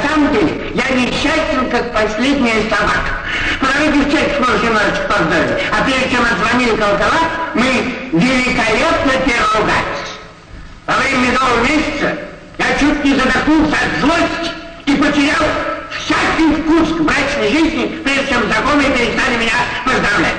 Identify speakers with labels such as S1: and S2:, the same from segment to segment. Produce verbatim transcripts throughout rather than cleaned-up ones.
S1: самом деле я несчастен, как последняя собака. По дороге в церковь мы немножечко опоздали, а прежде чем отзвонили колокола, мы великолепно переругались. Во время медового месяца я чуть не задохнулся от злости и потерял всякий вкус к брачной жизни, прежде чем знакомые перестали меня поздравлять.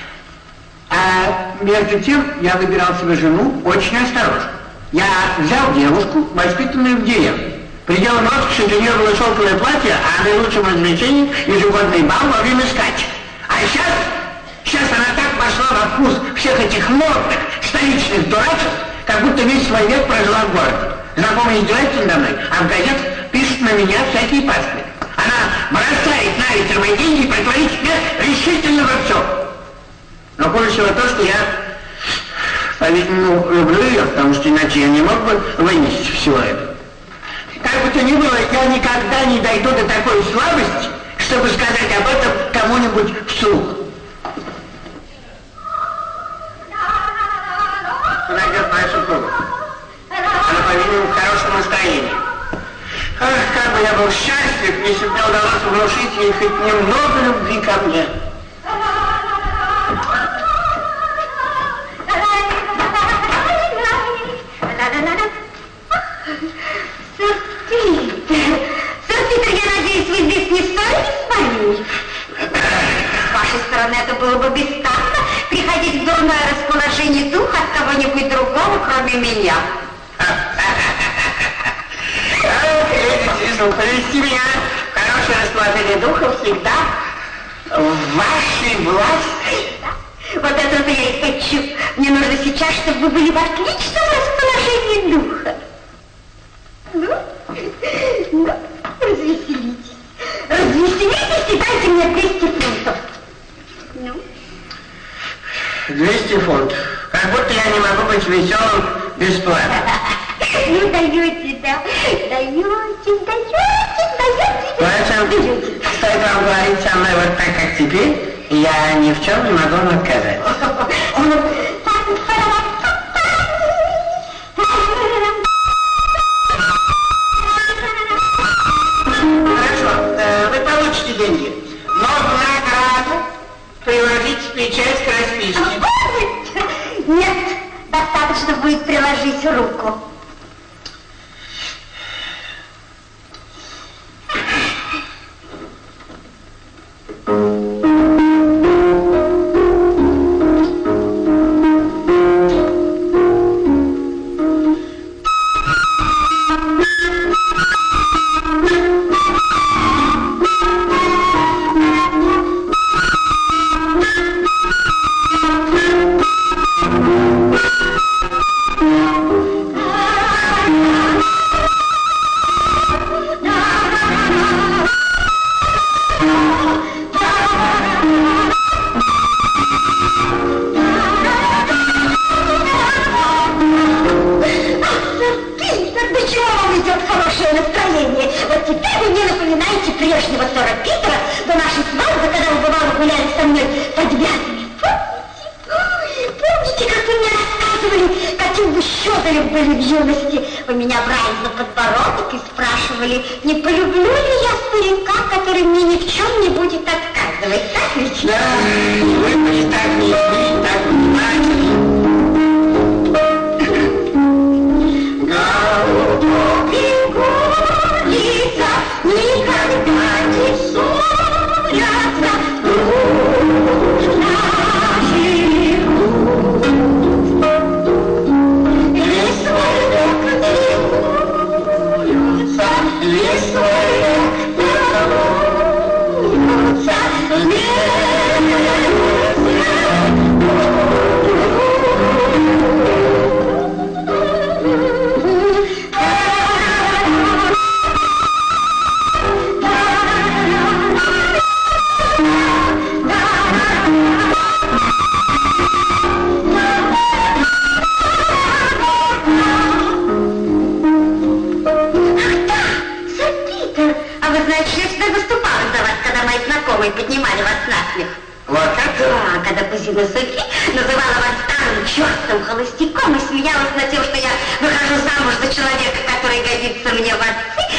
S1: А между тем я выбирал себе жену очень осторожно. Я взял девушку, воспитанную в деревне. Пределом роскоши для нее было шелковое платье, а наилучшим развлечением ежегодный бал во время скачек. А сейчас, сейчас она так пошла во вкус всех этих модных столичных дурачеств, как будто весь свой век прожила в городе. Знакомые издеваются надо мной, а в газетах пишут на меня всякие пасквили. Она бросает на ветер мои деньги и протворит мне решительно во всем. Но хуже всего то, что я, по-видимому, люблю ее, потому что иначе я не мог бы вынести всего этого. Как бы то ни было, я никогда не дойду до такой слабости, чтобы сказать об этом кому-нибудь вслух. Куда идет моя супруга? Она, по-видимому, в хорошем настроении. Ах, как бы я был счастлив, если бы мне удалось внушить ей хоть немного любви ко мне.
S2: Сэр-Питер, я надеюсь, вы здесь не ссоритесь с вами? С вашей стороны это было бы бестактно приходить в дурное расположение духа от кого-нибудь другого, кроме меня.
S1: Привести меня в хорошее расположение духа всегда в вашей власти.
S2: Вот это-то я и хочу. Мне нужно сейчас, чтобы вы были в отличном расположении духа. Ну, ну, развеселитесь. Развеселитесь и дайте мне двести фунтов. Ну?
S1: двести фунтов. Как будто я не могу быть веселым бесплатно.
S2: Ну, даете, да. Даете, даете, даете.
S1: Впрочем, стоит вам говорить со мной вот так, как теперь, я ни в чем не могу вам отказать. Вы получите деньги, но в награду приложите печать к расписке.
S2: Нет, достаточно будет приложить руку.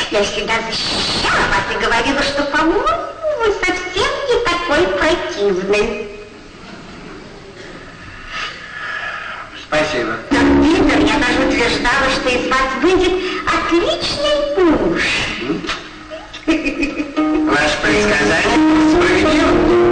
S2: Я всегда защищала вас и говорила, что, по-моему, вы совсем не такой противный.
S1: Спасибо.
S2: Но Питер, я даже утверждала, что из вас выйдет отличный муж.
S1: Ваше предсказание справедливо.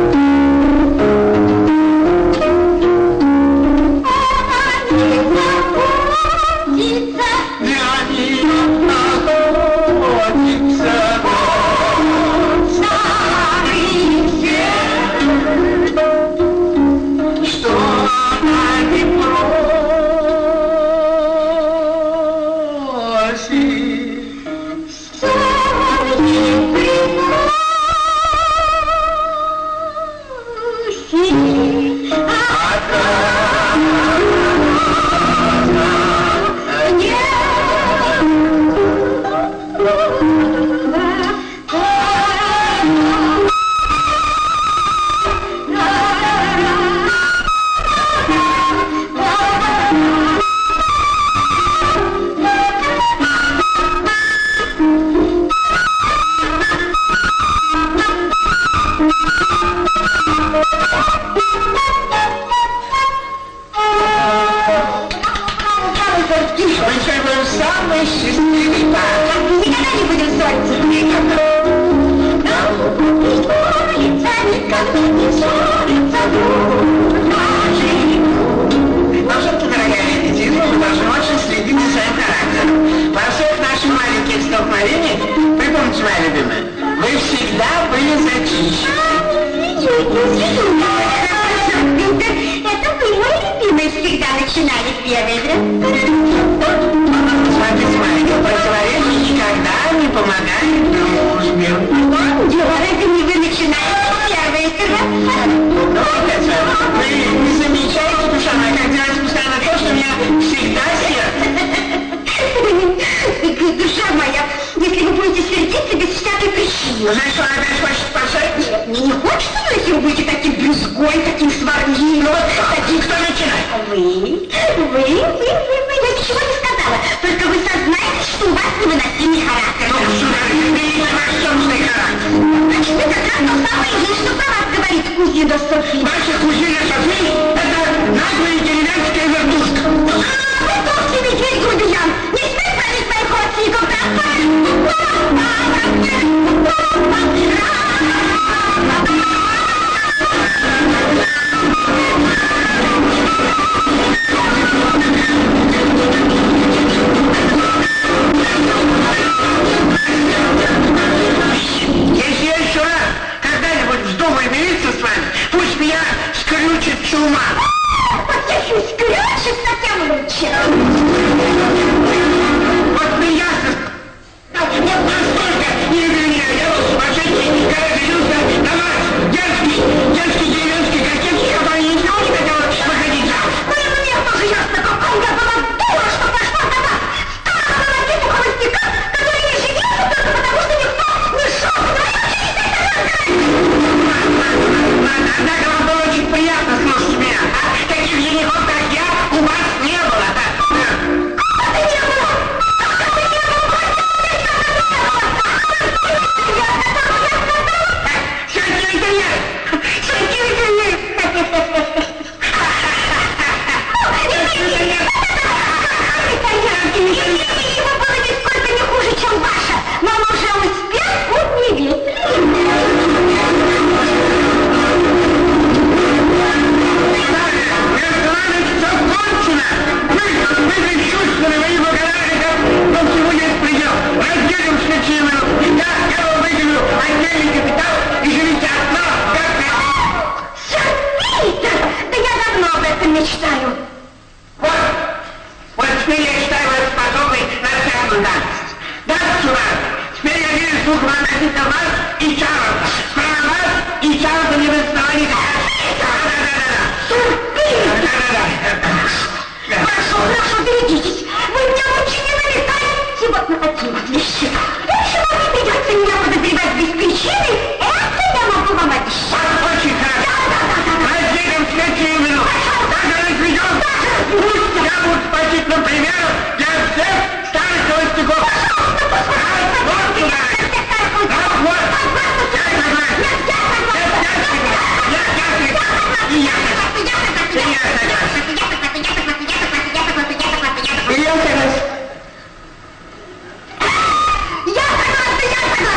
S1: Например, для всех старых холостяков.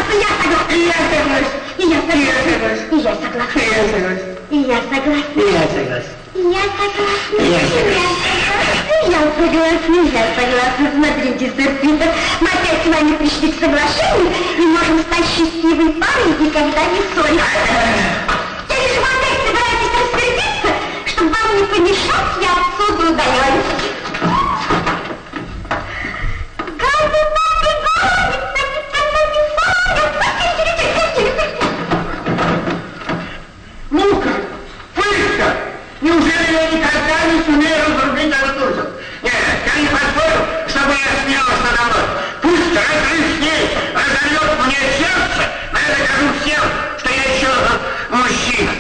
S2: согласна, я согласна.
S1: И я согласен.
S2: И я согласна.
S1: И я согласен.
S2: И я согласна.
S1: И я согласен.
S2: И я согласна.
S1: И я согласен.
S2: И я согласна. И я согласна. И я согласна. Смотрите, сэр Питер, мы опять с вами пришли к соглашению и можем стать счастливой парой и никогда не ссориться. Или же вы опять собираетесь рассердиться, чтобы вам не помешать, я отсюда удаляюсь.
S1: Ну-ка, пышка! Неужели я никогда не сумею разрубить Артузов? Нет, я не позволю, чтобы я смеялась надо мной. Пусть разрыв с ней разорвет мне сердце, но я докажу всем, что я еще мужчина.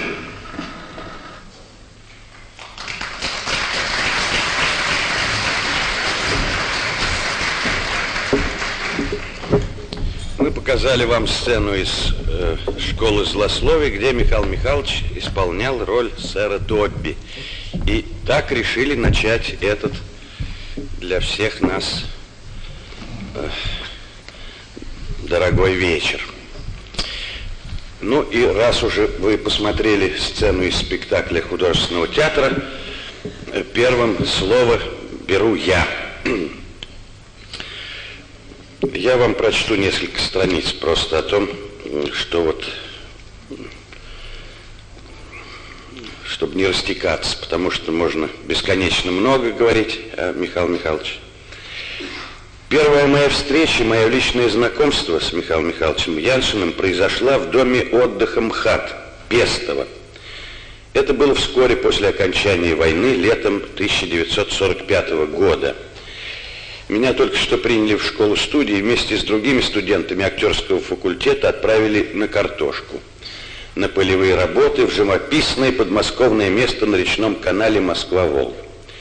S3: Мы показали вам сцену из э, школы злословия, где Михаил Михайлович исполнял роль сэра Добби. И так решили начать этот для всех нас э, дорогой вечер. Ну и раз уже вы посмотрели сцену из спектакля художественного театра, э, первым слово беру я. Я вам прочту несколько страниц просто о том, что вот, чтобы не растекаться, потому что можно бесконечно много говорить о Михаиле Михайловиче. Первая моя встреча, мое личное знакомство с Михаилом Михайловичем Яншиным произошла в доме отдыха МХАТ, Пестово. Это было вскоре после окончания войны, летом тысяча девятьсот сорок пятого года. Меня только что приняли в школу-студии и вместе с другими студентами актерского факультета отправили на картошку, на полевые работы в живописное подмосковное место на речном канале Москва-Волга.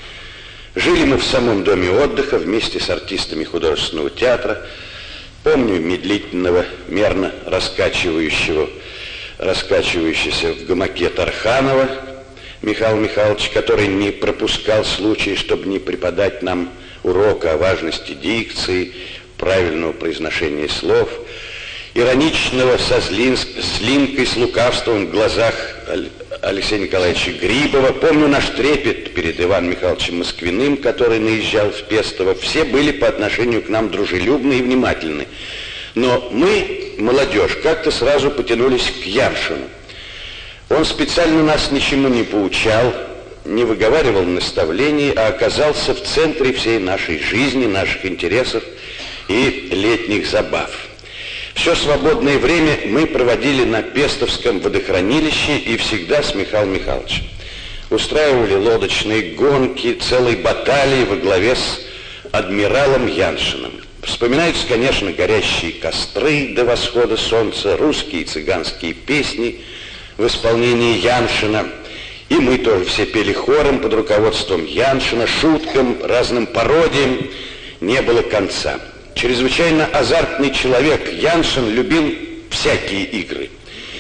S3: Жили мы в самом доме отдыха вместе с артистами художественного театра. Помню медлительного, мерно раскачивающего, раскачивающегося в гамаке Тарханова Михаила Михайловича, который не пропускал случая, чтобы не преподать нам урока о важности дикции, правильного произношения слов, ироничного со злинкой, с лукавством в глазах Алексея Николаевича Грибова. Помню наш трепет перед Иваном Михайловичем Москвиным, который наезжал в Пестово. Все были по отношению к нам дружелюбны и внимательны. Но мы, молодежь, как-то сразу потянулись к Яншину. Он специально нас ничему не поучал, не выговаривал наставлений, а оказался в центре всей нашей жизни, наших интересов и летних забав. Все свободное время мы проводили на Пестовском водохранилище и всегда с Михаилом Михайловичем. Устраивали лодочные гонки, целые баталии во главе с адмиралом Яншиным. Вспоминаются, конечно, горящие костры до восхода солнца, русские и цыганские песни в исполнении Яншина. И мы тоже все пели хором под руководством Яншина, шуткам, разным пародиям. Не было конца. Чрезвычайно азартный человек, Яншин любил всякие игры.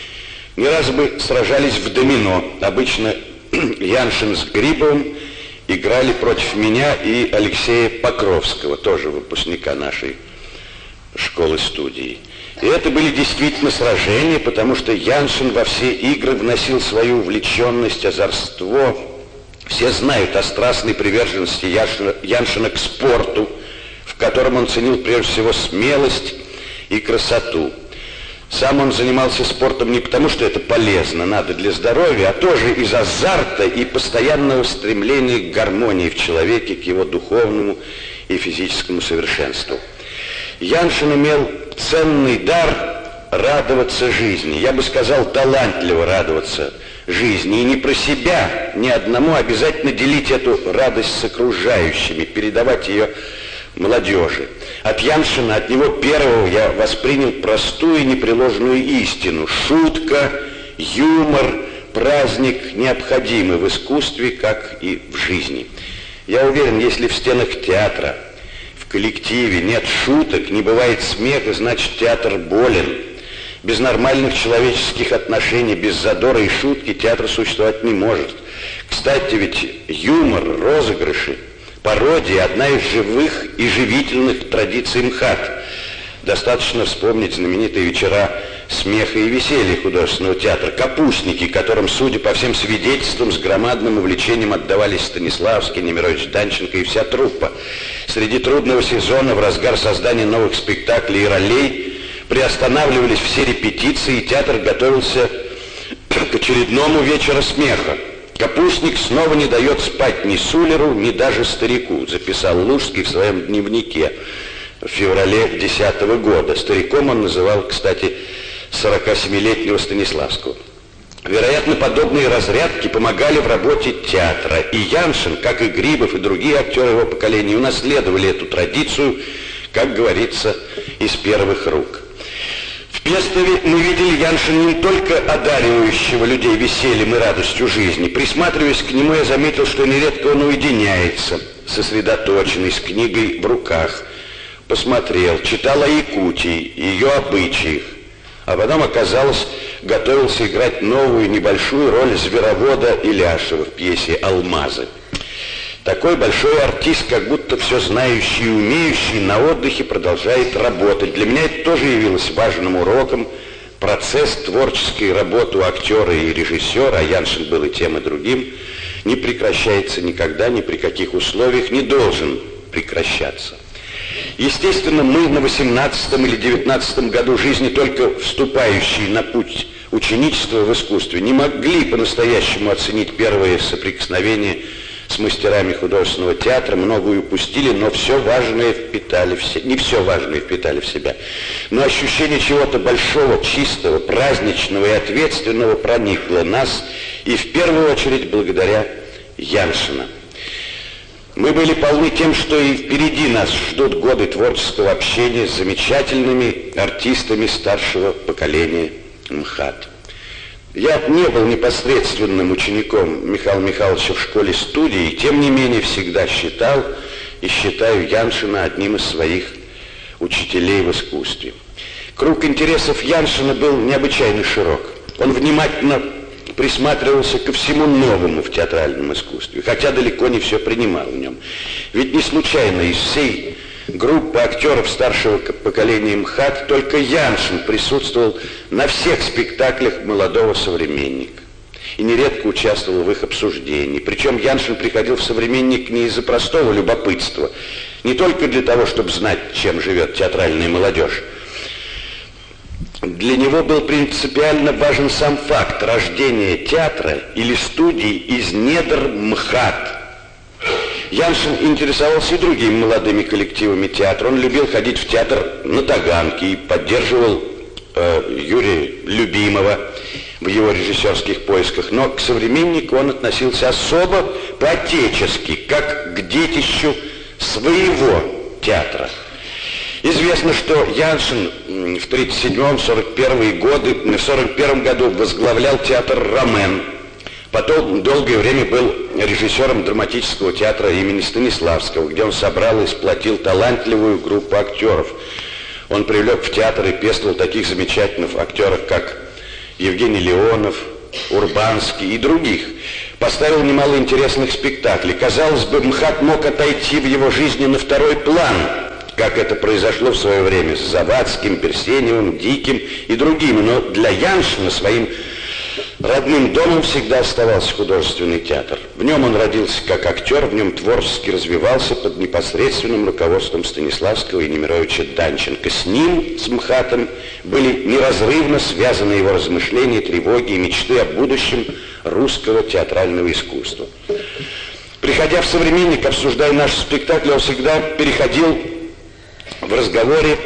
S3: Не раз бы сражались в домино. Обычно Яншин с Грибовым играли против меня и Алексея Покровского, тоже выпускника нашей школы-студии. И это были действительно сражения, потому что Яншин во все игры вносил свою увлеченность, озорство. Все знают о страстной приверженности Яншина, Яншина к спорту, в котором он ценил прежде всего смелость и красоту. Сам он занимался спортом не потому, что это полезно, надо для здоровья, а тоже из азарта и постоянного стремления к гармонии в человеке, к его духовному и физическому совершенству. Яншин имел ценный дар радоваться жизни. Я бы сказал, талантливо радоваться жизни. И не про себя, ни одному, обязательно делить эту радость с окружающими, передавать ее молодежи. От Яншина, от него первого я воспринял простую и непреложную истину. Шутка, юмор, праздник необходимы в искусстве, как и в жизни. Я уверен, если в стенах театра, в коллективе нет шуток, не бывает смеха, значит, театр болен. Без нормальных человеческих отношений, без задора и шутки театр существовать не может. Кстати, ведь юмор, розыгрыши, пародия – одна из живых и живительных традиций МХАТ. Достаточно вспомнить знаменитые вечера смеха и веселья художественного театра, «Капустники», которым, судя по всем свидетельствам, с громадным увлечением отдавались Станиславский, Немирович Данченко и вся труппа. Среди трудного сезона, в разгар создания новых спектаклей и ролей, приостанавливались все репетиции, и театр готовился к очередному вечеру смеха. «Капустник снова не дает спать ни Сулеру, ни даже старику», записал Лужский в своем дневнике в феврале десятого года. Стариком он называл, кстати, сорокасемилетнего Станиславского. Вероятно, подобные разрядки помогали в работе театра, и Яншин, как и Грибов и другие актеры его поколения, унаследовали эту традицию, как говорится, из первых рук. В Пестове мы видели Яншина не только одаривающего людей весельем и радостью жизни. Присматриваясь к нему, я заметил, что нередко он уединяется, сосредоточенный, с книгой в руках. Посмотрел, читал о Якутии, ее обычаях, а потом, оказалось, готовился играть новую небольшую роль зверовода Иляшева в пьесе «Алмазы». Такой большой артист, как будто все знающий и умеющий, на отдыхе продолжает работать. Для меня это тоже явилось важным уроком. Процесс творческой работы у актера и режиссера, а Яншин был и тем, и другим, не прекращается никогда, ни при каких условиях, не должен прекращаться. Естественно, мы на восемнадцатом или девятнадцатом году жизни, только вступающие на путь ученичества в искусстве, не могли по-настоящему оценить первые соприкосновения с мастерами художественного театра, многое упустили, но все важное впитали в себя, не все важное впитали в себя, но ощущение чего-то большого, чистого, праздничного и ответственного проникло нас, и в первую очередь благодаря Яншина. Мы были полны тем, что и впереди нас ждут годы творческого общения с замечательными артистами старшего поколения МХАТ. Я не был непосредственным учеником Михаила Михайловича в школе-студии, и тем не менее всегда считал и считаю Яншина одним из своих учителей в искусстве. Круг интересов Яншина был необычайно широк. Он внимательно присматривался ко всему новому в театральном искусстве, хотя далеко не все принимал в нем. Ведь не случайно из всей группы актеров старшего поколения МХАТ только Яншин присутствовал на всех спектаклях молодого современника и нередко участвовал в их обсуждении. Причем Яншин приходил в «Современник» не из-за простого любопытства, не только для того, чтобы знать, чем живет театральная молодежь. Для него был принципиально важен сам факт рождения театра или студии из недр МХАТ. Яншин интересовался и другими молодыми коллективами театра. Он любил ходить в театр на Таганке и поддерживал э, Юрия Любимова в его режиссерских поисках. Но к «Современнику» он относился особо по-отечески, как к детищу своего театра. Известно, что Яншин в тридцать седьмом — сорок первом годы, в сорок первом году возглавлял театр «Ромен». Потом долгое время был режиссером драматического театра имени Станиславского, где он собрал и сплотил талантливую группу актеров. Он привлек в театр и пестовал таких замечательных актеров, как Евгений Леонов, Урбанский и других. Поставил немало интересных спектаклей. Казалось бы, МХАТ мог отойти в его жизни на второй план, как это произошло в свое время с Завадским, Берсеневым, Диким и другими. Но для Яншина своим родным домом всегда оставался художественный театр. В нем он родился как актер, в нем творчески развивался под непосредственным руководством Станиславского и Немировича Данченко. С ним, с МХАТом, были неразрывно связаны его размышления, тревоги и мечты о будущем русского театрального искусства. Приходя в «Современник», обсуждая наши спектакли, он всегда переходил в разговоре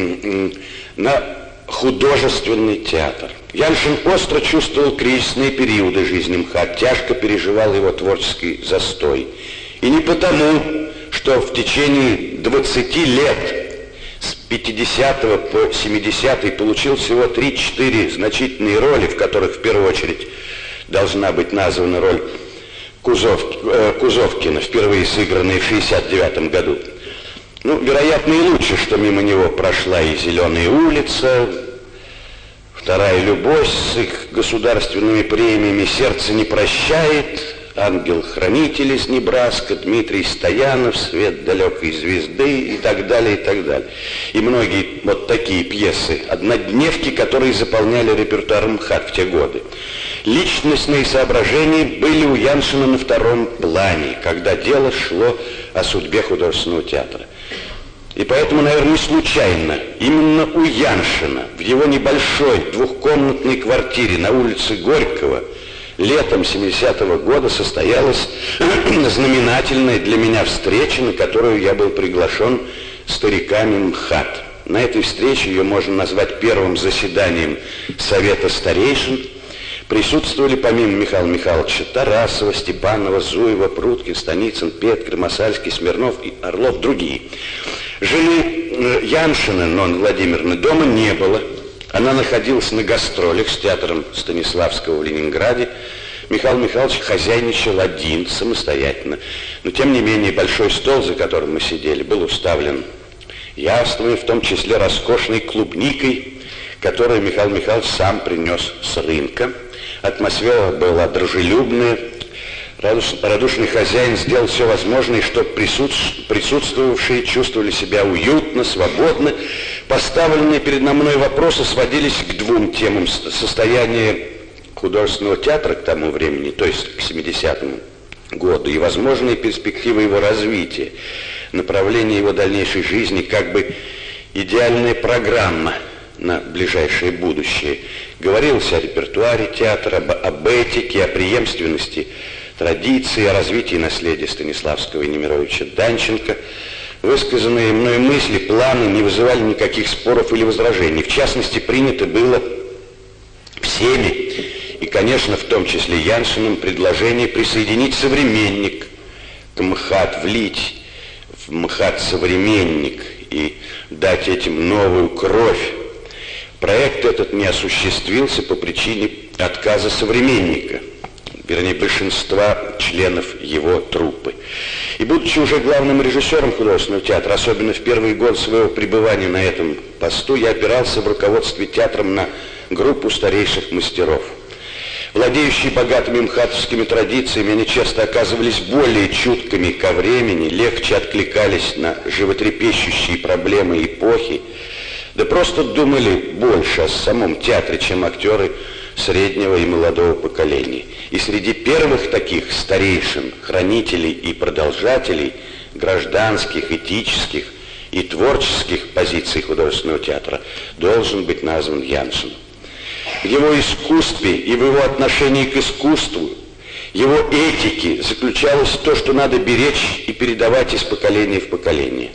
S3: на художественный театр. Яншин остро чувствовал кризисные периоды жизни МХАТ, тяжко переживал его творческий застой. И не потому, что в течение двадцати лет, с пятидесятого по семидесятый, получил всего три-четыре значительные роли, в которых в первую очередь должна быть названа роль Кузов, э, Кузовкина, впервые сыгранная в шестьдесят девятом году. Ну, вероятно, и лучше, что мимо него прошла и «Зеленая улица», «Вторая любовь» с их государственными премиями, «Сердце не прощает», «Ангел-хранитель» из Небраска, Дмитрий Стоянов, «Свет далекой звезды» и так далее, и так далее. И многие вот такие пьесы, однодневки, которые заполняли репертуар МХАТ в те годы. Личностные соображения были у Яншина на втором плане, когда дело шло о судьбе художественного театра. И поэтому, наверное, не случайно именно у Яншина в его небольшой двухкомнатной квартире на улице Горького летом семидесятого года состоялась знаменательная для меня встреча, на которую я был приглашен стариками МХАТ. На этой встрече, ее можно назвать первым заседанием Совета старейшин, присутствовали помимо Михаила Михайловича Тарасова, Степанова, Зуева, Пруткин, Станицын, Петкер, Масальский, Смирнов и Орлов, другие. Жены Яншина, Нонны Владимировны, дома не было. Она находилась на гастролях с театром Станиславского в Ленинграде. Михаил Михайлович хозяйничал один, самостоятельно. Но, тем не менее, большой стол, за которым мы сидели, был уставлен явствами, в том числе роскошной клубникой, которую Михаил Михайлович сам принес с рынка. Атмосфера была дружелюбная. Радушный хозяин сделал все возможное, чтобы присутствовавшие чувствовали себя уютно, свободно. Поставленные перед мной вопросы сводились к двум темам: состояние художественного театра к тому времени, то есть к семидесятому году, и возможные перспективы его развития, направление его дальнейшей жизни, как бы идеальная программа на ближайшее будущее. Говорилось о репертуаре театра, об, об этике, о преемственности традиции, о развитии наследия Станиславского и Немировича Данченко. Высказанные мной мысли, планы не вызывали никаких споров или возражений. В частности, принято было всеми, и, конечно, в том числе Яншиным, предложение присоединить современник к МХАТ, влить в МХАТ современник и дать этим новую кровь. Проект этот не осуществился по причине отказа современника, вернее, большинства членов его труппы. И будучи уже главным режиссером художественного театра, особенно в первый год своего пребывания на этом посту, я опирался в руководстве театром на группу старейших мастеров. Владеющие богатыми мхатовскими традициями, они часто оказывались более чуткими ко времени, легче откликались на животрепещущие проблемы эпохи, да просто думали больше о самом театре, чем актеры среднего и молодого поколения. И среди первых таких старейшин, хранителей и продолжателей гражданских, этических и творческих позиций художественного театра должен быть назван Яншин. В его искусстве и в его отношении к искусству, его этике заключалось то, что надо беречь и передавать из поколения в поколение.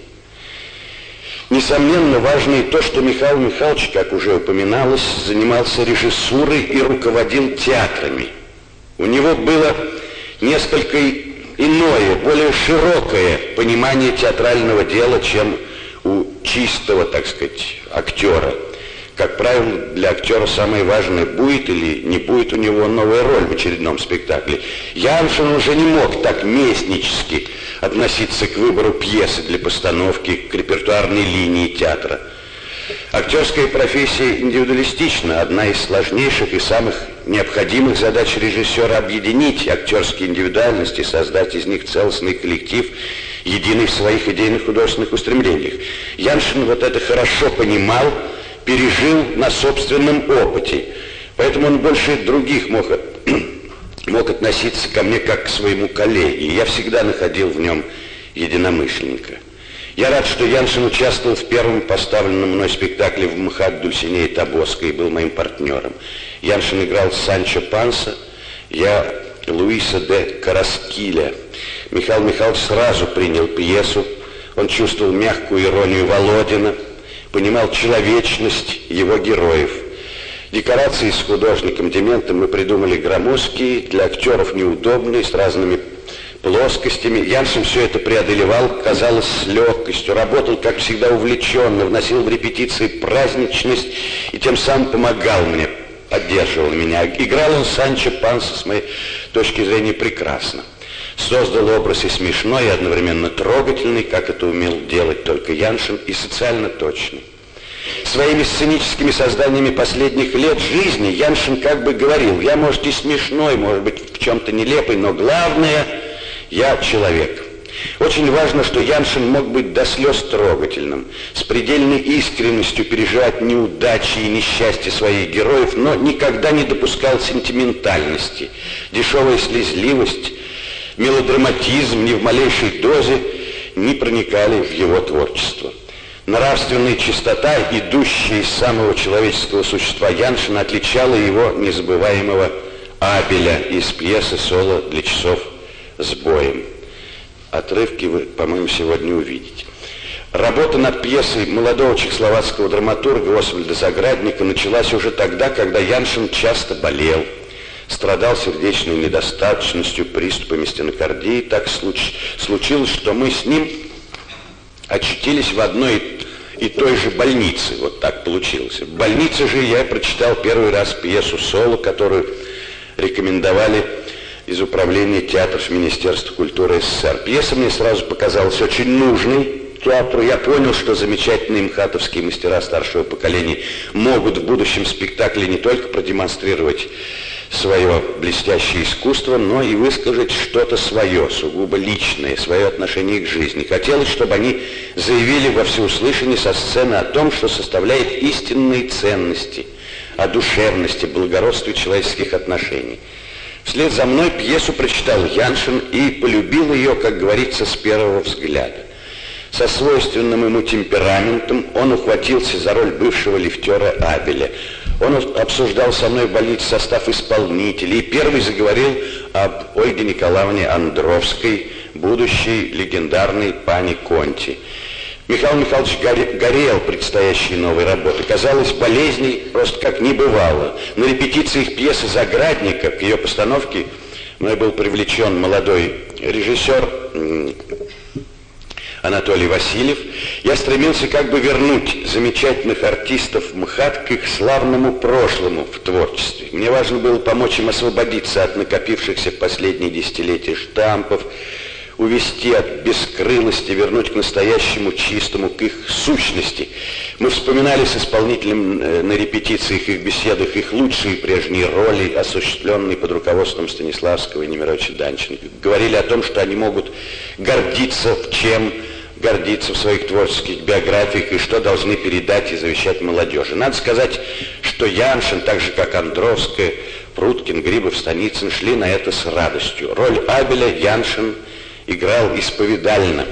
S3: Несомненно, важно и то, что Михаил Михайлович, как уже упоминалось, занимался режиссурой и руководил театрами. У него было несколько иное, более широкое понимание театрального дела, чем у чистого, так сказать, актера. Как правило, для актера самое важное, будет или не будет у него новая роль в очередном спектакле. Яншин уже не мог так местнически относиться к выбору пьесы для постановки, к репертуарной линии театра. Актерская профессия индивидуалистична. Одна из сложнейших и самых необходимых задач режиссера — объединить актерские индивидуальности, создать из них целостный коллектив, единый в своих идейных художественных устремлениях. Яншин вот это хорошо понимал, пережил на собственном опыте. Поэтому он больше других мог, мог относиться ко мне как к своему коллеге. И я всегда находил в нем единомышленника. Я рад, что Яншин участвовал в первом поставленном мной спектакле в МХАТ Дульсинея Тобоска и был моим партнером. Яншин играл Санчо Панса, я Луиса де Караскиля. Михаил Михайлович сразу принял пьесу, он чувствовал мягкую иронию Володина, понимал человечность его героев. Декорации с художником Дементом мы придумали громоздкие, для актеров неудобные, с разными плоскостями. Яншин все это преодолевал, казалось, с легкостью, работал, как всегда, увлеченно, вносил в репетиции праздничность и тем самым помогал мне, поддерживал меня. Играл он Санчо Панса, с моей точки зрения, прекрасно. Создал образ и смешной, и одновременно трогательный, как это умел делать только Яншин, и социально точный. Своими сценическими созданиями последних лет жизни Яншин как бы говорил: я, может, и смешной, может быть, в чем-то нелепый, но главное, я человек. Очень важно, что Яншин мог быть до слез трогательным, с предельной искренностью переживать неудачи и несчастья своих героев, но никогда не допускал сентиментальности. Дешевая слезливость, мелодраматизм ни в малейшей дозе не проникали в его творчество. Нравственная чистота, идущая из самого человеческого существа Яншина, отличала его незабываемого Абеля из пьесы «Соло для часов с боем». Отрывки вы, по-моему, сегодня увидите. Работа над пьесой молодого чехословацкого драматурга Освальда Заградника началась уже тогда, когда Яншин часто болел, страдал сердечной недостаточностью, приступами стенокардии. Так случ... случилось, что мы с ним очутились в одной и той же больнице. Вот так получилось. В больнице же я прочитал первый раз пьесу «Соло», которую рекомендовали из управления театров Министерства культуры СССР. Пьеса мне сразу показалась очень нужной театру. Я понял, что замечательные мхатовские мастера старшего поколения могут в будущем спектакле не только продемонстрировать свое блестящее искусство, но и высказать что-то свое, сугубо личное, свое отношение к жизни. Хотелось, чтобы они заявили во всеуслышание со сцены о том, что составляет истинные ценности, о душевности, благородстве человеческих отношений. Вслед за мной пьесу прочитал Яншин и полюбил ее, как говорится, с первого взгляда. Со свойственным ему темпераментом он ухватился за роль бывшего лифтера Абеля. Он обсуждал со мной в больнице состав исполнителей и первый заговорил об Ольге Николаевне Андровской, будущей легендарной пани Конти. Михаил Михайлович горел предстоящей новой работы. Казалось, болезней просто как не бывало. На репетициях пьесы «Заградника» к ее постановке мной был привлечен молодой режиссер Анатолий Васильев. Я стремился как бы вернуть замечательных артистов МХАТ к их славному прошлому в творчестве. Мне важно было помочь им освободиться от накопившихся в последние десятилетия штампов, увести от бескрылости, вернуть к настоящему чистому, к их сущности. Мы вспоминали с исполнителем на репетициях и в беседах их лучшие прежние роли, осуществленные под руководством Станиславского и Немировича Данченко. Говорили о том, что они могут гордиться в чем, гордиться в своих творческих биографиях и что должны передать и завещать молодежи. Надо сказать, что Яншин, так же как Андровская, Пруткин, Грибов, Станицын шли на это с радостью. Роль Абеля Яншин играл исповедально.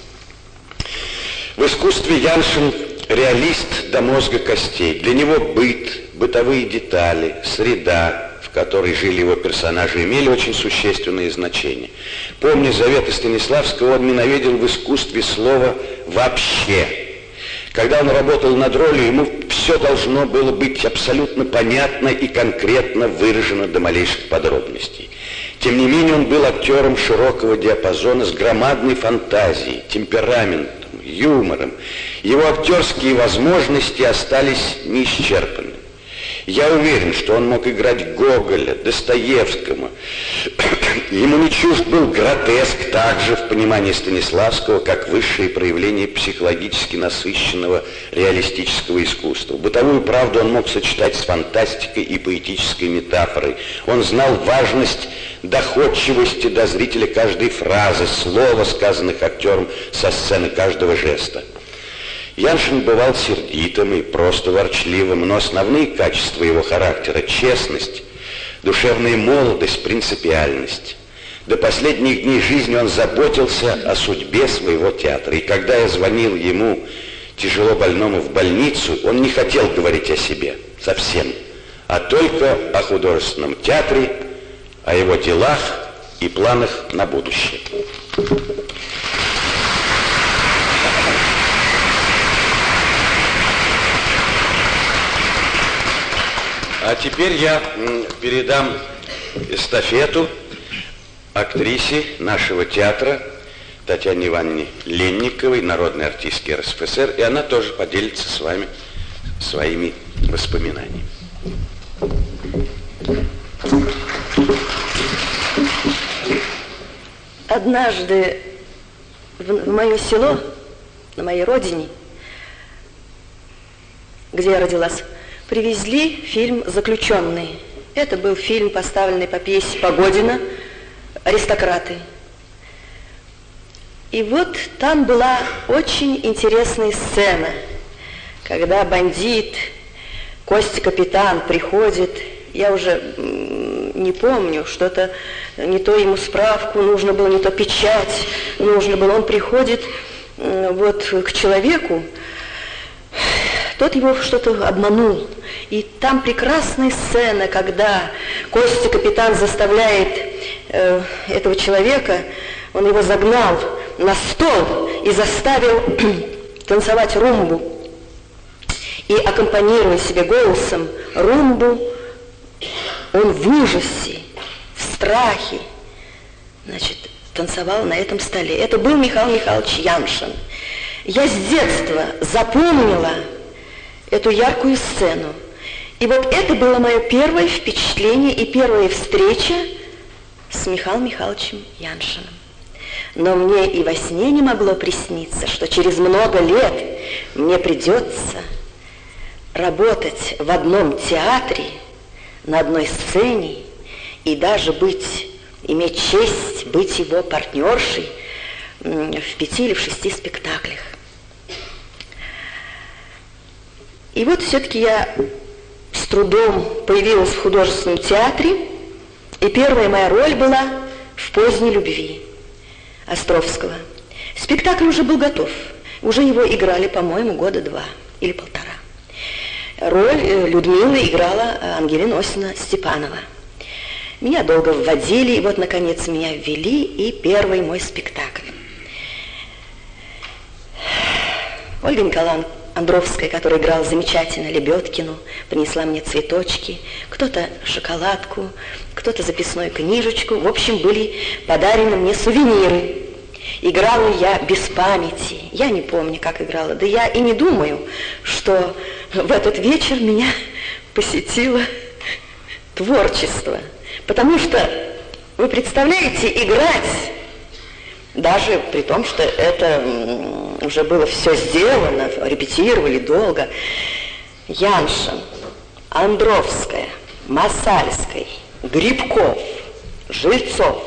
S3: В искусстве Яншин реалист до мозга костей. Для него быт, бытовые детали, среда, в которой жили его персонажи, имели очень существенное значение. Помня заветы Станиславского, он ненавидел в искусстве слово «вообще». Когда он работал над ролью, ему все должно было быть абсолютно понятно и конкретно выражено до малейших подробностей. Тем не менее, он был актером широкого диапазона с громадной фантазией, темпераментом, юмором. Его актерские возможности остались неисчерпаны. Я уверен, что он мог играть Гоголя, Достоевского. Ему не чужд был гротеск также в понимании Станиславского, как высшее проявление психологически насыщенного реалистического искусства. Бытовую правду он мог сочетать с фантастикой и поэтической метафорой. Он знал важность доходчивости до зрителя каждой фразы, слова, сказанных актером со сцены, каждого жеста. Яншин бывал сердитым и просто ворчливым, но основные качества его характера — честность, душевная молодость, принципиальность. До последних дней жизни он заботился о судьбе своего театра. И когда я звонил ему, тяжело больному, в больницу, он не хотел говорить о себе совсем, а только о художественном театре, о его делах и планах на будущее. А теперь я передам эстафету актрисе нашего театра Татьяне Ивановне Ленниковой, народной артистке РСФСР, и она тоже поделится с вами своими воспоминаниями.
S4: Однажды в, в мое село, на моей родине, где я родилась, привезли фильм «Заключенный». Это был фильм, поставленный по пьесе Погодина «Аристократы». И вот там была очень интересная сцена, когда бандит, Костя Капитан, приходит, я уже не помню, что-то не то ему справку нужно было, не то печать нужно было. Он приходит вот к человеку, тот его что-то обманул. И там прекрасная сцена, когда Костя Капитан заставляет э, этого человека, он его загнал на стол и заставил танцевать румбу. И аккомпанируя себе голосом румбу, он в ужасе, в страхе, значит, танцевал на этом столе. Это был Михаил Михайлович Яншин. Я с детства запомнила эту яркую сцену. И вот это было мое первое впечатление и первая встреча с Михаилом Михайловичем Яншиным. Но мне и во сне не могло присниться, что через много лет мне придется работать в одном театре, на одной сцене, и даже быть, иметь честь быть его партнершей в пяти или в шести спектаклях. И вот все-таки я с трудом появилась в художественном театре, и первая моя роль была в «Поздней любви» Островского. Спектакль уже был готов, уже его играли, по-моему, года два или полтора. Роль Людмилы играла Ангелина Осина Степанова. Меня долго вводили, и вот, наконец, меня ввели, и первый мой спектакль. Ольга Николаевна Андровская, которая играла замечательно Лебедкину, принесла мне цветочки, кто-то шоколадку, кто-то записную книжечку. В общем, были подарены мне сувениры. Играла я без памяти. Я не помню, как играла. Да я и не думаю, что в этот вечер меня посетило творчество. Потому что, вы представляете, играть, даже при том, что это уже было все сделано, репетировали долго, Яншин, Андровская, Масальский, Грибков, Жильцов.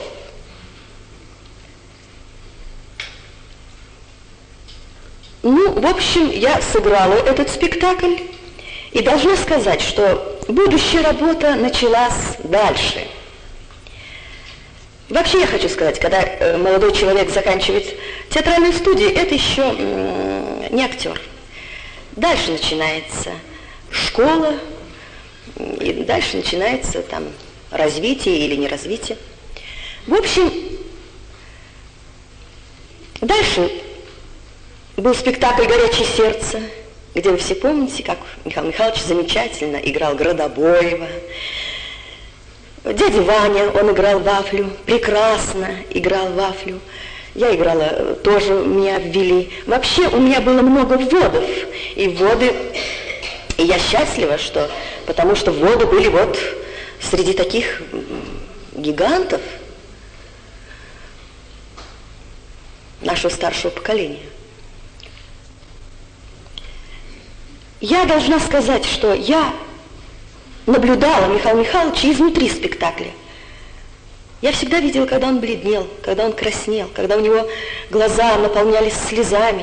S4: Ну, в общем, я сыграла этот спектакль и должна сказать, что будущая работа началась дальше. Вообще я хочу сказать, когда э, молодой человек заканчивает театральную студию, это еще м- не актер. Дальше начинается школа, и дальше начинается там развитие или не развитие. В общем, дальше был спектакль «Горячее сердце», где вы все помните, как Михаил Михайлович замечательно играл Градобоева. Дядя Ваня, он играл Вафлю, прекрасно играл Вафлю. Я играла, тоже меня ввели. Вообще у меня было много вводов. И вводы, и я счастлива, что, потому что вводы были вот среди таких гигантов нашего старшего поколения. Я должна сказать, что я наблюдала Михаила Михайловича изнутри спектакля. Я всегда видела, когда он бледнел, когда он краснел, когда у него глаза наполнялись слезами.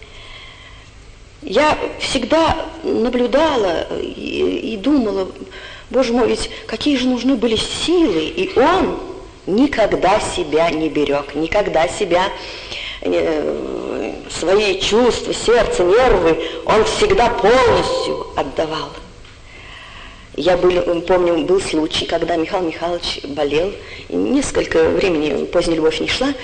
S4: Я всегда наблюдала и, и думала, боже мой, ведь какие же нужны были силы, и он никогда себя не берег, никогда себя, э, свои чувства, сердце, нервы, он всегда полностью отдавал. Я был, помню, был случай, когда Михаил Михайлович болел, и несколько времени «Поздняя любовь» не шла,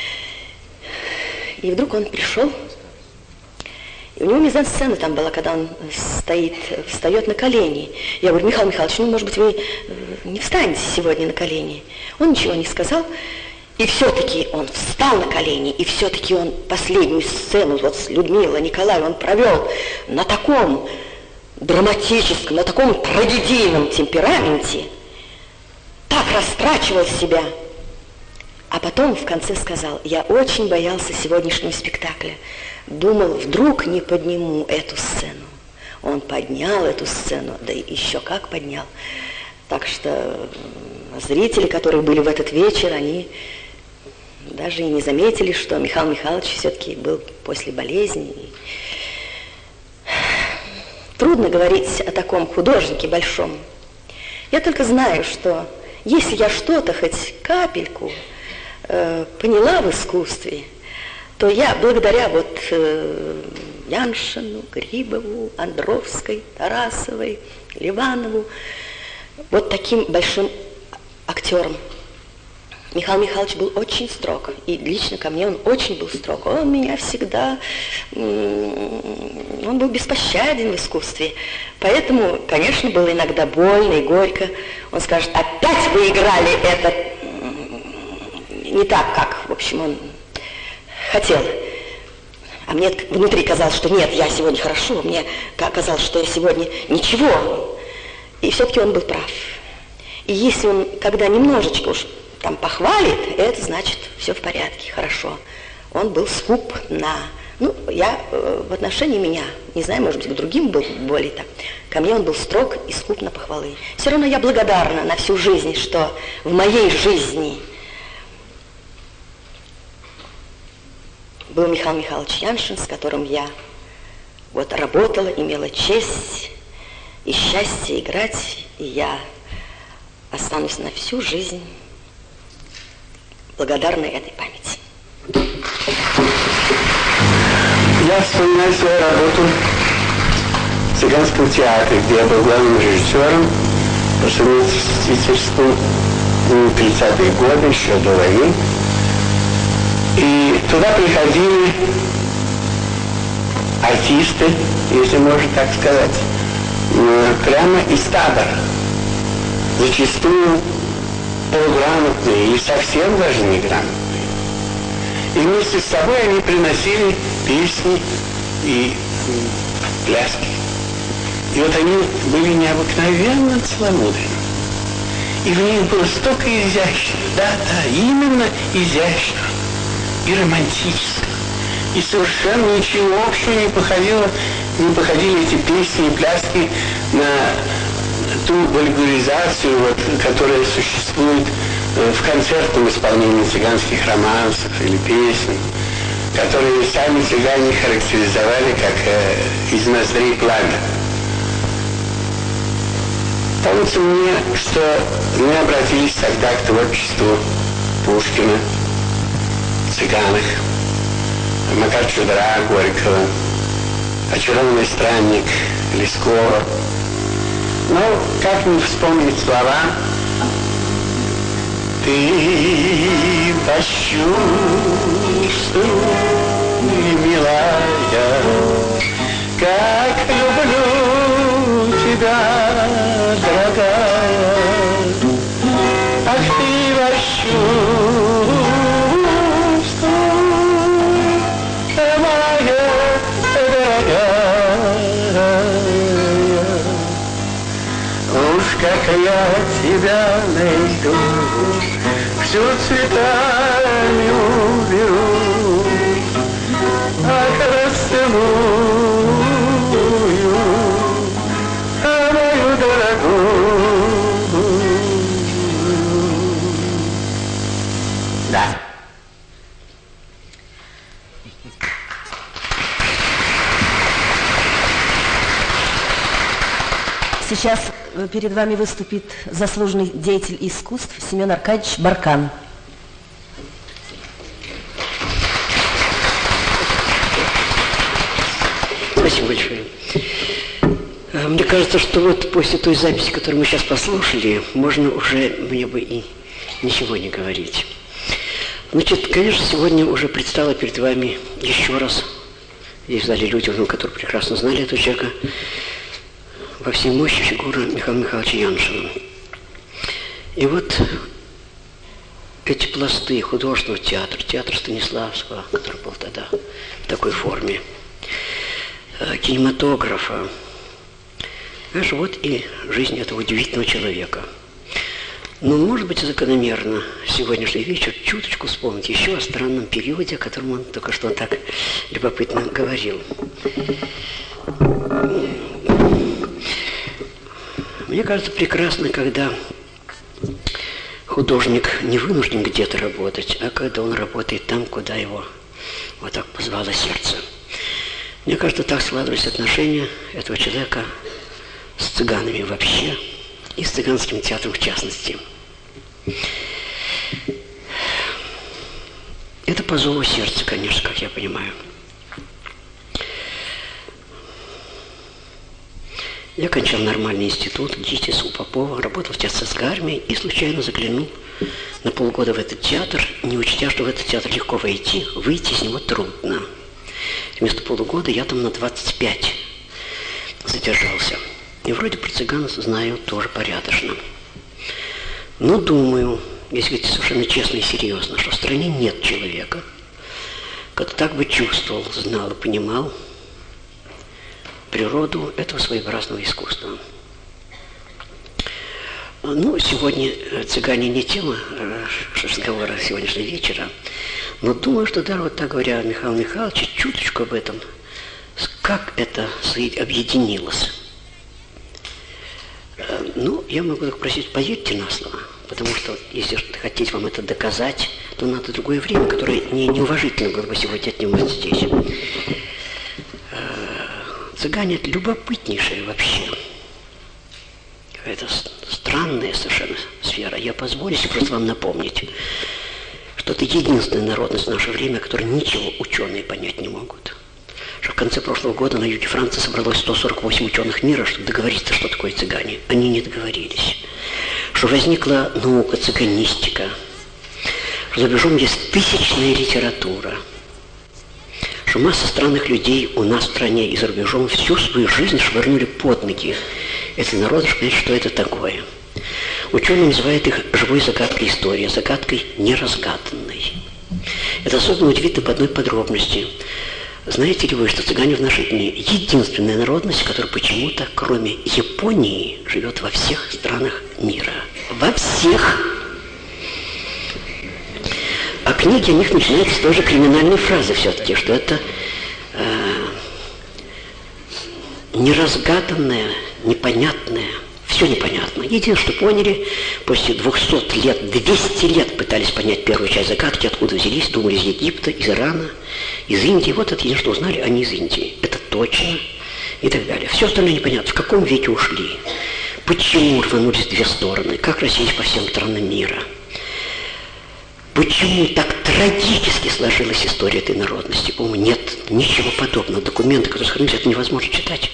S4: и вдруг он пришел, и у него мизансцена там была, когда он стоит, встает на колени. Я говорю, Михаил Михайлович, ну, может быть, вы не встанете сегодня на колени? Он ничего не сказал, и все-таки он встал на колени, и все-таки он последнюю сцену вот с Людмилой Николаевной он провел на таком драматическом, на таком трагедийном темпераменте, так растрачивал себя. А потом в конце сказал, я очень боялся сегодняшнего спектакля. Думал, вдруг не подниму эту сцену. Он поднял эту сцену, да и еще как поднял. Так что зрители, которые были в этот вечер, они даже и не заметили, что Михаил Михайлович все-таки был после болезни. Трудно говорить о таком художнике большом. Я только знаю, что если я что-то, хоть капельку, э, поняла в искусстве, то я благодаря вот э, Яншину, Грибову, Андровской, Тарасовой, Ливанову, вот таким большим актерам. Михаил Михайлович был очень строг, и лично ко мне он очень был строг. Он меня всегда, он был беспощаден в искусстве. Поэтому, конечно, было иногда больно и горько. Он скажет: опять вы играли это не так, как, в общем, он хотел. А мне внутри казалось, что нет, я сегодня хорошо, мне казалось, что я сегодня ничего. И все-таки он был прав. И если он, когда немножечко уж там похвалит, это значит все в порядке, хорошо. Он был скуп на... Ну, я э, в отношении меня, не знаю, может быть, к другим был более так. Ко мне он был строг и скуп на похвалы. Все равно я благодарна на всю жизнь, что в моей жизни был Михаил Михайлович Яншин, с которым я вот работала, имела честь и счастье играть, и я останусь на всю жизнь благодарной этой памяти.
S5: Я вспоминаю свою работу в Цыганском театре, где я был главным режиссером по совместительству в тридцатые годы, еще до войны. И туда приходили артисты, если можно так сказать, прямо из табора. Зачастую полуграмотные и совсем даже неграмотные. И вместе с собой они приносили песни и пляски. И вот они были необыкновенно целомудренны. И в них было столько изящного, да, да, именно изящного и романтического. И совершенно ничего общего не походило, не походили эти песни и пляски на ту вульгаризацию, вот, которая существует в концертном исполнении цыганских романсов или песен, которые сами цыгане характеризовали как э, из ноздрей пламя. Помнится мне, что мы обратились тогда к творчеству Пушкина, цыганах, Макар Чудра, Горького, очарованный странник Лескова. Но как не вспомнить слова: ты почувствуй, милая, как люблю тебя, дорогая. Ах, ты почувствуй, моя дорогая. Уж как я тебя найду, всю цветами уберу, а расцелую, а мою дорогую. Да.
S6: Сейчас перед вами выступит заслуженный деятель искусств Семен Аркадьевич Баркан.
S7: Спасибо большое. Мне кажется, что вот после той записи, которую мы сейчас послушали, можно уже мне бы и ничего не говорить. Значит, конечно, сегодня уже предстала перед вами еще раз, здесь в зале люди, которые прекрасно знали этого человека, во всей мощи фигура Михаила Михайловича Яншина. И вот эти пласты художественного театра, театра Станиславского, который был тогда в такой форме, кинематографа, знаешь, вот и жизнь этого удивительного человека. Но, может быть, закономерно сегодняшний вечер чуточку вспомнить еще о странном периоде, о котором он только что так любопытно говорил. Мне кажется, прекрасно, когда художник не вынужден где-то работать, а когда он работает там, куда его вот так позвало сердце. Мне кажется, так складывались отношения этого человека с цыганами вообще и с цыганским театром в частности. Это по зову сердца, конечно, как я понимаю. Я кончал нормальный институт, ГИТИС у Попова, работал в театрской армии и случайно заглянул на полгода в этот театр, не учтя, что в этот театр легко войти, выйти из него трудно. Вместо полугода я там на двадцать пять задержался. И вроде про цыган знаю тоже порядочно. Но думаю, если говорить совершенно честно и серьезно, что в стране нет человека, который так бы чувствовал, знал и понимал природу этого своеобразного искусства. Ну, сегодня цыгане не тема разговора сегодняшнего вечера, но думаю, что даже вот так говоря Михаил Михайлович, чуточку об этом, как это объединилось. Ну, я могу только просить, поверьте на слово, потому что, если хотите вам это доказать, то надо другое время, которое не, неуважительно было бы сегодня отнимать здесь. Цыгане – это любопытнейшая вообще, какая-то странная совершенно сфера. Я позволю себе просто вам напомнить, что это единственная народность в наше время, которой ничего ученые понять не могут. Что в конце прошлого года на юге Франции собралось сто сорок восемь ученых мира, чтобы договориться, что такое цыгане. Они не договорились. Что возникла наука цыганистика. Что за рубежом есть тысячная литература. Что масса странных людей у нас в стране и за рубежом всю свою жизнь швырнули под ноги эти народы, чтобы понять, что это такое. Ученые называют их живой загадкой истории, загадкой неразгаданной. Это особенно удивительно по одной подробности. Знаете ли вы, что цыгане в наши дни единственная народность, которая почему-то, кроме Японии, живет во всех странах мира? Во всех! А книги о них начинаются с той же криминальной фразы все-таки, что это э, неразгаданное, непонятное, все непонятно. Единственное, что поняли, после двухсот лет, двести лет пытались понять первую часть загадки, откуда взялись, думали из Египта, из Ирана, из Индии. Вот это единственное, что узнали, они из Индии. Это точно и так далее. Все остальное непонятно. В каком веке ушли? Почему рванулись в две стороны? Как разошлись по всем странам мира? Почему так трагически сложилась история этой народности? По-моему, нет ничего подобного. Документы, которые сохранились, это невозможно читать.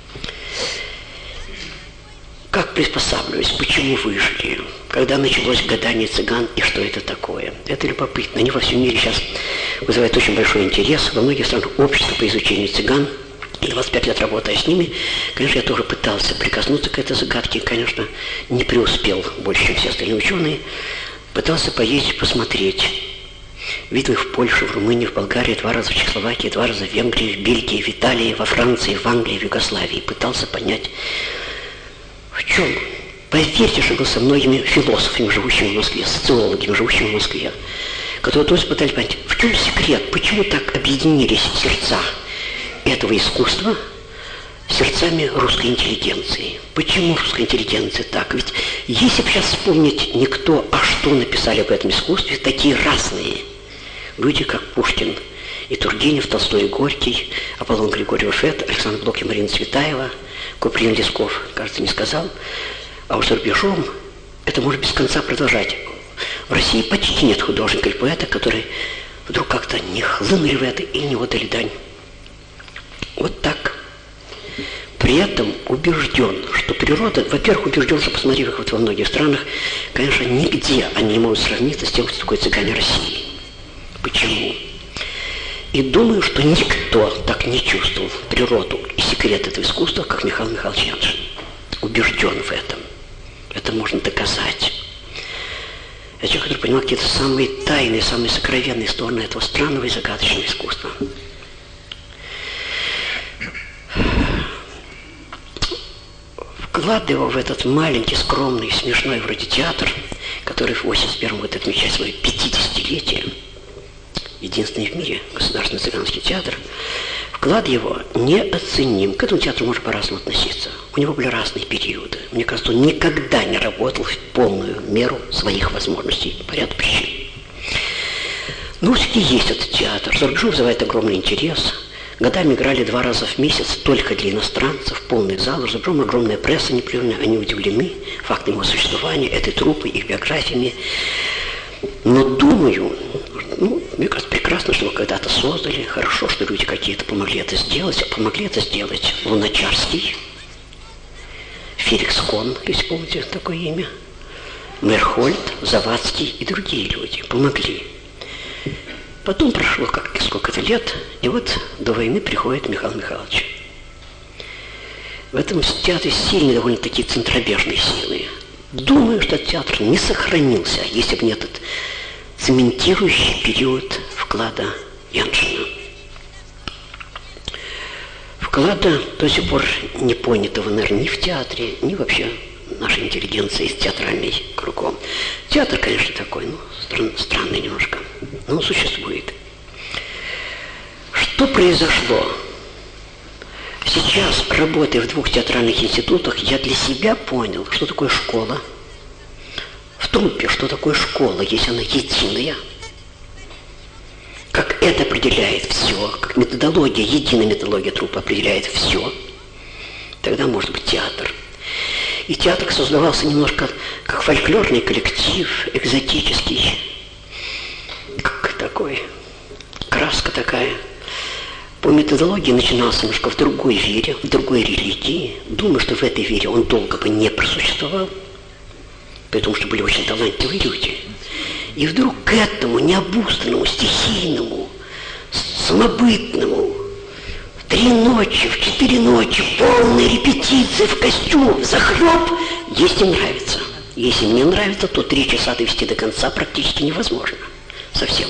S7: Как приспосабливались, почему выжили, когда началось гадание цыган и что это такое. Это любопытно. Они во всем мире сейчас вызывают очень большой интерес. Во многих странах общество по изучению цыган, и двадцать пять лет работая с ними, конечно, я тоже пытался прикоснуться к этой загадке, конечно, не преуспел больше, чем все остальные ученые. Пытался поездить, посмотреть. Видел их в Польше, в Румынии, в Болгарии, два раза в Чехословакии, два раза в Венгрии, в Бельгии, в Италии, во Франции, в Англии, в Югославии. Пытался понять, в чем. Поверьте, что был со многими философами, живущими в Москве, социологами, живущими в Москве, которые тоже пытались понять, в чем секрет, почему так объединились сердца этого искусства с сердцами русской интеллигенции. Почему русская интеллигенция так? Ведь если бы сейчас вспомнить не кто, а что написали об этом искусстве, такие разные люди, как Пушкин и Тургенев, Толстой и Горький, Аполлон Григорьев Фет, Александр Блок и Марина Цветаева, Куприн Лесков, кажется, не сказал. А уж за рубежом это может без конца продолжать. В России почти нет художника или поэта, которые вдруг как-то не хлынули в это и не отдали дань. Вот так. При этом убежден, что природа, во-первых, убежден, что, посмотрев их вот во многих странах, конечно, нигде они не могут сравниться с тем, что такое цыгане России. Почему? И думаю, что никто так не чувствовал природу и секрет этого искусства, как Михаил Михайлович Яншин. Убежден в этом. Это можно доказать. Я человек, который понимал какие-то самые тайные, самые сокровенные стороны этого странного и загадочного искусства. Вкладывая в этот маленький, скромный, смешной вроде театр, который в восемьдесят первом году отмечает свое пятидесятилетие, единственный в мире государственный цыганский театр, вклад его неоценим. К этому театру можно по-разному относиться. У него были разные периоды. Мне кажется, он никогда не работал в полную меру своих возможностей по ряду причин. Но все-таки есть этот театр. За рубежом вызывает огромный интерес. Годами играли два раза в месяц только для иностранцев, полный зал. За рубежом огромная пресса непрерывная. Они удивлены фактом его существования, этой труппы, их биографиями. Но думаю, ну, мне кажется, прекрасно, что вы когда-то создали. Хорошо, что люди какие-то помогли это сделать. А помогли это сделать Луначарский, Феликс Кон, если помните такое имя, Мерхольд, Завадский и другие люди помогли. Потом прошло как сколько-то лет, и вот до войны приходит Михаил Михайлович. В этом театре сильные довольно-таки центробежные силы. Думаю, что этот театр не сохранился, если бы не этот цементирующий период вклада Яншина. Вклада до сих пор не понятого, наверное, ни в театре, ни вообще нашей интеллигенции из театральной кругом. Театр, конечно, такой, ну, стран, странный немножко, но он существует. Что произошло? Сейчас, работая в двух театральных институтах, я для себя понял, что такое школа. В труппе, что такое школа, если она единая. Как это определяет все, как методология, единая методология труппы определяет все, тогда может быть театр. И театр создавался немножко как фольклорный коллектив, экзотический, как такой, краска такая. По методологии начинался немножко в другой вере, в другой религии. Думаю, что в этой вере он долго бы не просуществовал, потому что были очень талантливые люди. И вдруг к этому необузданному, стихийному, самобытному, в три ночи, в четыре ночи, полные репетиции, в костюм, в захлеб, если нравится. Если не нравится, то три часа довести до конца практически невозможно. Совсем.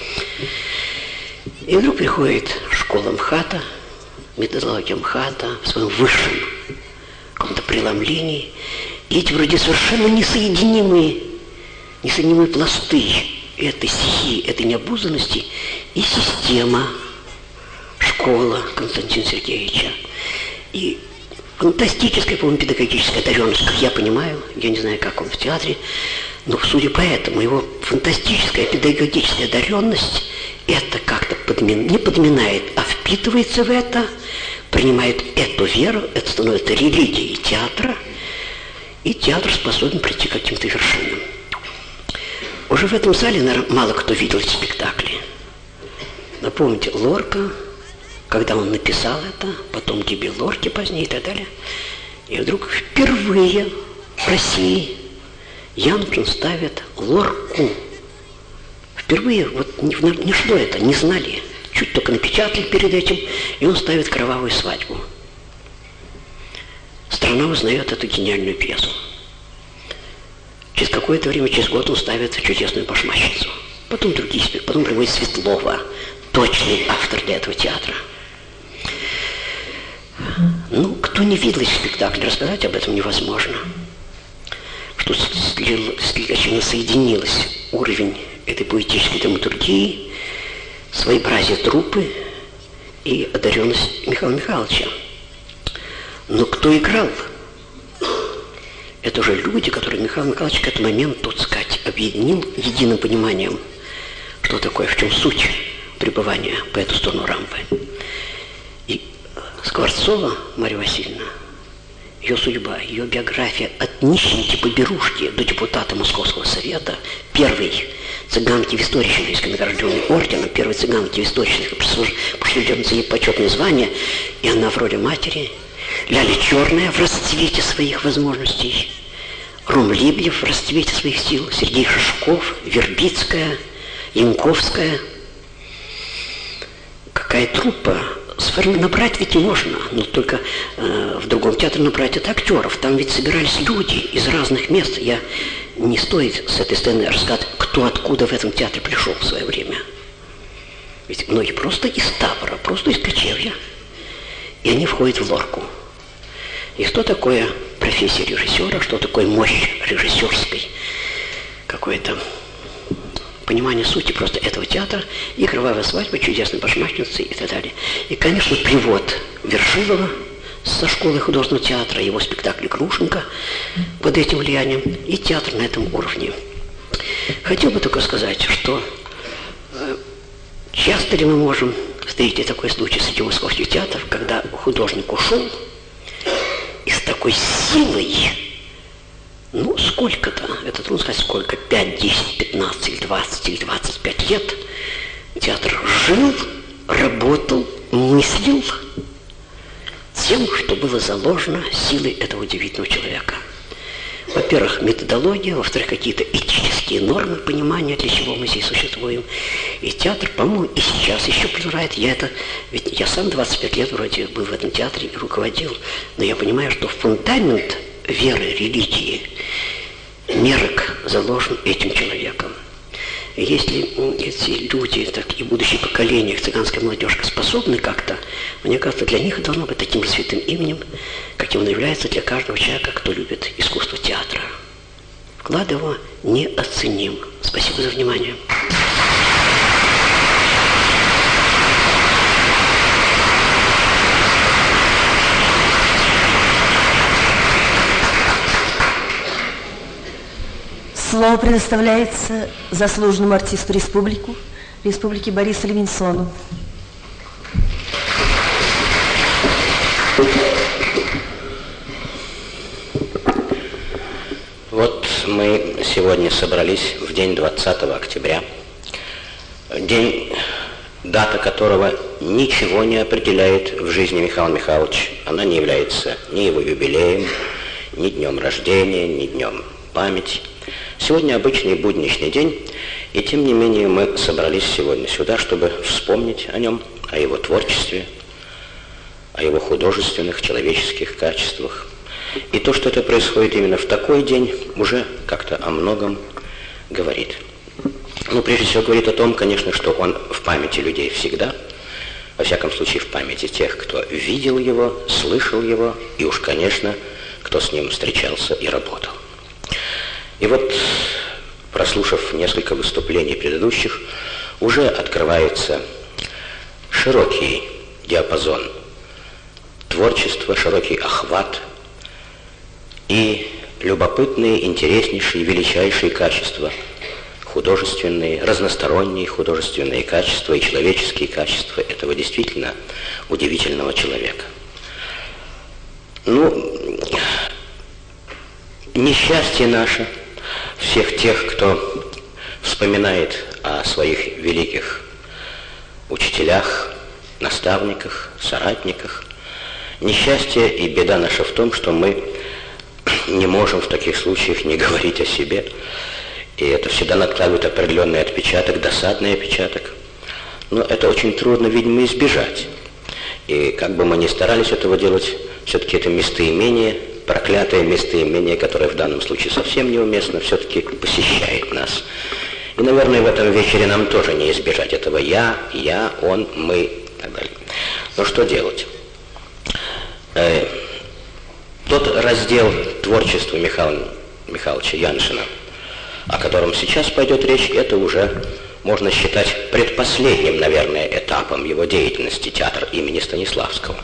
S7: И вдруг приходит школа МХАТа, методология МХАТа в своем высшем каком-то преломлении. И эти вроде совершенно несоединимые, несоединимые пласты этой стихии, этой необузданности и система, школа Константина Сергеевича. И фантастическая, по-моему, педагогическая одаренность, как я понимаю, я не знаю, как он в театре, но судя по этому, его фантастическая педагогическая одаренность это как-то подмин... не подминает, а впитывается в это, принимает эту веру, это становится религией театра, и театр способен прийти к каким-то вершинам. Уже в этом зале, наверное, мало кто видел эти спектакли. Напомните, Лорка, когда он написал это, потом дебют Лорки позднее и так далее, и вдруг впервые в России Яншин ставит Лорку. Впервые, вот не, не что это, не знали. Чуть только напечатали перед этим, и он ставит «Кровавую свадьбу». Страна узнает эту гениальную пьесу. Через какое-то время, через год он ставит «Чудесную башмачницу». Потом другие спектакли, потом приводит Светлова, точный автор для этого театра. Ну, кто не видел эти спектакли, рассказать об этом невозможно. Что очевидно соединилось уровень этой поэтической драматургии, своеобразие труппы и одаренность Михаила Михайловича. Но кто играл? Это уже люди, которые Михаил Михайлович к этому моменту, так сказать, объединил единым пониманием, что такое, в чем суть пребывания по эту сторону рампы. И Скворцова Марья Васильевна, ее судьба, ее биография от нищенки поберушки до депутата Московского совета, первой цыганки в истории еврейской, награжденной орденом, первой цыганки в истории, присужденной ей почетное звание, и она в роли матери, Ляля Черная в расцвете своих возможностей, Ром Лебедев в расцвете своих сил, Сергей Шишков, Вербицкая, Янковская. Какая труппа! Набрать ведь можно, но только э, в другом театре набрать это актеров. Там ведь собирались люди из разных мест. Я не стоит с этой сцены рассказать, кто откуда в этом театре пришел в свое время. Ведь многие просто из табора, просто из кочевья. И они входят в Лорку. И что такое профессия режиссера, что такое мощь режиссерской какой-то понимание сути просто этого театра, и «Кровавая свадьба», «Чудесные башмачницы» и так далее. И, конечно, привод Вершилова со школы художественного театра, его спектакль «Грушенька» под этим влиянием, и театр на этом уровне. Хотел бы только сказать, что э, часто ли мы можем встретить такой случай среди московских театров, когда художник ушел и с такой силой, ну, сколько-то, это трудно сказать, сколько, пять, десять, пятнадцать, или двадцать, или двадцать пять лет театр жил, работал, мыслил тем, что было заложено силой этого удивительного человека. Во-первых, методология, во-вторых, какие-то этические нормы, понимания, для чего мы здесь существуем. И театр, по-моему, и сейчас еще продолжает. Я это, ведь я сам двадцать пять лет вроде был в этом театре и руководил, но я понимаю, что фундамент веры, религии, мерок заложен этим человеком. И если эти люди, так и будущее поколение, цыганская молодежка, способны как-то, мне кажется, для них должно быть таким же святым именем, каким он является для каждого человека, кто любит искусство театра. Вклад его неоценим. Спасибо за внимание.
S6: Слово предоставляется заслуженному артисту республику, республики Борису Левинсону.
S8: Вот мы сегодня собрались в день двадцатого октября, день, дата которого ничего не определяет в жизни Михаила Михайловича. Она не является ни его юбилеем, ни днем рождения, ни днем памяти. Сегодня обычный будничный день, и тем не менее мы собрались сегодня сюда, чтобы вспомнить о нем, о его творчестве, о его художественных, человеческих качествах. И то, что это происходит именно в такой день, уже как-то о многом говорит. Ну, прежде всего, говорит о том, конечно, что он в памяти людей всегда, во всяком случае, в памяти тех, кто видел его, слышал его, и уж, конечно, кто с ним встречался и работал. И вот, прослушав несколько выступлений предыдущих, уже открывается широкий диапазон творчества, широкий охват и любопытные, интереснейшие, величайшие качества, художественные, разносторонние художественные качества и человеческие качества этого действительно удивительного человека. Ну, несчастье наше, всех тех, кто вспоминает о своих великих учителях, наставниках, соратниках. Несчастье и беда наша в том, что мы не можем в таких случаях не говорить о себе. И это всегда накладывает определенный отпечаток, досадный отпечаток. Но это очень трудно, видимо, избежать. И как бы мы ни старались этого делать, все-таки это местоимение, проклятое местоимение, которое в данном случае совсем неуместно, все-таки посещает нас. И, наверное, в этом вечере нам тоже не избежать этого «я», «я», «он», «мы» и так далее. Но что делать? Э, тот раздел творчества Михаила Михайловича Яншина, о котором сейчас пойдет речь, это уже можно считать предпоследним, наверное, этапом его деятельности, театр имени Станиславского.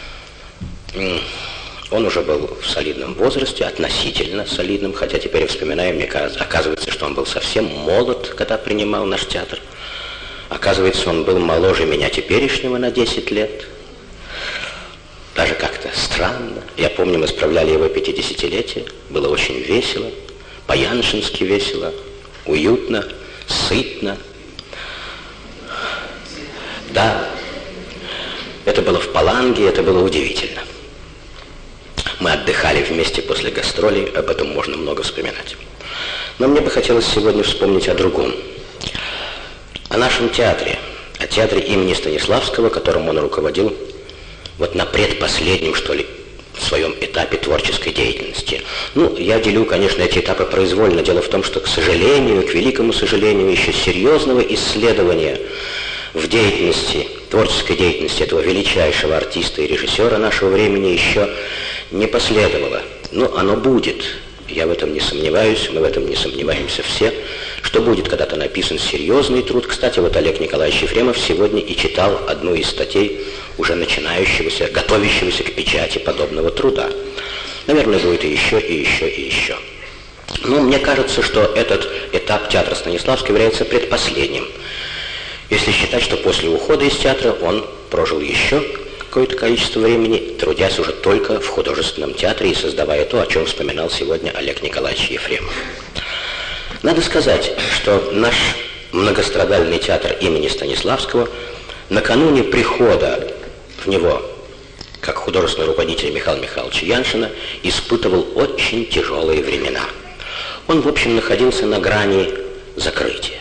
S8: Он уже был в солидном возрасте, относительно солидном, хотя теперь, вспоминаем, мне оказывается, что он был совсем молод, когда принимал наш театр. Оказывается, он был моложе меня теперешнего на десять лет. Даже как-то странно. Я помню, мы справляли его пятидесятилетие. Было очень весело, по-яншински весело, уютно, сытно. Да, это было в Паланге, это было удивительно. Мы отдыхали вместе после гастролей, об этом можно много вспоминать. Но мне бы хотелось сегодня вспомнить о другом. О нашем театре, о театре имени Станиславского, которым он руководил вот на предпоследнем, что ли, своем этапе творческой деятельности. Ну, я делю, конечно, эти этапы произвольно. Дело в том, что, к сожалению, к великому сожалению, еще серьезного исследования в деятельности, творческой деятельности этого величайшего артиста и режиссера нашего времени еще не последовало. Но оно будет. я в этом не сомневаюсь, мы в этом не сомневаемся все, что будет когда-то написан серьезный труд. Кстати, вот Олег Николаевич Ефремов сегодня и читал одну из статей уже начинающегося, готовящегося к печати подобного труда. Наверное, будет и еще, и еще, и еще. Но мне кажется, что этот этап театра Станиславского является предпоследним. Если считать, что после ухода из театра он прожил еще какое-то количество времени, трудясь уже только в художественном театре и создавая то, о чем вспоминал сегодня Олег Николаевич Ефремов. Надо сказать, что наш многострадальный театр имени Станиславского накануне прихода в него как художественный руководитель Михаила Михайловича Яншина испытывал очень тяжелые времена. Он, в общем, находился на грани закрытия.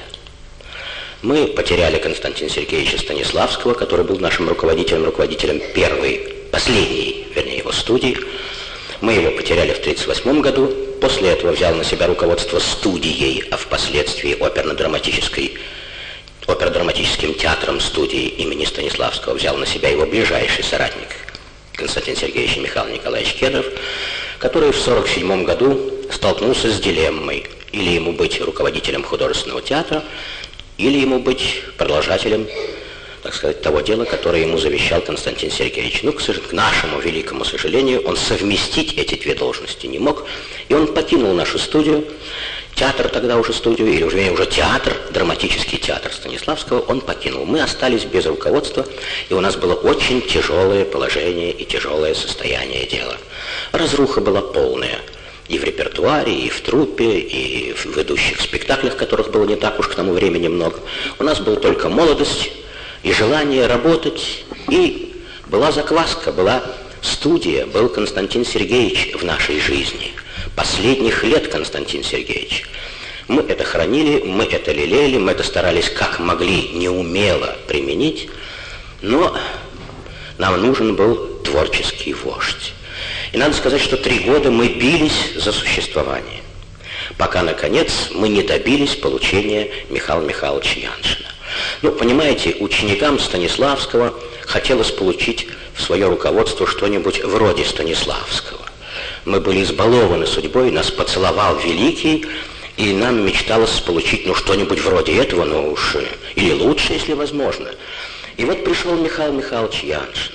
S8: Мы потеряли Константина Сергеевича Станиславского, который был нашим руководителем, руководителем первой, последней, вернее, его студии. Мы его потеряли в тысяча девятьсот тридцать восьмом году. После этого взял на себя руководство студией, а впоследствии оперно-драматической, оперно-драматическим театром студии имени Станиславского взял на себя его ближайший соратник Константин Сергеевич Михаил Николаевич Кедров, который в сорок седьмом году столкнулся с дилеммой: или ему быть руководителем художественного театра, или ему быть продолжателем, так сказать, того дела, которое ему завещал Константин Сергеевич. Ну, к, к нашему великому сожалению, он совместить эти две должности не мог, и он покинул нашу студию, театр тогда уже студию, или уже, уже театр, драматический театр Станиславского он покинул. Мы остались без руководства, и у нас было очень тяжелое положение и тяжелое состояние дела. Разруха была полная. И в репертуаре, и в труппе, и в ведущих спектаклях, которых было не так уж к тому времени много. У нас была только молодость и желание работать, и была закваска, была студия, был Константин Сергеевич в нашей жизни. Последних лет Константин Сергеевич. Мы это хранили, мы это лелеяли, мы это старались как могли неумело применить, но нам нужен был творческий вождь. И надо сказать, что три года мы бились за существование, пока, наконец, мы не добились получения Михаила Михайловича Яншина. Ну, понимаете, ученикам Станиславского хотелось получить в свое руководство что-нибудь вроде Станиславского. Мы были избалованы судьбой, нас поцеловал великий, и нам мечталось получить, ну, что-нибудь вроде этого, ну уж, или лучше, если возможно. И вот пришел Михаил Михайлович Яншин.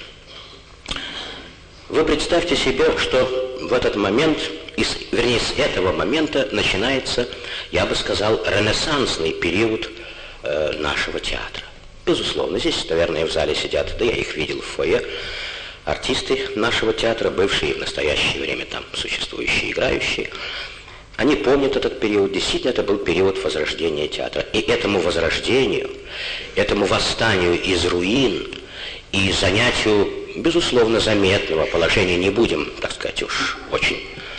S8: Вы представьте себе, что в этот момент, из, вернее, с этого момента начинается, я бы сказал, ренессансный период э, нашего театра. Безусловно, здесь, наверное, в зале сидят, да я их видел в фойе, артисты нашего театра, бывшие в настоящее время там существующие, играющие. Они помнят этот период. Действительно, это был период возрождения театра. И этому возрождению, этому восстанию из руин и занятию, безусловно, заметного положения, не будем, так сказать, уж очень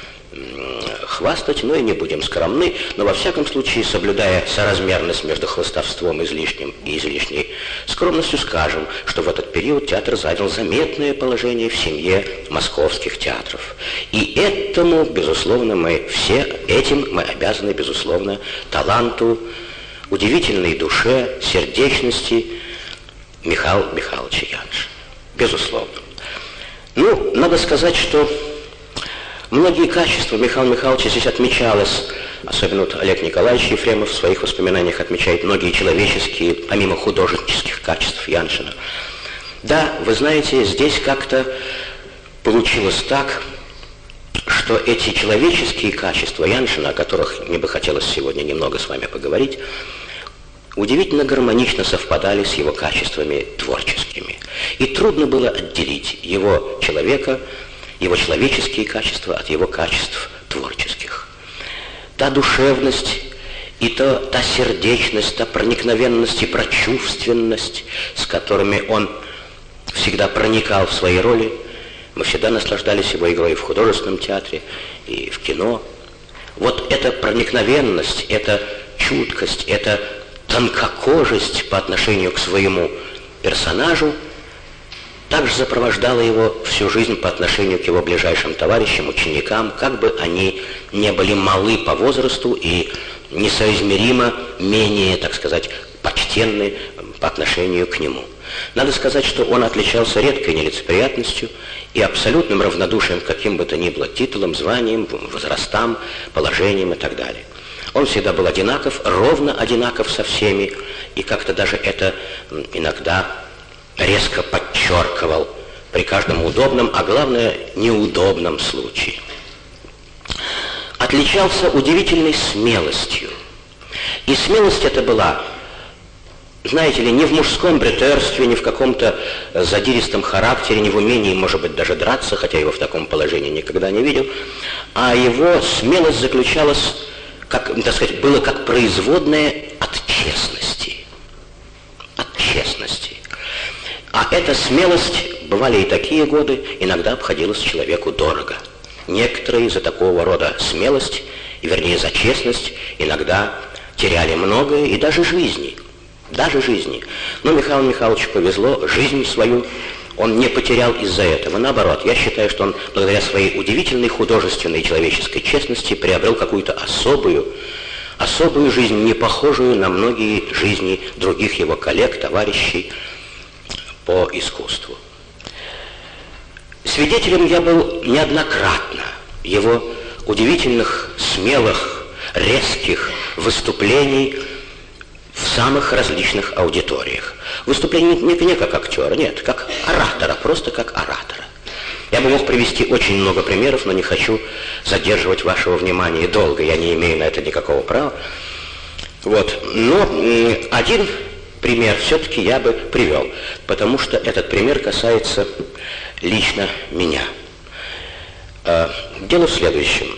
S8: хвастать, но и не будем скромны, но во всяком случае, соблюдая соразмерность между хвастовством излишним и излишней скромностью, скажем, что в этот период театр занял заметное положение в семье московских театров. И этому, безусловно, мы все, этим мы обязаны, безусловно, таланту, удивительной душе, сердечности Михаила Михайловича Яншина. Безусловно. Ну, надо сказать, что многие качества Михаила Михайловича здесь отмечалось, особенно вот Олег Николаевич Ефремов в своих воспоминаниях отмечает многие человеческие, помимо художественных качеств Яншина. Да, вы знаете, здесь как-то получилось так, что эти человеческие качества Яншина, о которых мне бы хотелось сегодня немного с вами поговорить, удивительно гармонично совпадали с его качествами творческими. И трудно было отделить его человека, его человеческие качества от его качеств творческих. Та душевность и то, та сердечность, та проникновенность и прочувственность, с которыми он всегда проникал в свои роли, мы всегда наслаждались его игрой в художественном театре и в кино. Вот эта проникновенность, эта чуткость, эта тонкокожесть по отношению к своему персонажу также сопровождала его всю жизнь по отношению к его ближайшим товарищам, ученикам, как бы они не были малы по возрасту и несоизмеримо менее, так сказать, почтенны по отношению к нему. Надо сказать, что он отличался редкой нелицеприятностью и абсолютным равнодушием к каким бы то ни было титулам, званиям, возрастам, положениям и так далее. Он всегда был одинаков, ровно одинаков со всеми, и как-то даже это иногда резко подчеркивал при каждом удобном, а главное, неудобном случае. Отличался удивительной смелостью. И смелость эта была, знаете ли, не в мужском бретерстве, не в каком-то задиристом характере, не в умении, может быть, даже драться, хотя его в таком положении никогда не видел, а его смелость заключалась, как, так сказать, было как производное от честности. От честности. А эта смелость, бывали и такие годы, иногда обходилась человеку дорого. Некоторые за такого рода смелость, и вернее за честность, иногда теряли многое и даже жизни. Даже жизни. Но Михаилу Михайловичу повезло, жизнь свою он не потерял из-за этого. Наоборот, я считаю, что он благодаря своей удивительной художественной и человеческой честности приобрел какую-то особую, особую жизнь, не похожую на многие жизни других его коллег, товарищей по искусству. Свидетелем я был неоднократно его удивительных, смелых, резких выступлений в самых различных аудиториях. Выступление не, не как актера, нет, как оратора, просто как оратора. Я бы мог привести очень много примеров, но не хочу задерживать вашего внимания долго, я не имею на это никакого права. Вот. Но один пример все-таки я бы привел, потому что этот пример касается лично меня. Дело в следующем.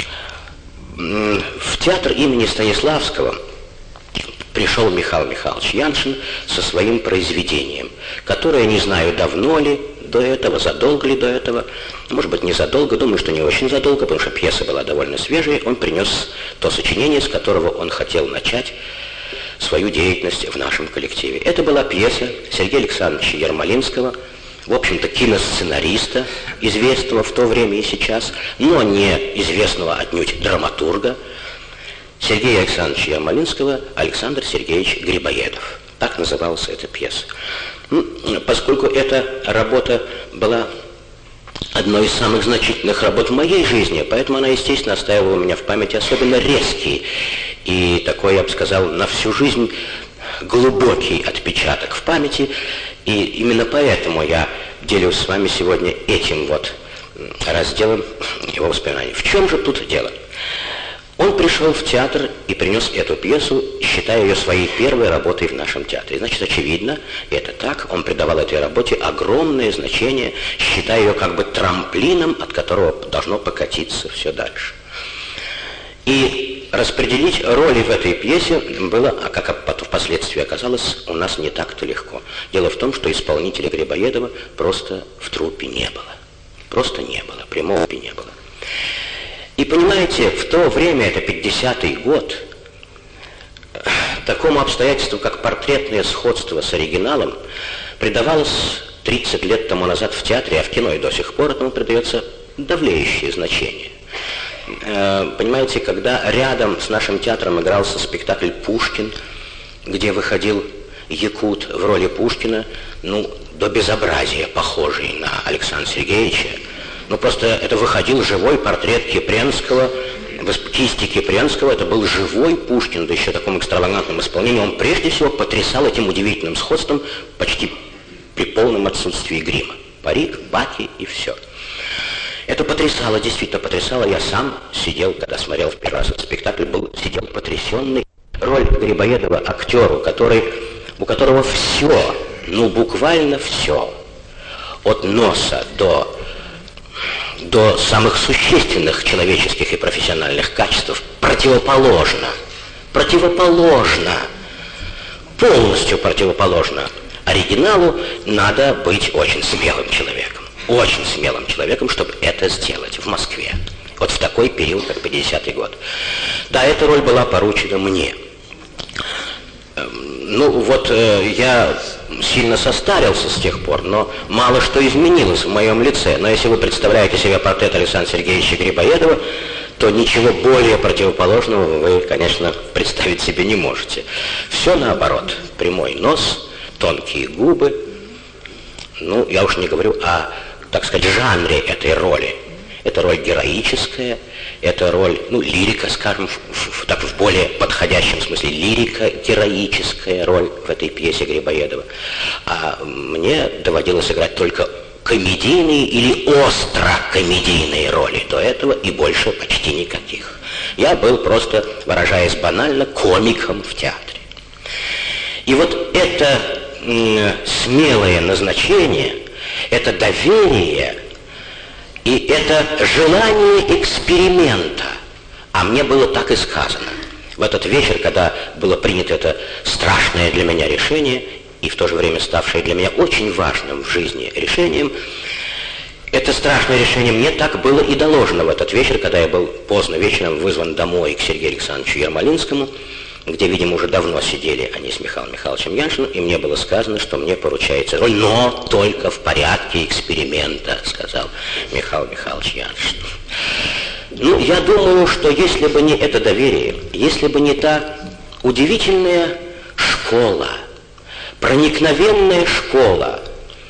S8: В театр имени Станиславского пришел Михаил Михайлович Яншин со своим произведением, которое, не знаю, давно ли до этого, задолго ли до этого, может быть, не задолго, думаю, что не очень задолго, потому что пьеса была довольно свежая, он принес то сочинение, с которого он хотел начать свою деятельность в нашем коллективе. Это была пьеса Сергея Александровича Ермолинского, в общем-то, киносценариста, известного в то время и сейчас, но не известного отнюдь драматурга, Сергея Александровича Ермолинского, Александр Сергеевич Грибоедов. Так называлась эта пьеса. Ну, поскольку эта работа была одной из самых значительных работ в моей жизни, поэтому она, естественно, оставила у меня в памяти особенно резкий и такой, я бы сказал, на всю жизнь глубокий отпечаток в памяти. И именно поэтому я делюсь с вами сегодня этим вот разделом его воспоминаний. В чем же тут дело? Он пришел в театр и принес эту пьесу, считая ее своей первой работой в нашем театре. Значит, очевидно, это так, он придавал этой работе огромное значение, считая ее как бы трамплином, от которого должно покатиться все дальше. И распределить роли в этой пьесе было, а как потом впоследствии оказалось, у нас не так-то легко. Дело в том, что исполнителя Грибоедова просто в труппе не было. Просто не было, прямого не было. И понимаете, в то время, это пятидесятый год, такому обстоятельству, как портретное сходство с оригиналом, придавалось тридцать лет тому назад в театре, а в кино и до сих пор этому придается давлеющее значение. Понимаете, когда рядом с нашим театром игрался спектакль «Пушкин», где выходил якут в роли Пушкина, ну, до безобразия похожий на Александра Сергеевича, ну, просто это выходил живой портрет Кипренского, кисти Кипренского, это был живой Пушкин, да еще в таком экстравагантном исполнении. Он прежде всего потрясал этим удивительным сходством почти при полном отсутствии грима. Парик, баки и все. Это потрясало, действительно потрясало. Я сам сидел, когда смотрел в первый раз этот спектакль, был, сидел потрясенный. Роль Грибоедова актеру, который, у которого все, ну буквально все, от носа до... до самых существенных человеческих и профессиональных качеств противоположно. Противоположно. Полностью противоположно. Оригиналу надо быть очень смелым человеком. Очень смелым человеком, чтобы это сделать в Москве. Вот в такой период, как пятидесятый год. Да, эта роль была поручена мне. Ну, вот э, я сильно состарился с тех пор, но мало что изменилось в моем лице. Но если вы представляете себе портрет Александра Сергеевича Грибоедова, то ничего более противоположного вы, конечно, представить себе не можете. Все наоборот. Прямой нос, тонкие губы. Ну, я уж не говорю о, так сказать, жанре этой роли. Это роль героическая, это роль, ну, лирика, скажем, в, в, так, в более подходящем смысле, лирика-героическая роль в этой пьесе Грибоедова. А мне доводилось играть только комедийные или остро-комедийные роли. До этого и больше почти никаких. Я был просто, выражаясь банально, комиком в театре. И вот это м, смелое назначение, это доверие и это желание эксперимента, а мне было так и сказано. В этот вечер, когда было принято это страшное для меня решение, и в то же время ставшее для меня очень важным в жизни решением, это страшное решение мне так было и доложено в этот вечер, когда я был поздно вечером вызван домой к Сергею Александровичу Ермолинскому, где, видимо, уже давно сидели они с Михаилом Михайловичем Яншиным, и мне было сказано, что мне поручается роль, но только в порядке эксперимента, сказал Михаил Михайлович Яншин. Ну, я думаю, что если бы не это доверие, если бы не та удивительная школа, проникновенная школа,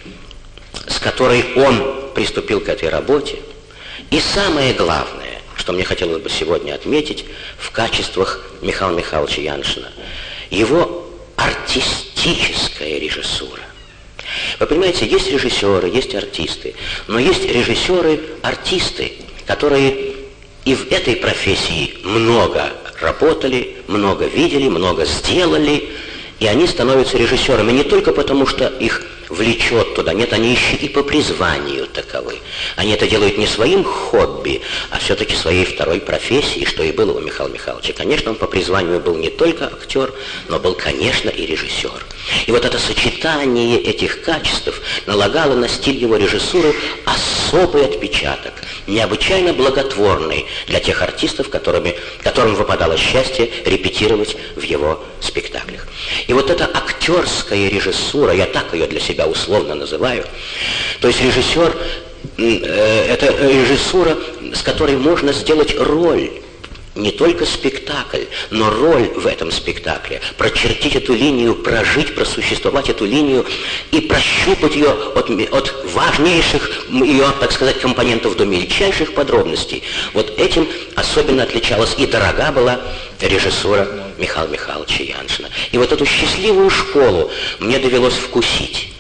S8: с которой он приступил к этой работе, и самое главное, что мне хотелось бы сегодня отметить в качествах Михаила Михайловича Яншина, его артистическая режиссура. Вы понимаете, есть режиссеры, есть артисты, но есть режиссеры-артисты, которые и в этой профессии много работали, много видели, много сделали, и они становятся режиссерами не только потому, что их влечет туда, нет, они еще и по призванию таковы. Они это делают не своим хобби, а все-таки своей второй профессией, что и было у Михаила Михайловича. Конечно, он по призванию был не только актер, но был, конечно, и режиссер. И вот это сочетание этих качеств налагало на стиль его режиссуры особый отпечаток, необычайно благотворный для тех артистов, которыми, которым выпадало счастье репетировать в его спектаклях. И вот эта актерская режиссура, я так ее для себя условно называю, то есть режиссер, э, это режиссура, с которой можно сделать роль, не только спектакль, но роль в этом спектакле, прочертить эту линию, прожить, просуществовать эту линию и прощупать ее от, от важнейших ее, так сказать, компонентов до мельчайших подробностей. Вот этим особенно отличалась и дорога была режиссура Михаила Михайловича Яншина. И вот эту счастливую школу мне довелось вкусить.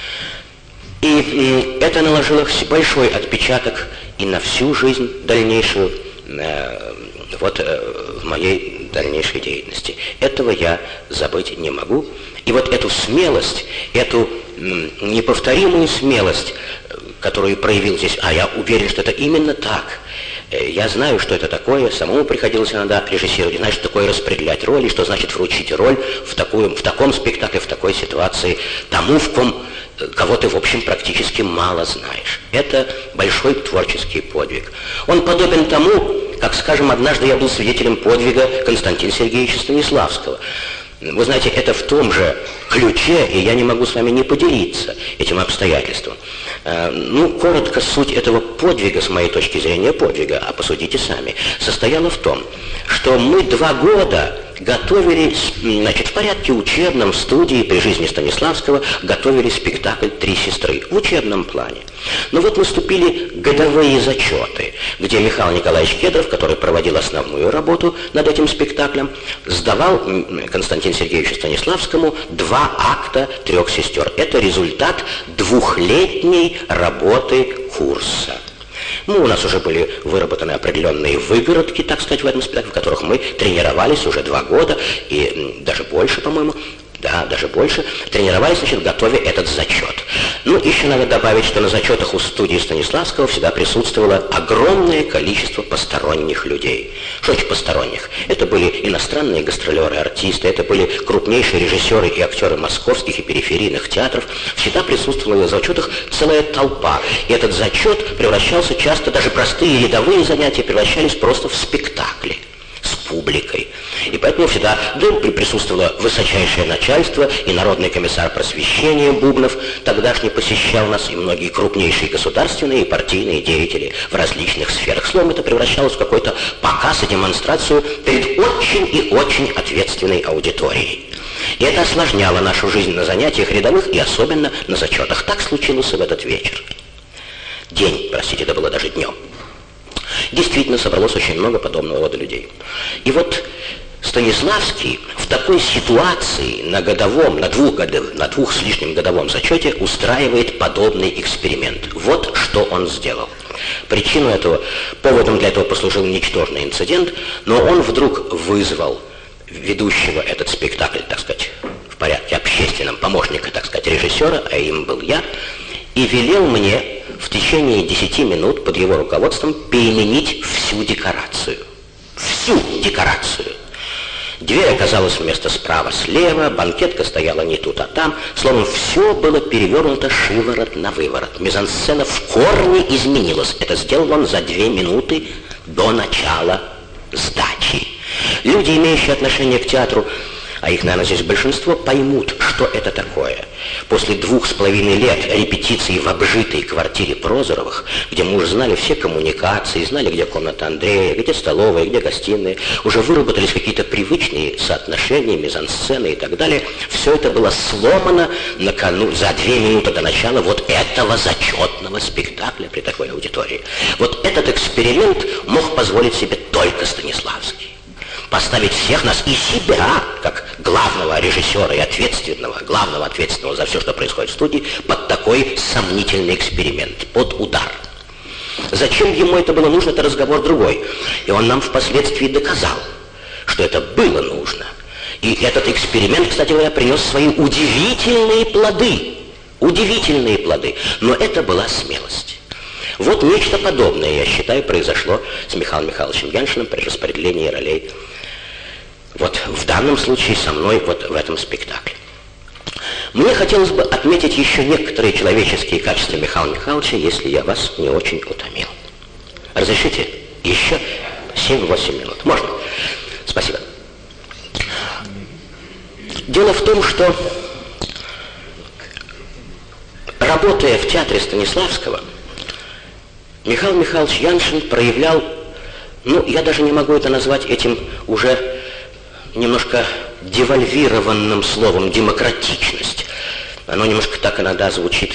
S8: И, и это наложило большой отпечаток и на всю жизнь дальнейшую, э, вот э, в моей дальнейшей деятельности. Этого я забыть не могу. И вот эту смелость, эту э, неповторимую смелость, которую проявил здесь, а я уверен, что это именно так. Я знаю, что это такое, самому приходилось иногда режиссировать, знаю, что такое распределять роли, что значит вручить роль в, такую, в таком спектакле, в такой ситуации тому, в ком, кого ты, в общем, практически мало знаешь. Это большой творческий подвиг. Он подобен тому, как, скажем, однажды я был свидетелем подвига Константина Сергеевича Станиславского. Вы знаете, это в том же ключе, и я не могу с вами не поделиться этим обстоятельством. Ну, коротко, суть этого подвига, с моей точки зрения подвига, а посудите сами, состояла в том, что мы два года готовили, значит, в порядке учебном, в студии при жизни Станиславского, готовили спектакль «Три сестры» в учебном плане. Но вот наступили годовые зачеты, где Михаил Николаевич Кедров, который проводил основную работу над этим спектаклем, сдавал Константину Сергеевичу Станиславскому два акта «Трех сестер». Это результат двухлетней работы курса. Ну, у нас уже были выработаны определенные выгородки, так сказать, в этом спектакле, в которых мы тренировались уже два года, и даже больше, по-моему, да, даже больше, тренировались, значит, готовя этот зачет. Ну, еще надо добавить, что на зачетах у студии Станиславского всегда присутствовало огромное количество посторонних людей. Что значит посторонних? Это были иностранные гастролеры, артисты, это были крупнейшие режиссеры и актеры московских и периферийных театров. Всегда присутствовала на зачетах целая толпа. И этот зачет превращался часто, даже простые рядовые занятия превращались просто в спектакли с публикой. И поэтому всегда да, присутствовало высочайшее начальство, и народный комиссар просвещения Бубнов тогдашний посещал нас, и многие крупнейшие государственные и партийные деятели в различных сферах. Словом, это превращалось в какой-то показ и демонстрацию перед очень и очень ответственной аудиторией. И это осложняло нашу жизнь на занятиях рядовых и особенно на зачетах. Так случилось и в этот вечер. День, простите, это было даже днем. Действительно, собралось очень много подобного рода людей. И вот Станиславский в такой ситуации на годовом, на двух, годов, на двух с лишним годовом зачете устраивает подобный эксперимент. Вот что он сделал. Причину этого, поводом для этого послужил ничтожный инцидент, но он вдруг вызвал ведущего этот спектакль, так сказать, в порядке общественном, помощника, так сказать, режиссера, а им был я, и велел мне в течение десяти минут под его руководством переменить всю декорацию. Всю декорацию. Дверь оказалась вместо справа слева, банкетка стояла не тут, а там. Словом, все было перевернуто шиворот на выворот. Мизансцена в корне изменилась. Это сделал он за две минуты до начала сдачи. Люди, имеющие отношение к театру, а их, наверное, здесь большинство, поймут, что это такое. После двух с половиной лет репетиций в обжитой квартире Прозоровых, где мы уже знали все коммуникации, знали, где комната Андрея, где столовая, где гостиная, уже выработались какие-то привычные соотношения, мизансцены и так далее. Все это было сломано накануне, за две минуты до начала вот этого зачетного спектакля при такой аудитории. Вот этот эксперимент мог позволить себе только Станиславский. Поставить всех нас и себя, как главного режиссера и ответственного, главного ответственного за все, что происходит в студии, под такой сомнительный эксперимент, под удар. Зачем ему это было нужно, это разговор другой. И он нам впоследствии доказал, что это было нужно. И этот эксперимент, кстати говоря, принес свои удивительные плоды. Удивительные плоды. Но это была смелость. Вот нечто подобное, я считаю, произошло с Михаилом Михайловичем Яншиным при распределении ролей. Вот в данном случае со мной вот в этом спектакле. Мне хотелось бы отметить еще некоторые человеческие качества Михаила Михайловича, если я вас не очень утомил. Разрешите еще семь-восемь минут? Можно? Спасибо. Дело в том, что, работая в театре Станиславского, Михаил Михайлович Яншин проявлял, ну, я даже не могу это назвать этим уже немножко девальвированным словом демократичность. Оно немножко так иногда звучит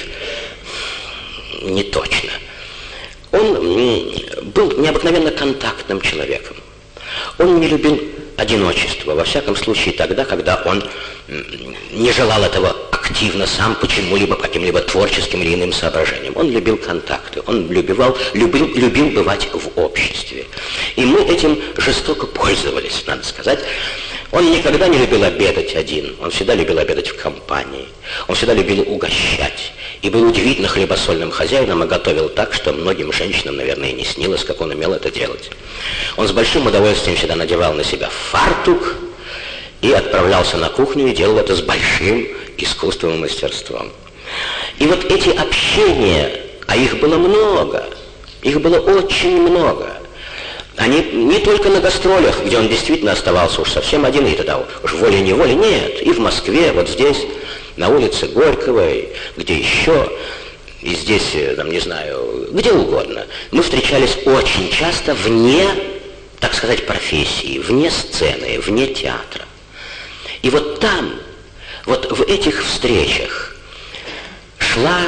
S8: неточно. Он был необыкновенно контактным человеком. Он не любил одиночество, во всяком случае тогда, когда он не желал этого активно сам почему-либо, каким-либо творческим или иным соображением. Он любил контакты, он любил, любил, любил бывать в обществе. И мы этим жестоко пользовались, надо сказать. Он никогда не любил обедать один, он всегда любил обедать в компании, он всегда любил угощать. И был удивительно хлебосольным хозяином и готовил так, что многим женщинам, наверное, и не снилось, как он умел это делать. Он с большим удовольствием всегда надевал на себя фартук и отправлялся на кухню и делал это с большим искусством и мастерством. И вот эти общения, а их было много, их было очень много. Они не только на гастролях, где он действительно оставался уж совсем один, и тогда уж волей-неволей, нет, и в Москве, вот здесь, на улице Горького, где еще, и здесь, там, не знаю, где угодно. Мы встречались очень часто вне, так сказать, профессии, вне сцены, вне театра. И вот там, вот в этих встречах шла,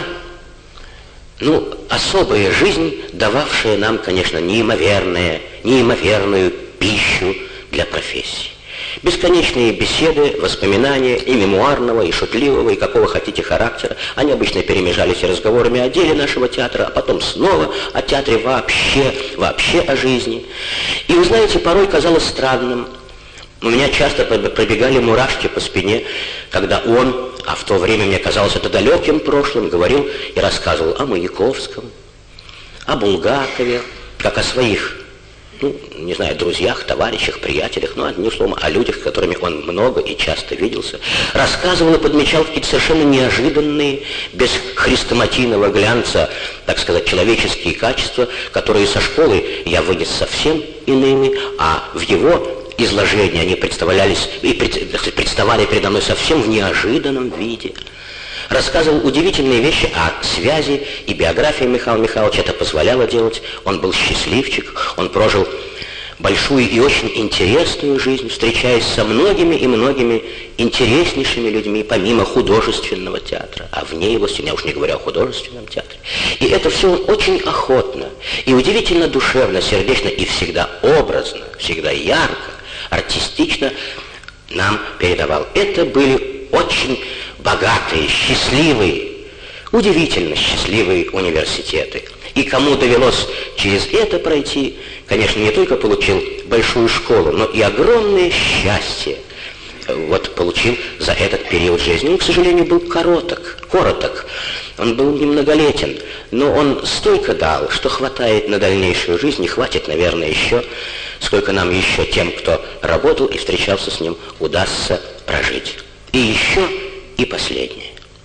S8: ну, особая жизнь, дававшая нам, конечно, неимоверное, неимоверную пищу для профессии. Бесконечные беседы, воспоминания и мемуарного, и шутливого, и какого хотите характера. Они обычно перемежались разговорами о деле нашего театра, а потом снова о театре вообще, вообще о жизни. И вы знаете, порой казалось странным, у меня часто пробегали мурашки по спине, когда он, а в то время мне казалось это далеким прошлым, говорил и рассказывал о Маяковском, о Булгакове, как о своих, ну, не знаю, друзьях, товарищах, приятелях, ну, одним словом, о людях, с которыми он много и часто виделся. Рассказывал и подмечал какие-то совершенно неожиданные, без хрестоматийного глянца, так сказать, человеческие качества, которые со школы я вынес совсем иными, а в его изложения они представлялись и представали передо мной совсем в неожиданном виде. Рассказывал удивительные вещи о связи и биографии Михаила Михайловича. Это позволяло делать. Он был счастливчик. Он прожил большую и очень интересную жизнь, встречаясь со многими и многими интереснейшими людьми, помимо художественного театра, а вне его стен, я уж не говорю о художественном театре. И это все он очень охотно и удивительно душевно, сердечно и всегда образно, всегда ярко, артистично нам передавал. Это были очень богатые, счастливые, удивительно счастливые университеты. И кому довелось через это пройти, конечно, не только получил большую школу, но и огромное счастье вот получил за этот период жизни. Он, к сожалению, был короток, короток, он был немноголетен, но он столько дал, что хватает на дальнейшую жизнь, и хватит, наверное, еще, сколько нам еще тем, кто работал и встречался с ним, удастся прожить. И еще, и последнее.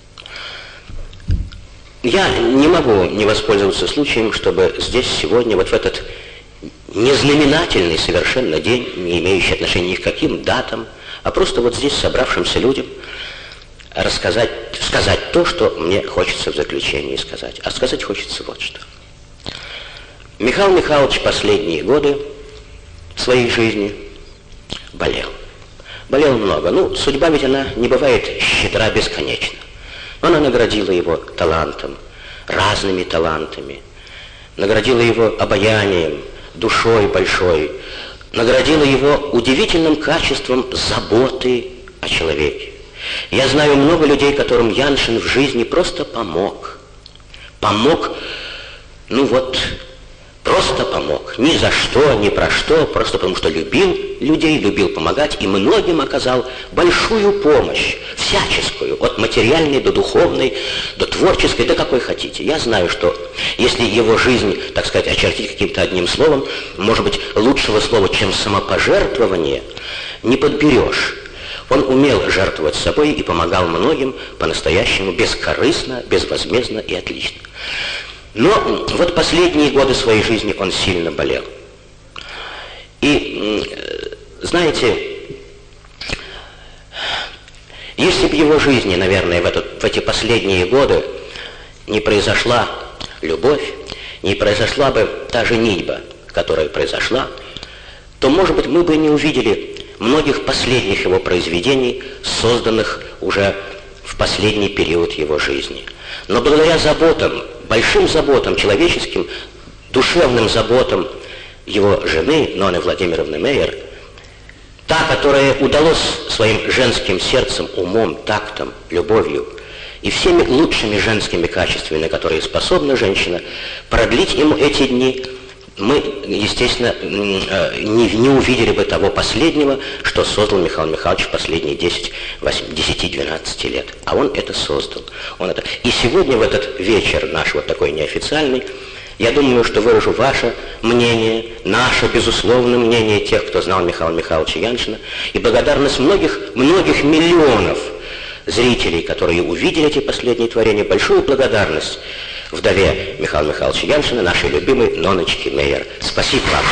S8: Я не могу не воспользоваться случаем, чтобы здесь сегодня, вот в этот незнаменательный совершенно день, не имеющий отношения ни к каким датам, а просто вот здесь собравшимся людям рассказать, сказать то, что мне хочется в заключении сказать. А сказать хочется вот что. Михаил Михайлович последние годы своей жизни болел. Болел много. Ну, судьба ведь она не бывает щедра бесконечно. Она наградила его талантом, разными талантами, наградила его обаянием, душой большой, наградила его удивительным качеством заботы о человеке. Я знаю много людей, которым Яншин в жизни просто помог. Помог, ну вот, просто помог. Ни за что, ни про что, просто потому что любил людей, любил помогать и многим оказал большую помощь, всяческую, от материальной до духовной, до творческой, до какой хотите. Я знаю, что если его жизнь, так сказать, очертить каким-то одним словом, может быть, лучшего слова, чем самопожертвование, не подберешь. Он умел жертвовать собой и помогал многим по-настоящему бескорыстно, безвозмездно и отлично. Но вот последние годы своей жизни он сильно болел. И, знаете, если бы в его жизни, наверное, в, этот, в эти последние годы не произошла любовь, не произошла бы та женитьба, которая произошла, то, может быть, мы бы не увидели многих последних его произведений, созданных уже в последний период его жизни. Но благодаря заботам, большим заботам, человеческим, душевным заботам его жены, Ноны Владимировны Мейер, та, которая удалось своим женским сердцем, умом, тактом, любовью и всеми лучшими женскими качествами, на которые способна женщина, продлить ему эти дни, мы, естественно, не, не увидели бы того последнего, что создал Михаил Михайлович в последние десять-двенадцать лет. А он это создал. Он это... И сегодня, в этот вечер наш вот такой неофициальный, я думаю, что выражу ваше мнение, наше безусловное мнение тех, кто знал Михаила Михайловича Яншина, и благодарность многих, многих миллионов зрителей, которые увидели эти последние творения, большую благодарность вдове Михаила Михайловича Яншина, нашей любимой Ноночке Мейер. Спасибо вам.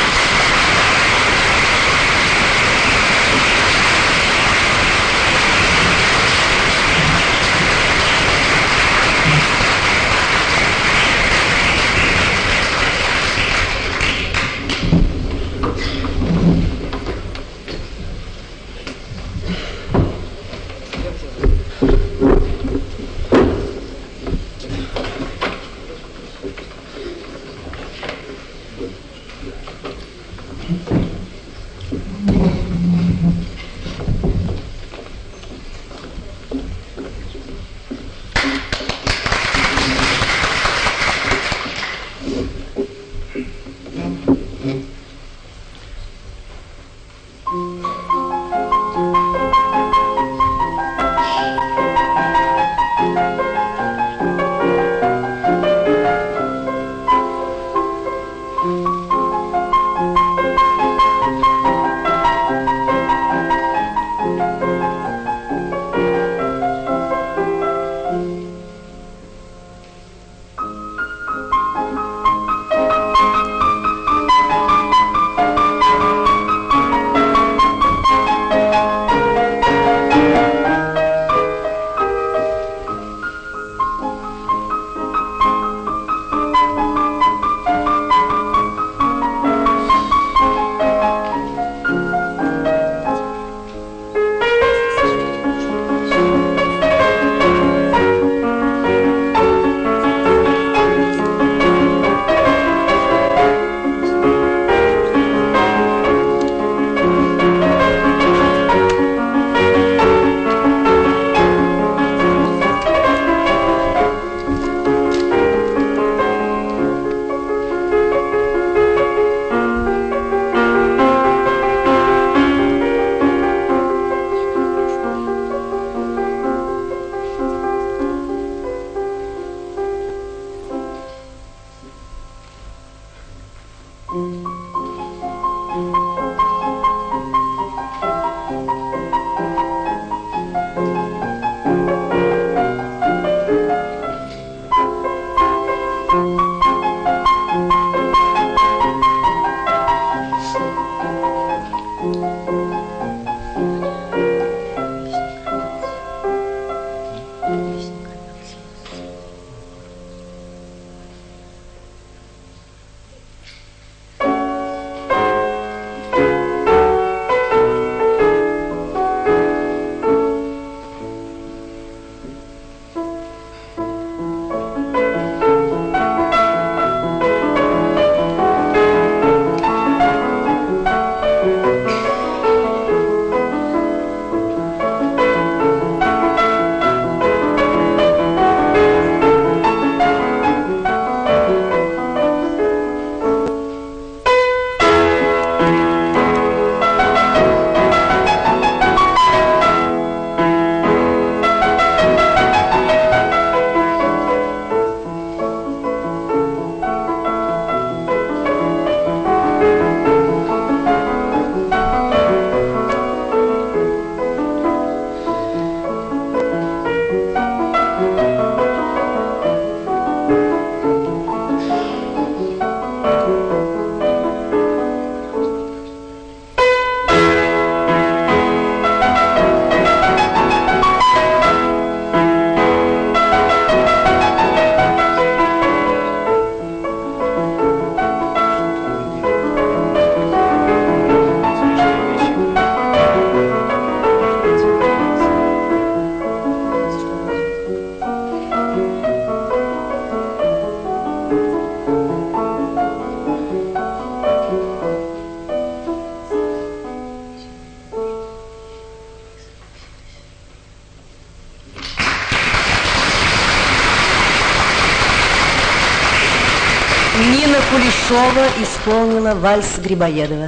S6: Ершова исполнила вальс Грибоедова.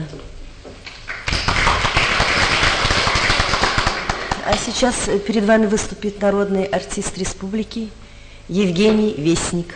S6: А сейчас перед вами выступит народный артист республики Евгений Вестник.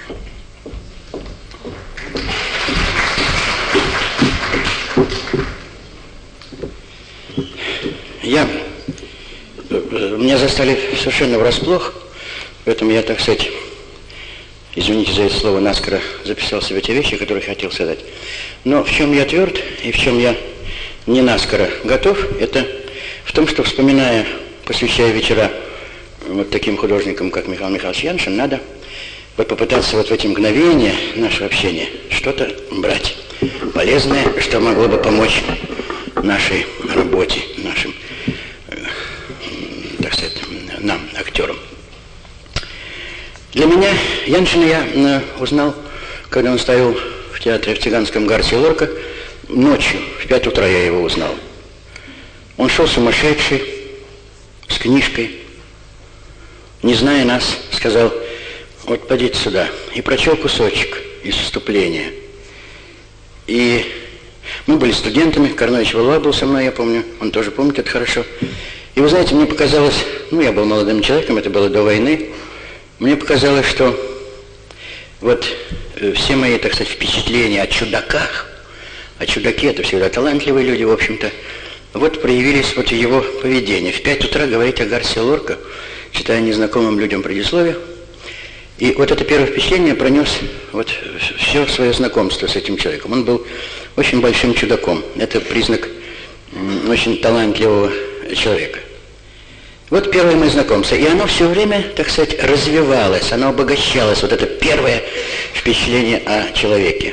S7: Я... Меня застали совершенно врасплох, поэтому я, так сказать, извините за это слово, наскоро записал себе те вещи, которые хотел сказать. Но в чем я тверд и в чем я не наскоро готов, это в том, что, вспоминая, посвящая вечера вот таким художникам, как Михаил Михайлович Яншин, надо вот попытаться вот в эти мгновения нашего общения что-то брать полезное, что могло бы помочь нашей работе, нашим, так сказать, нам, актерам. Для меня Яншина я узнал, когда он ставил в театре в Цыганском Гарсия Лорка ночью, в пять утра я его узнал. Он шел сумасшедший, с книжкой, не зная нас, сказал: вот подите сюда, и прочел кусочек из вступления. И мы были студентами, Корнович Валуа был со мной, я помню, он тоже помнит это хорошо. И вы знаете, мне показалось, ну я был молодым человеком, это было до войны, мне показалось, что вот э, все мои, так сказать, впечатления о чудаках, а чудаки это всегда талантливые люди, в общем-то, вот проявились вот в его поведении. В пять утра говорить о Гарсия Лорка, читая незнакомым людям предисловие, и вот это первое впечатление пронес вот все свое знакомство с этим человеком. Он был очень большим чудаком. Это признак м, очень талантливого человека. Вот первое мое знакомство. И оно все время, так сказать, развивалось, оно обогащалось. Вот это первое впечатление о человеке.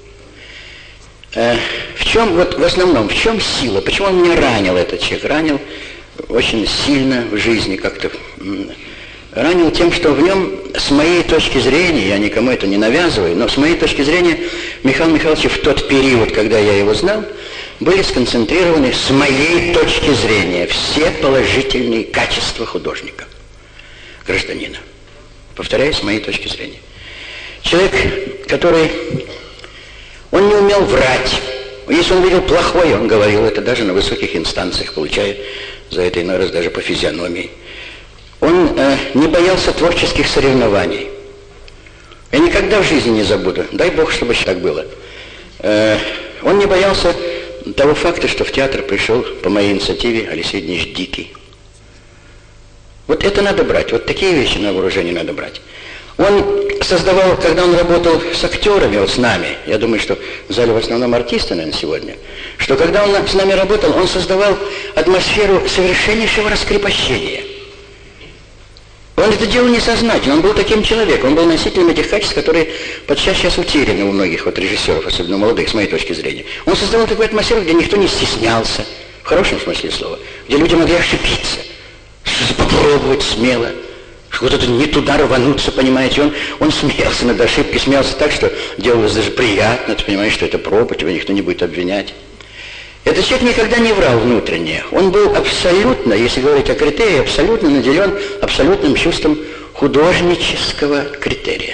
S7: Э, в чем, вот в основном, в чем сила? Почему он меня ранил, этот человек? Ранил очень сильно в жизни как-то. Ранил тем, что в нем, с моей точки зрения, я никому это не навязываю, но с моей точки зрения, Михаил Михайлович в тот период, когда я его знал, были сконцентрированы, с моей точки зрения, все положительные качества художника, гражданина. Повторяю, с моей точки зрения. Человек, который, он не умел врать. Если он видел плохое, он говорил это даже на высоких инстанциях, получая за это иной раз даже по физиономии. Он э, не боялся творческих соревнований. Я никогда в жизни не забуду, дай Бог, чтобы так было. Э, он не боялся того факта, что в театр пришел по моей инициативе Алексей Дмитриевич Дикий. Вот это надо брать, вот такие вещи на вооружение надо брать. Он создавал, когда он работал с актерами, вот с нами, я думаю, что в зале в основном артисты, наверное, сегодня, что когда он с нами работал, он создавал атмосферу совершеннейшего раскрепощения. Он это делал несознательно, он был таким человеком, он был носителем этих качеств, которые подчас сейчас утеряны у многих вот режиссеров, особенно молодых, с моей точки зрения. Он создавал такую атмосферу, где никто не стеснялся, в хорошем смысле слова, где люди могли ошибиться, попробовать смело, вот это не туда рвануться, понимаете, он, он смеялся над ошибкой, смеялся так, что делалось даже приятно, ты понимаешь, что это проба, тебя никто не будет обвинять. Этот человек никогда не врал внутренне. Он был абсолютно, если говорить о критерии, абсолютно наделен абсолютным чувством художнического критерия.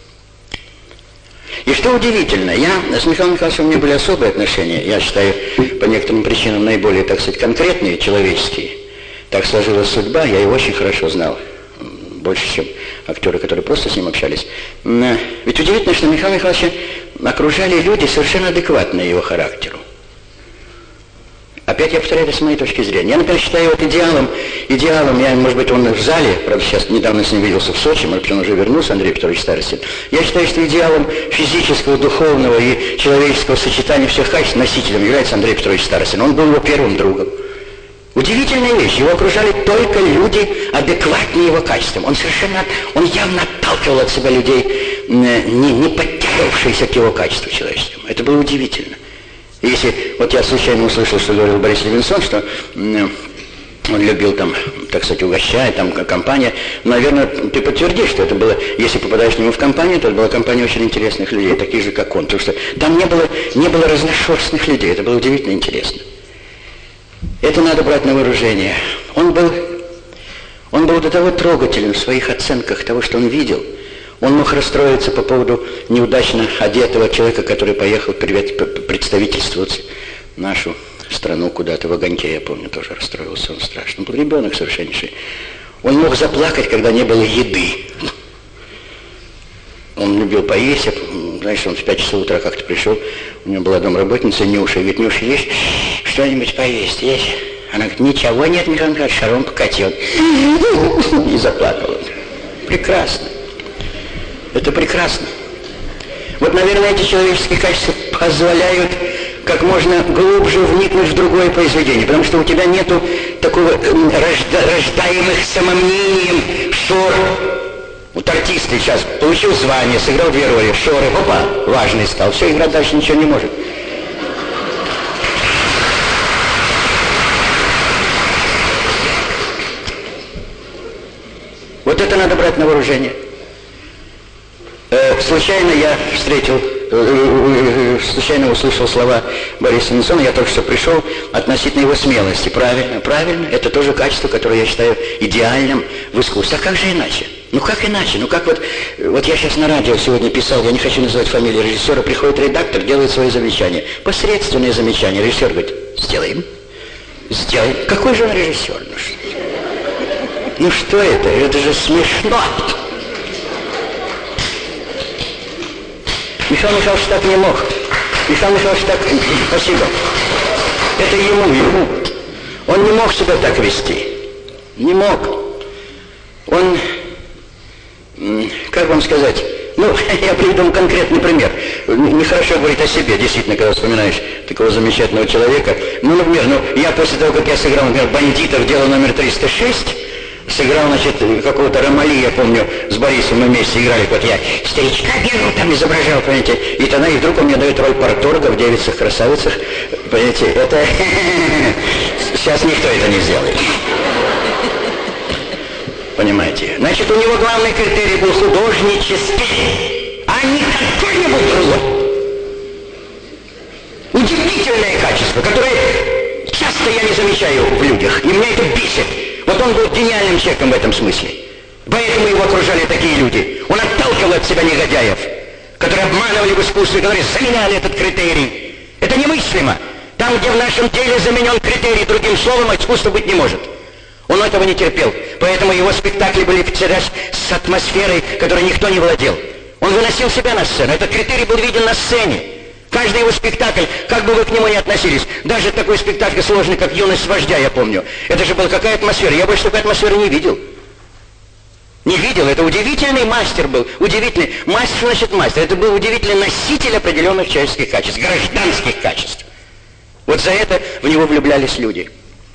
S7: И что удивительно, я с Михаилом Михайловичем у меня были особые отношения, я считаю, по некоторым причинам наиболее, так сказать, конкретные, человеческие. Так сложилась судьба, я его очень хорошо знал, больше, чем актеры, которые просто с ним общались. Ведь удивительно, что Михаила Михайловича окружали люди совершенно адекватные его характеру. Опять я повторяю это с моей точки зрения. Я, например, считаю вот идеалом, идеалом, я, может быть, он в зале, правда, сейчас недавно с ним виделся в Сочи, может быть, он уже вернулся, Андрей Петрович Старостин. Я считаю, что идеалом физического, духовного и человеческого сочетания всех качеств носителем является Андрей Петрович Старостин. Он был его первым другом. Удивительная вещь, его окружали только люди, адекватные его качествам. Он совершенно, он явно отталкивал от себя людей, не, не подтягивавшиеся к его качеству человеческому. Это было удивительно. Если, вот я случайно услышал, что говорил Борис Левинсон, что м, он любил там, так сказать, угощать, там, компания, наверное, ты подтвердишь, что это было, если попадаешь к нему в компанию, то это была компания очень интересных людей, таких же, как он, потому что там не было, не было разношерстных людей, это было удивительно интересно. Это надо брать на вооружение. Он был, он был до того трогателен в своих оценках того, что он видел. Он мог расстроиться по поводу неудачно одетого человека, который поехал представительствовать нашу страну куда-то в огоньке, я помню, тоже расстроился он страшно. Он был ребенок совершеннейший. Он мог заплакать, когда не было еды. Он любил поесть. Знаешь, он в пять часов утра как-то пришел, у него была домработница Нюша, говорит: Нюша, есть что-нибудь поесть? Есть? Она говорит: ничего нет, Михаил Михайлович, шаром покатил. И заплакала. Прекрасно. Это прекрасно. Вот, наверное, эти человеческие качества позволяют как можно глубже вникнуть в другое произведение, потому что у тебя нету такого рожда, рождаемых самомнением шор. Вот артист сейчас получил звание, сыграл две роли, шоры, опа, важный стал, все, играть дальше ничего не может. Вот это надо брать на вооружение. Э, случайно я встретил, э, э, случайно услышал слова Бориса Нельсона, я только что пришел, относительно его смелости. Правильно, правильно, это тоже качество, которое я считаю идеальным в искусстве. А как же иначе? Ну как иначе? Ну как вот, вот я сейчас на радио сегодня писал, я не хочу называть фамилию режиссера, приходит редактор, делает свои замечания. Посредственные замечания. Режиссер говорит: сделаем, сделаем. Какой же он режиссер? Ну что, ну что это? Это же смешно. Михаил Михайлович так не мог. Михаил Михайлович так... Спасибо. Это ему, ему. Он не мог себя так вести. Не мог. Он... Как вам сказать? Ну, я приведу конкретный пример. Нехорошо говорить о себе, действительно, когда вспоминаешь такого замечательного человека. Ну, например, ну, я после того, как я сыграл, например, «Бандитов», дело номер триста шесть, сыграл, значит, какого-то Ромали, я помню, с Борисом мы вместе играли, вот я старичка бегал там, изображал, понимаете, и тогда, и вдруг он мне дает роль парторга в «Девицах, красавицах», понимаете, это... Сейчас никто это не сделает. Понимаете? Значит, у него главный критерий был художнический, а не какой-нибудь другой. Удивительное качество, которое часто я не замечаю в людях, и меня это бесит. Вот он был гениальным человеком в этом смысле. Поэтому его окружали такие люди. Он отталкивал от себя негодяев, которые обманывали в искусстве, которые заменяли этот критерий. Это немыслимо. Там, где в нашем деле заменен критерий другим словом, искусства быть не может. Он этого не терпел. Поэтому его спектакли были всегда с атмосферой, которой никто не владел. Он выносил себя на сцену. Этот критерий был виден на сцене. Каждый его спектакль, как бы вы к нему ни относились, даже такой спектакль сложный, как «Юность вождя», я помню. Это же была какая атмосфера. Я больше такой атмосферы не видел. Не видел. Это удивительный мастер был. Удивительный. Мастер, значит, мастер. Это был удивительный носитель определенных человеческих качеств, гражданских качеств. Вот за это в него влюблялись люди.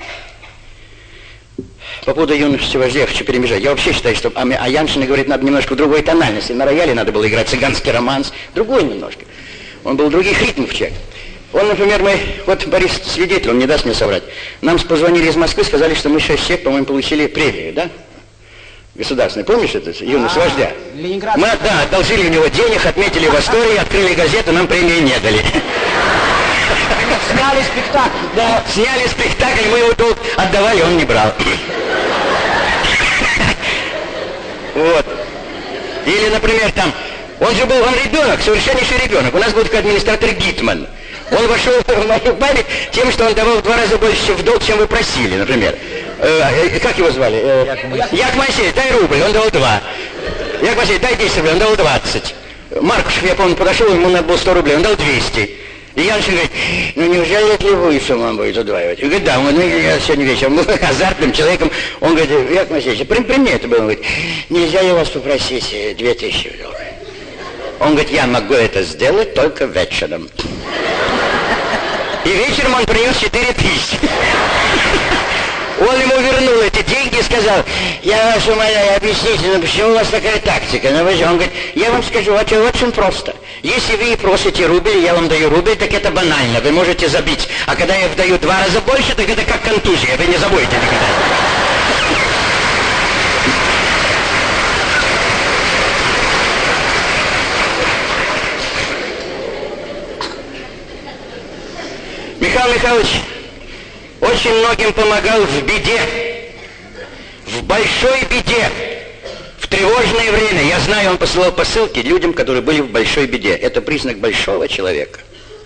S7: По поводу «Юности вождя» я хочу перебежать. Я вообще считаю, что о Яншине говорить надо немножко в другой тональности. На рояле надо было играть цыганский романс. Другой немножко. Он был других ритмов человек. Он, например, мы... Вот Борис свидетель, он не даст мне соврать. Нам позвонили из Москвы, сказали, что мы шесть человек, по-моему, получили премию, да? Государственную. Помнишь это? «Юность вождя». Мы, да, одолжили у него денег, отметили в истории, открыли газету, нам премии не дали.
S1: Сняли спектакль.
S7: Да, сняли спектакль, мы его долг отдавали, он не брал. Вот. Или, например, там, он же был, он ребенок, совершеннейший ребенок. У нас был такой администратор Гитман. Он вошел в мою память тем, что он давал в два раза больше в долг, чем вы просили, например. Э, как его звали? Э, Яков Моисеевич, дай рубль, он давал два. Яков Моисеевич, дай десять рублей, он дал двадцать. Маркушев, я помню, подошел, ему надо было сто рублей, он дал двести. И Яншин говорит: ну неужели это вы с ума будет удваивать? И говорит: да, он, ну, я сегодня вечером был азартным человеком. Он говорит: Яков Моисеевич, при, при мне это было. Он говорит: нельзя я вас попросить две тысячи долларов? Он говорит: я могу это сделать только вечером. И вечером он принес четыре тысячи. Он ему вернул эти деньги и сказал: я вас умоляю, объясните, ну почему у вас такая тактика? Он говорит: я вам скажу, очень, очень просто. Если вы просите рубль, я вам даю рубль, так это банально, вы можете забить. А когда я даю два раза больше, так это как контузия, вы не забудете никогда. Михаил Михайлович очень многим помогал в беде, в большой беде, в
S9: В тревожное время, я знаю, он посылал посылки людям, которые были в большой беде. Это признак большого человека.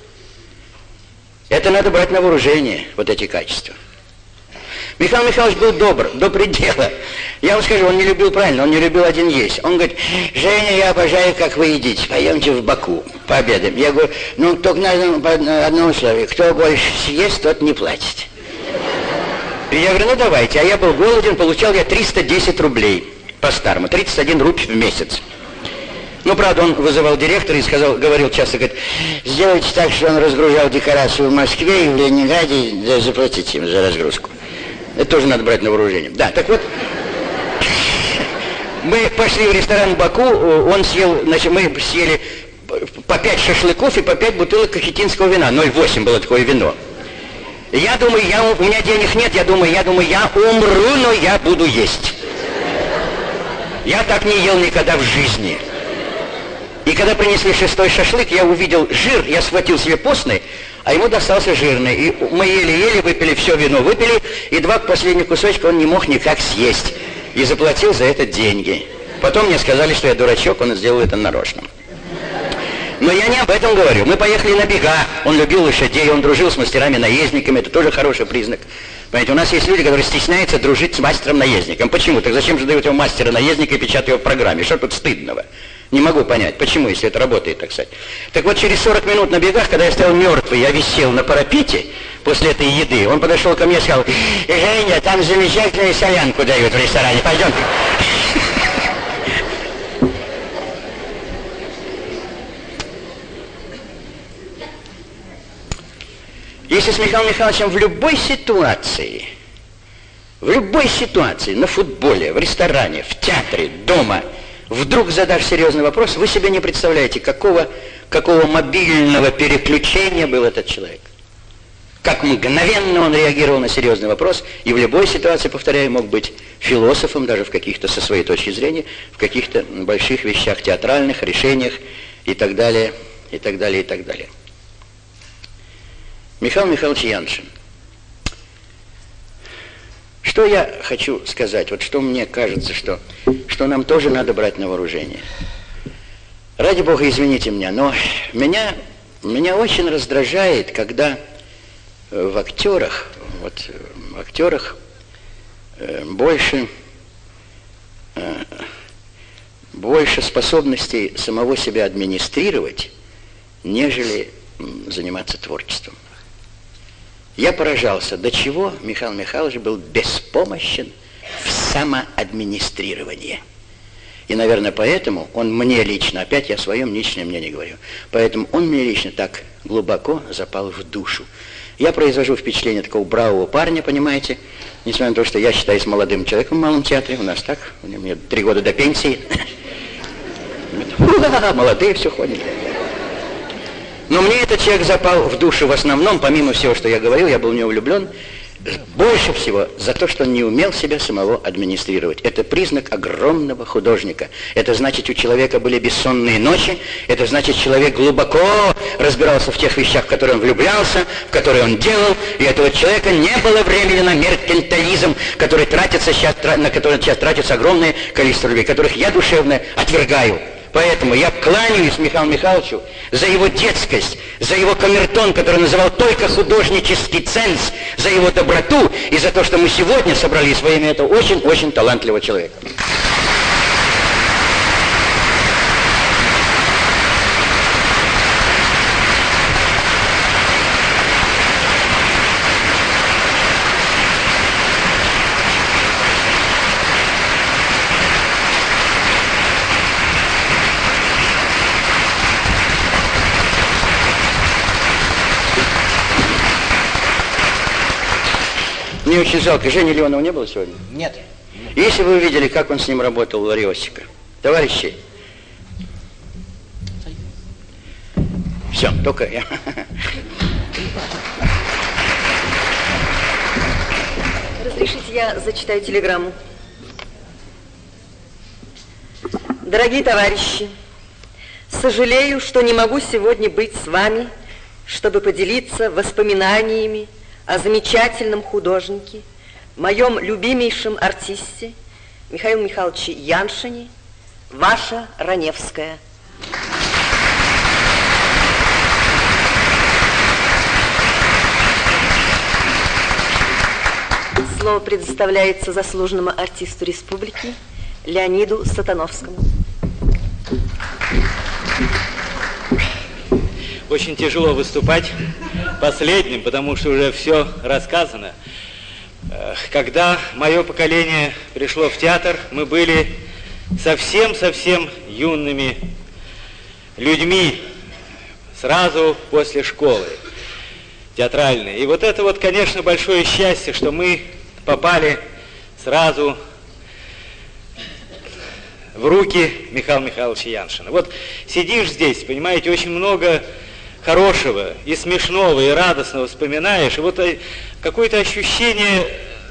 S9: Это надо брать на вооружение, вот эти качества. Михаил Михайлович был добр, до предела. Я вам скажу, он не любил правильно, он не любил один есть. Он говорит: Женя, я обожаю, как вы едите, пойдемте в Баку, пообедаем. Я говорю: ну, только на одном условии, кто больше съест, тот не платит. И я говорю: ну, давайте. А я был голоден, получал я триста десять рублей по-старому, тридцать один рубль в месяц. Ну, правда, он вызывал директора и сказал, говорил часто, говорит: сделайте так, что он разгружал декорацию в Москве и в Ленинграде, да, заплатите им за разгрузку. Это тоже надо брать на вооружение. Да, так вот, мы пошли в ресторан Баку, он съел, значит, мы съели по пять шашлыков и по пять бутылок кахетинского вина. ноль восемь было такое вино. Я думаю, я, у меня денег нет, я думаю, я думаю, я умру, но я буду есть. Я так не ел никогда в жизни. И когда принесли шестой шашлык, я увидел жир, я схватил себе постный, а ему достался жирный. И мы еле-еле выпили все вино, выпили, и два последних кусочка он не мог никак съесть. И заплатил за это деньги. Потом мне сказали, что я дурачок, он сделал это нарочно. Но я не об этом говорю. Мы поехали на бега, он любил лошадей, он дружил с мастерами-наездниками, это тоже хороший признак. Понимаете, у нас есть люди, которые стесняются дружить с мастером-наездником. Почему? Так зачем же дают его мастера-наездника и печатают его в программе? Что тут стыдного? Не могу понять, почему, если это работает, так сказать. Так вот, через сорок минут на бегах, когда я стоял мертвый, я висел на парапете после этой еды, он подошел ко мне и сказал: Женя, там замечательную солянку дают в ресторане, пойдем. Если с Михаилом Михайловичем в любой ситуации, в любой ситуации, на футболе, в ресторане, в театре, дома, вдруг задашь серьезный вопрос, вы себе не представляете, какого, какого мобильного переключения был этот человек. Как мгновенно он реагировал на серьезный вопрос, и в любой ситуации, повторяю, мог быть философом, даже в каких-то, со своей точки зрения, в каких-то больших вещах, театральных, решениях и так далее, и так далее, и так далее. Михаил Михайлович Яншин. Что я хочу сказать, вот что мне кажется, что, что нам тоже надо брать на вооружение. Ради Бога, извините меня, но меня, меня очень раздражает, когда в актерах, вот в актерах э, больше, э, больше способностей самого себя администрировать, нежели заниматься творчеством. Я поражался, до чего Михаил Михайлович был беспомощен в самоадминистрировании. И, наверное, поэтому он мне лично, опять я о своем личном мнении говорю, поэтому он мне лично так глубоко запал в душу. Я произвожу впечатление такого бравого парня, понимаете, несмотря на то, что я считаюсь молодым человеком в Малом театре, у нас так, мне три года до пенсии. Молодые все ходят. Но мне этот человек запал в душу в основном, помимо всего, что я говорил, я был в него влюблен, больше всего за то, что он не умел себя самого администрировать. Это признак огромного художника. Это значит, у человека были бессонные ночи, это значит, человек глубоко разбирался в тех вещах, в которые он влюблялся, в которые он делал, и этого человека не было времени на меркантилизм, который тратится сейчас, на который сейчас тратится огромное количество людей, которых я душевно отвергаю. Поэтому я кланяюсь Михаилу Михайловичу за его детскость, за его камертон, который называл только художнический ценз, за его доброту и за то, что мы сегодня собрались во имя этого очень-очень талантливого человека. Мне очень жалко. Жени Леонова не было сегодня?
S8: Нет.
S9: Если вы увидели, как он с ним работал, Лариосика. Товарищи. Все, только я.
S4: Разрешите, я зачитаю телеграмму. Дорогие товарищи, сожалею, что не могу сегодня быть с вами, чтобы поделиться воспоминаниями о замечательном художнике, моем любимейшем артисте Михаиле Михайловиче Яншине «Ваша Раневская». Слово предоставляется заслуженному артисту республики Леониду Сатановскому.
S10: Очень тяжело выступать последним, потому что уже все рассказано. Когда мое поколение пришло в театр, мы были совсем-совсем юными людьми, сразу после школы театральной. И вот это вот, конечно, большое счастье, что мы попали сразу в руки Михаила Михайловича Яншина. Вот сидишь здесь, понимаете, очень много хорошего и смешного, и радостного вспоминаешь, и вот какое-то ощущение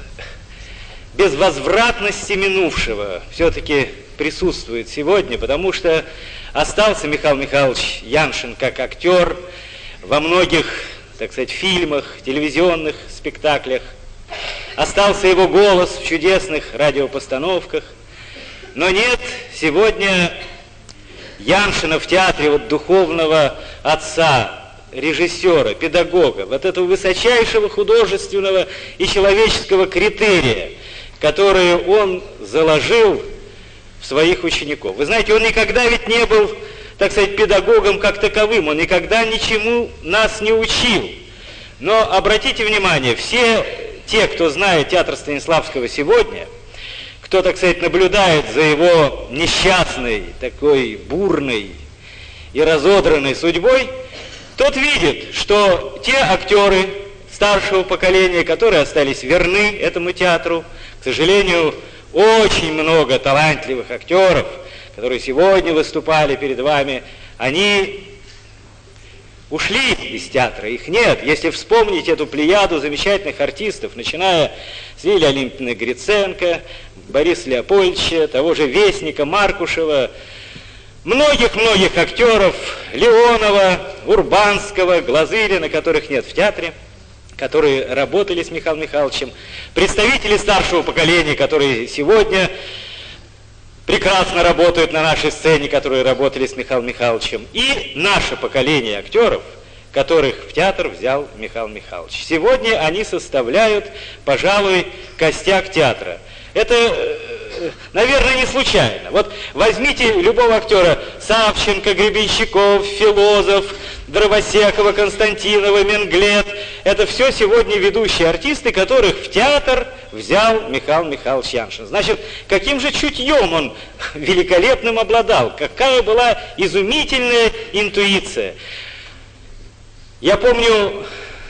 S10: безвозвратности минувшего все-таки присутствует сегодня, потому что остался Михаил Михайлович Яншин как актер во многих, так сказать, фильмах, телевизионных спектаклях, остался его голос в чудесных радиопостановках, но нет сегодня Яншина в театре, вот духовного отца, режиссера, педагога, вот этого высочайшего художественного и человеческого критерия, который он заложил в своих учеников. Вы знаете, он никогда ведь не был, так сказать, педагогом как таковым, он никогда ничему нас не учил. Но обратите внимание, все те, кто знает театр Станиславского сегодня, кто, так сказать, наблюдает за его несчастной, такой бурной и разодранной судьбой, тот видит, что те актеры старшего поколения, которые остались верны этому театру, к сожалению, очень много талантливых актеров, которые сегодня выступали перед вами, они ушли из театра, их нет. Если вспомнить эту плеяду замечательных артистов, начиная с Лилии Олимпиевны Гриценко, Бориса Леопольдовича, того же Вестника, Маркушева, многих-многих актеров, Леонова, Урбанского, Глазырина, которых нет в театре, которые работали с Михаилом Михайловичем, представители старшего поколения, которые сегодня прекрасно работают на нашей сцене, которые работали с Михаилом Михайловичем, и наше поколение актеров, которых в театр взял Михаил Михайлович. Сегодня они составляют, пожалуй, костяк театра. Это, наверное, не случайно. Вот возьмите любого актера: Савченко, Гребенщиков, Филозов, Дровосекова, Константинова, Менглет. Это все сегодня ведущие артисты, которых в театр взял Михаил Михайлович Яншин. Значит, каким же чутьем он великолепным обладал, какая была изумительная интуиция. Я помню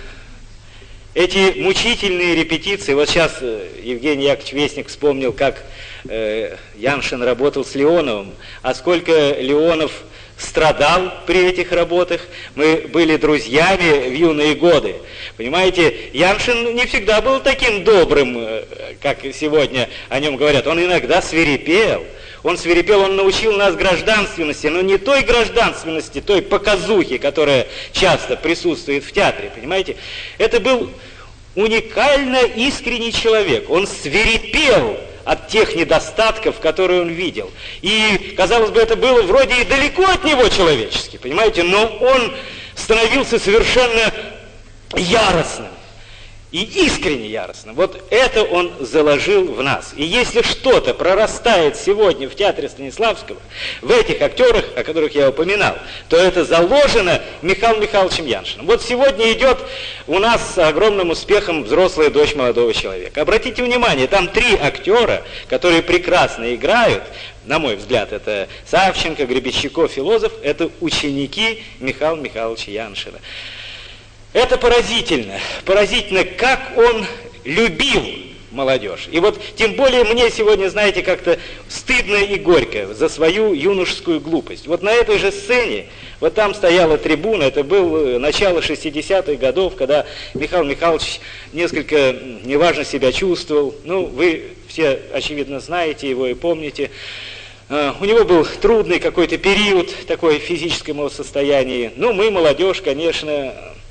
S10: эти мучительные репетиции. Вот сейчас Евгений Яковлевич Вестник вспомнил, как э, Яншин работал с Леоновым, а сколько Леонов страдал при этих работах. Мы были друзьями в юные годы. Понимаете, Яншин не всегда был таким добрым, как сегодня о нем говорят. Он иногда свирепел. Он свирепел, он научил нас гражданственности, но не той гражданственности, той показухи, которая часто присутствует в театре, понимаете? Это был уникально искренний человек. Он свирепел от тех недостатков, которые он видел. И, казалось бы, это было вроде и далеко от него человечески, понимаете? Но он становился совершенно яростным. И искренне яростно. Вот это он заложил в нас. И если что-то прорастает сегодня в театре Станиславского, в этих актерах, о которых я упоминал, то это заложено Михаилом Михайловичем Яншиным. Вот сегодня идет у нас с огромным успехом «Взрослая дочь молодого человека». Обратите внимание, там три актера, которые прекрасно играют, на мой взгляд, это Савченко, Гребенщиков, Филозов, это ученики Михаила Михайловича Яншина. Это поразительно, поразительно, как он любил молодежь. И вот тем более мне сегодня, знаете, как-то стыдно и горько за свою юношескую глупость. Вот на этой же сцене, вот там стояла трибуна, это было начало шестидесятых годов, когда Михаил Михайлович несколько неважно себя чувствовал. Ну, вы все, очевидно, знаете его и помните. У него был трудный какой-то период такой в физическом его состоянии. Ну, мы, молодежь, конечно,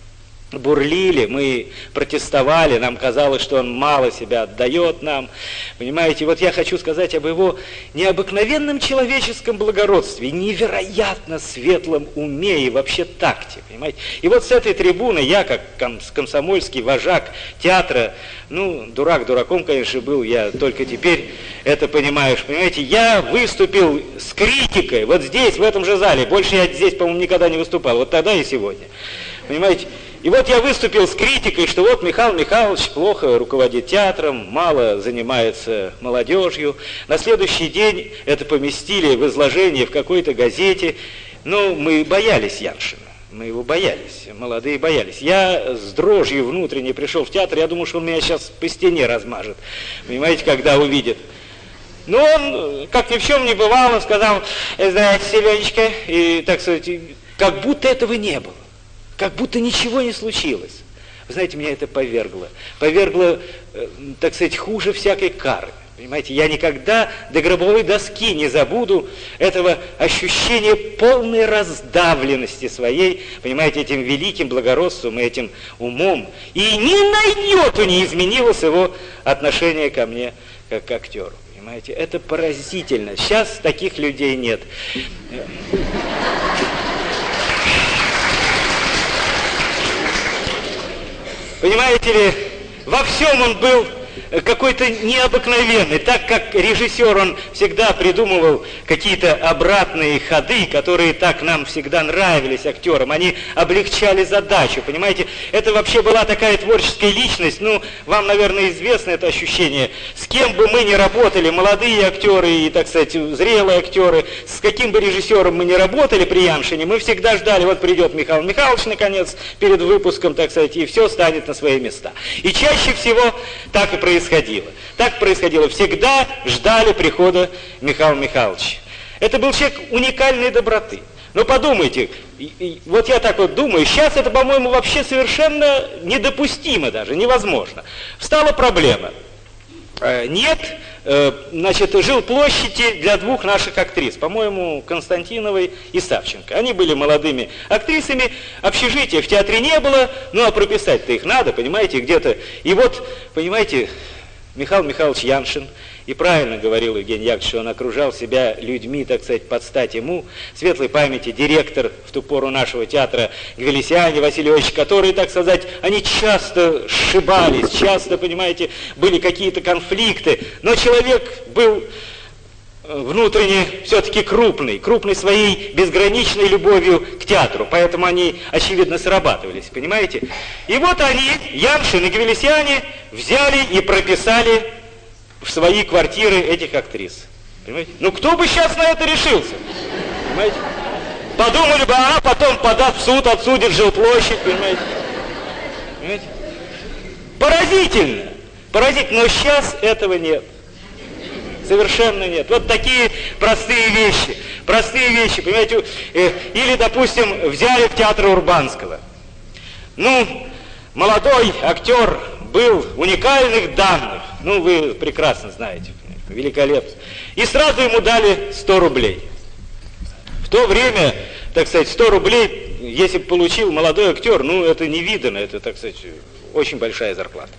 S10: бурлили, мы протестовали, нам казалось, что он мало себя отдает нам. Понимаете, вот я хочу сказать об его необыкновенном человеческом благородстве, невероятно светлом уме и вообще такте, понимаете. И вот с этой трибуны я, как комсомольский вожак театра, ну, дурак дураком, конечно, был, я только теперь это понимаешь, понимаете, я выступил с критикой, вот здесь, в этом же зале, больше я здесь, по-моему, никогда не выступал, вот тогда и сегодня, понимаете. И вот я выступил с критикой, что вот Михаил Михайлович плохо руководит театром, мало занимается молодежью. На следующий день это поместили в изложение в какой-то газете. Ну, мы боялись Яншина, мы его боялись, молодые боялись. Я с дрожью внутренней пришел в театр, я думал, что он меня сейчас по стене размажет, понимаете, когда увидит. Но он, как ни в чем не бывало, сказал: «Здравствуйте, Ленечка», и, так сказать, как будто этого не было. Как будто ничего не случилось. Вы знаете, меня это повергло. Повергло, э, так сказать, хуже всякой кары. Понимаете, я никогда до гробовой доски не забуду этого ощущения полной раздавленности своей, понимаете, этим великим благородством и этим умом. И ни на йоту не изменилось его отношение ко мне, как к актеру. Понимаете, это поразительно. Сейчас таких людей нет. Понимаете ли, во всем он был какой-то необыкновенный, так как режиссер, он всегда придумывал какие-то обратные ходы, которые так нам всегда нравились актерам, они облегчали задачу, понимаете, это вообще была такая творческая личность, ну, вам, наверное, известно это ощущение, с кем бы мы ни работали, молодые актеры и, так сказать, зрелые актеры, с каким бы режиссером мы ни работали при Яншине, мы всегда ждали, вот придет Михаил Михайлович, наконец, перед выпуском, так сказать, и все станет на свои места. И чаще всего так и происходило. Происходило. Так происходило. Всегда ждали прихода Михаила Михайловича. Это был человек уникальной доброты. Но подумайте, и, и, вот я так вот думаю, сейчас это, по-моему, вообще совершенно недопустимо даже, невозможно. Встала проблема. Э, нет, э, значит, жилплощади для двух наших актрис, по-моему, Константиновой и Савченко. Они были молодыми актрисами, общежития в театре не было, ну а прописать-то их надо, понимаете, где-то. И вот, понимаете, Михаил Михайлович Яншин, и правильно говорил Евгений Яковлевич, что он окружал себя людьми, так сказать, под стать ему, светлой памяти директор в ту пору нашего театра Гвелесиане Василий Ильич, которые, так сказать, они часто сшибались, часто, понимаете, были какие-то конфликты, но человек был внутренне все-таки крупный, крупный своей безграничной любовью к театру, поэтому они, очевидно, срабатывались, понимаете? И вот они, Яншин и Гвелесиане, взяли и прописали в свои квартиры этих актрис. Понимаете? Ну кто бы сейчас на это решился? Понимаете? Подумали бы, а потом подаст в суд, отсудит жилплощадь, понимаете? Понимаете? Поразительно! Поразительно, но сейчас этого нет. Совершенно нет. Вот такие простые вещи. Простые вещи, понимаете? Или, допустим, взяли в театр Урбанского. Ну, молодой актер был уникальных данных. Ну, вы прекрасно знаете. Великолепно. И сразу ему дали сто рублей. В то время, так сказать, сто рублей, если бы получил молодой актер, ну, это невиданно. Это, так сказать, очень большая зарплата.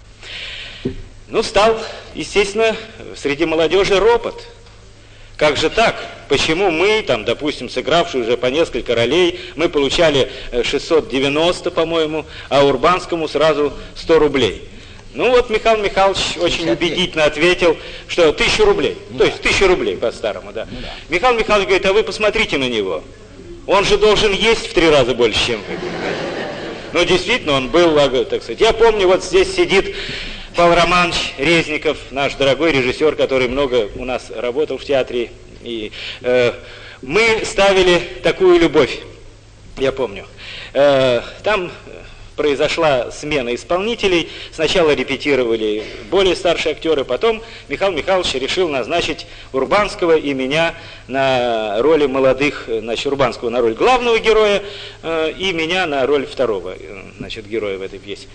S10: Ну, стал, естественно, среди молодежи ропот. Как же так? Почему мы, там, допустим, сыгравшие уже по несколько ролей, мы получали шестьсот девяносто, по-моему, а Урбанскому сразу сто рублей? Ну, вот Михаил Михайлович очень убедительно ответил, что тысячу рублей. Ну, то есть тысячу рублей по-старому, да. Ну, да. Михаил Михайлович говорит, а вы посмотрите на него. Он же должен есть в три раза больше, чем вы. Ну, действительно, он был, так сказать. Я помню, вот здесь сидит Павел Романович Резников, наш дорогой режиссер, который много у нас работал в театре. И, э, мы ставили такую любовь, я помню. Э, там произошла смена исполнителей. Сначала репетировали более старшие актеры, потом Михаил Михайлович решил назначить Урбанского и меня на роли молодых, значит, Урбанского на роль главного героя э, и меня на роль второго, значит, героя в этой пьесе.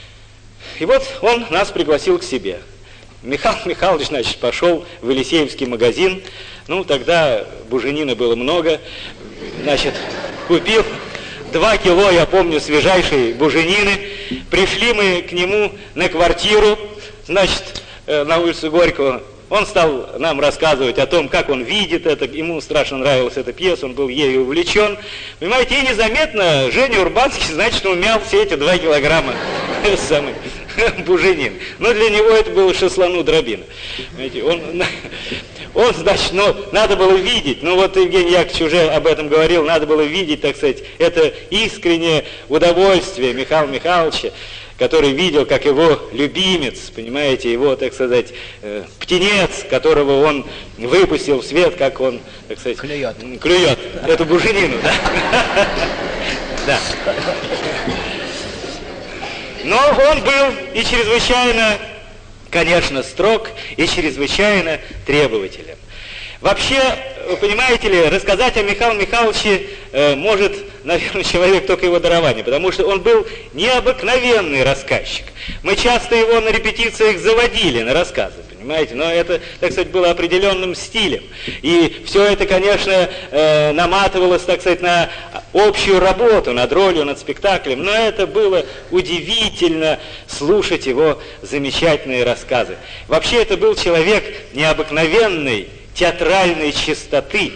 S10: И вот он нас пригласил к себе. Михаил Михайлович, значит, пошел в Елисеевский магазин. Ну, тогда буженины было много. Значит, купил два кило, я помню, свежайшей буженины. Пришли мы к нему на квартиру, значит, на улицу Горького. Он стал нам рассказывать о том, как он видит это, ему страшно нравилась эта пьеса, он был ею увлечен. Понимаете, и незаметно Женя Урбанский, значит, умял все эти два килограмма самый буженин. Но для него это было шаслану дробина. Понимаете, он, он, значит, ну, надо было видеть, ну вот Евгений Яковлевич уже об этом говорил, надо было видеть, так сказать, это искреннее удовольствие Михаила Михайловича, который видел, как его любимец, понимаете, его, так сказать, э, птенец, которого он выпустил в свет, как он, так сказать, клюет, клюет эту буженину, да? Да. Но он был и чрезвычайно, конечно, строг, и чрезвычайно требователен. Вообще, понимаете ли, рассказать о Михаиле Михайловиче э, может, наверное, человек только его дарование, потому что он был необыкновенный рассказчик. Мы часто его на репетициях заводили на рассказы, понимаете, но это, так сказать, было определенным стилем. И все это, конечно, э, наматывалось, так сказать, на общую работу, над ролью, над спектаклем, но это было удивительно слушать его замечательные рассказы. Вообще, это был человек необыкновенный, театральной чистоты.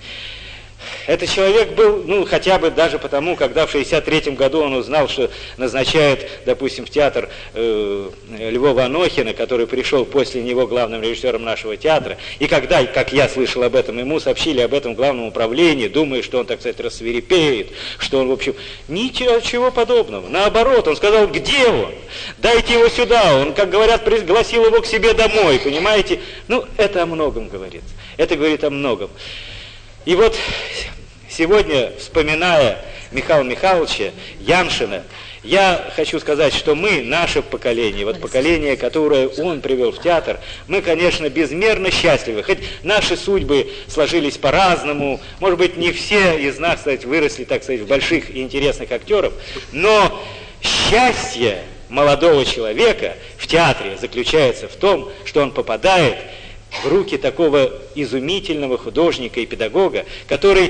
S10: Этот человек был, ну, хотя бы даже потому, когда в шестьдесят третьем году он узнал, что назначают, допустим, в театр э, Львова Анохина, который пришел после него главным режиссером нашего театра, и когда, как я слышал об этом, ему сообщили об этом в главном управлении, думая, что он, так сказать, рассвирепеет, что он, в общем, ничего подобного. Наоборот, он сказал, где он? Дайте его сюда. Он, как говорят, пригласил его к себе домой, понимаете? Ну, это о многом говорит. Это говорит о многом. И вот сегодня, вспоминая Михаила Михайловича Яншина, я хочу сказать, что мы, наше поколение, вот поколение, которое он привел в театр, мы, конечно, безмерно счастливы. Хоть наши судьбы сложились по-разному, может быть, не все из нас, кстати, выросли, так сказать, в больших и интересных актеров, но счастье молодого человека в театре заключается в том, что он попадает в руки такого изумительного художника и педагога, который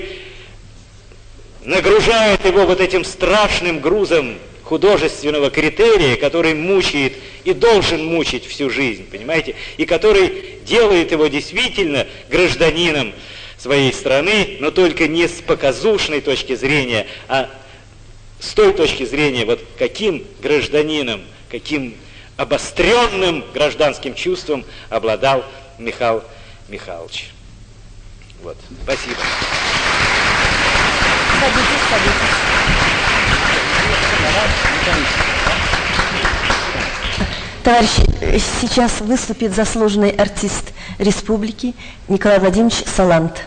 S10: нагружает его вот этим страшным грузом художественного критерия, который мучает и должен мучить всю жизнь, понимаете, и который делает его действительно гражданином своей страны, но только не с показушной точки зрения, а с той точки зрения, вот каким гражданином, каким обостренным гражданским чувством обладал Михаил Михайлович. Вот. Спасибо.
S6: Садитесь, садитесь. Товарищи, сейчас выступит заслуженный артист республики Николай Владимирович Салант.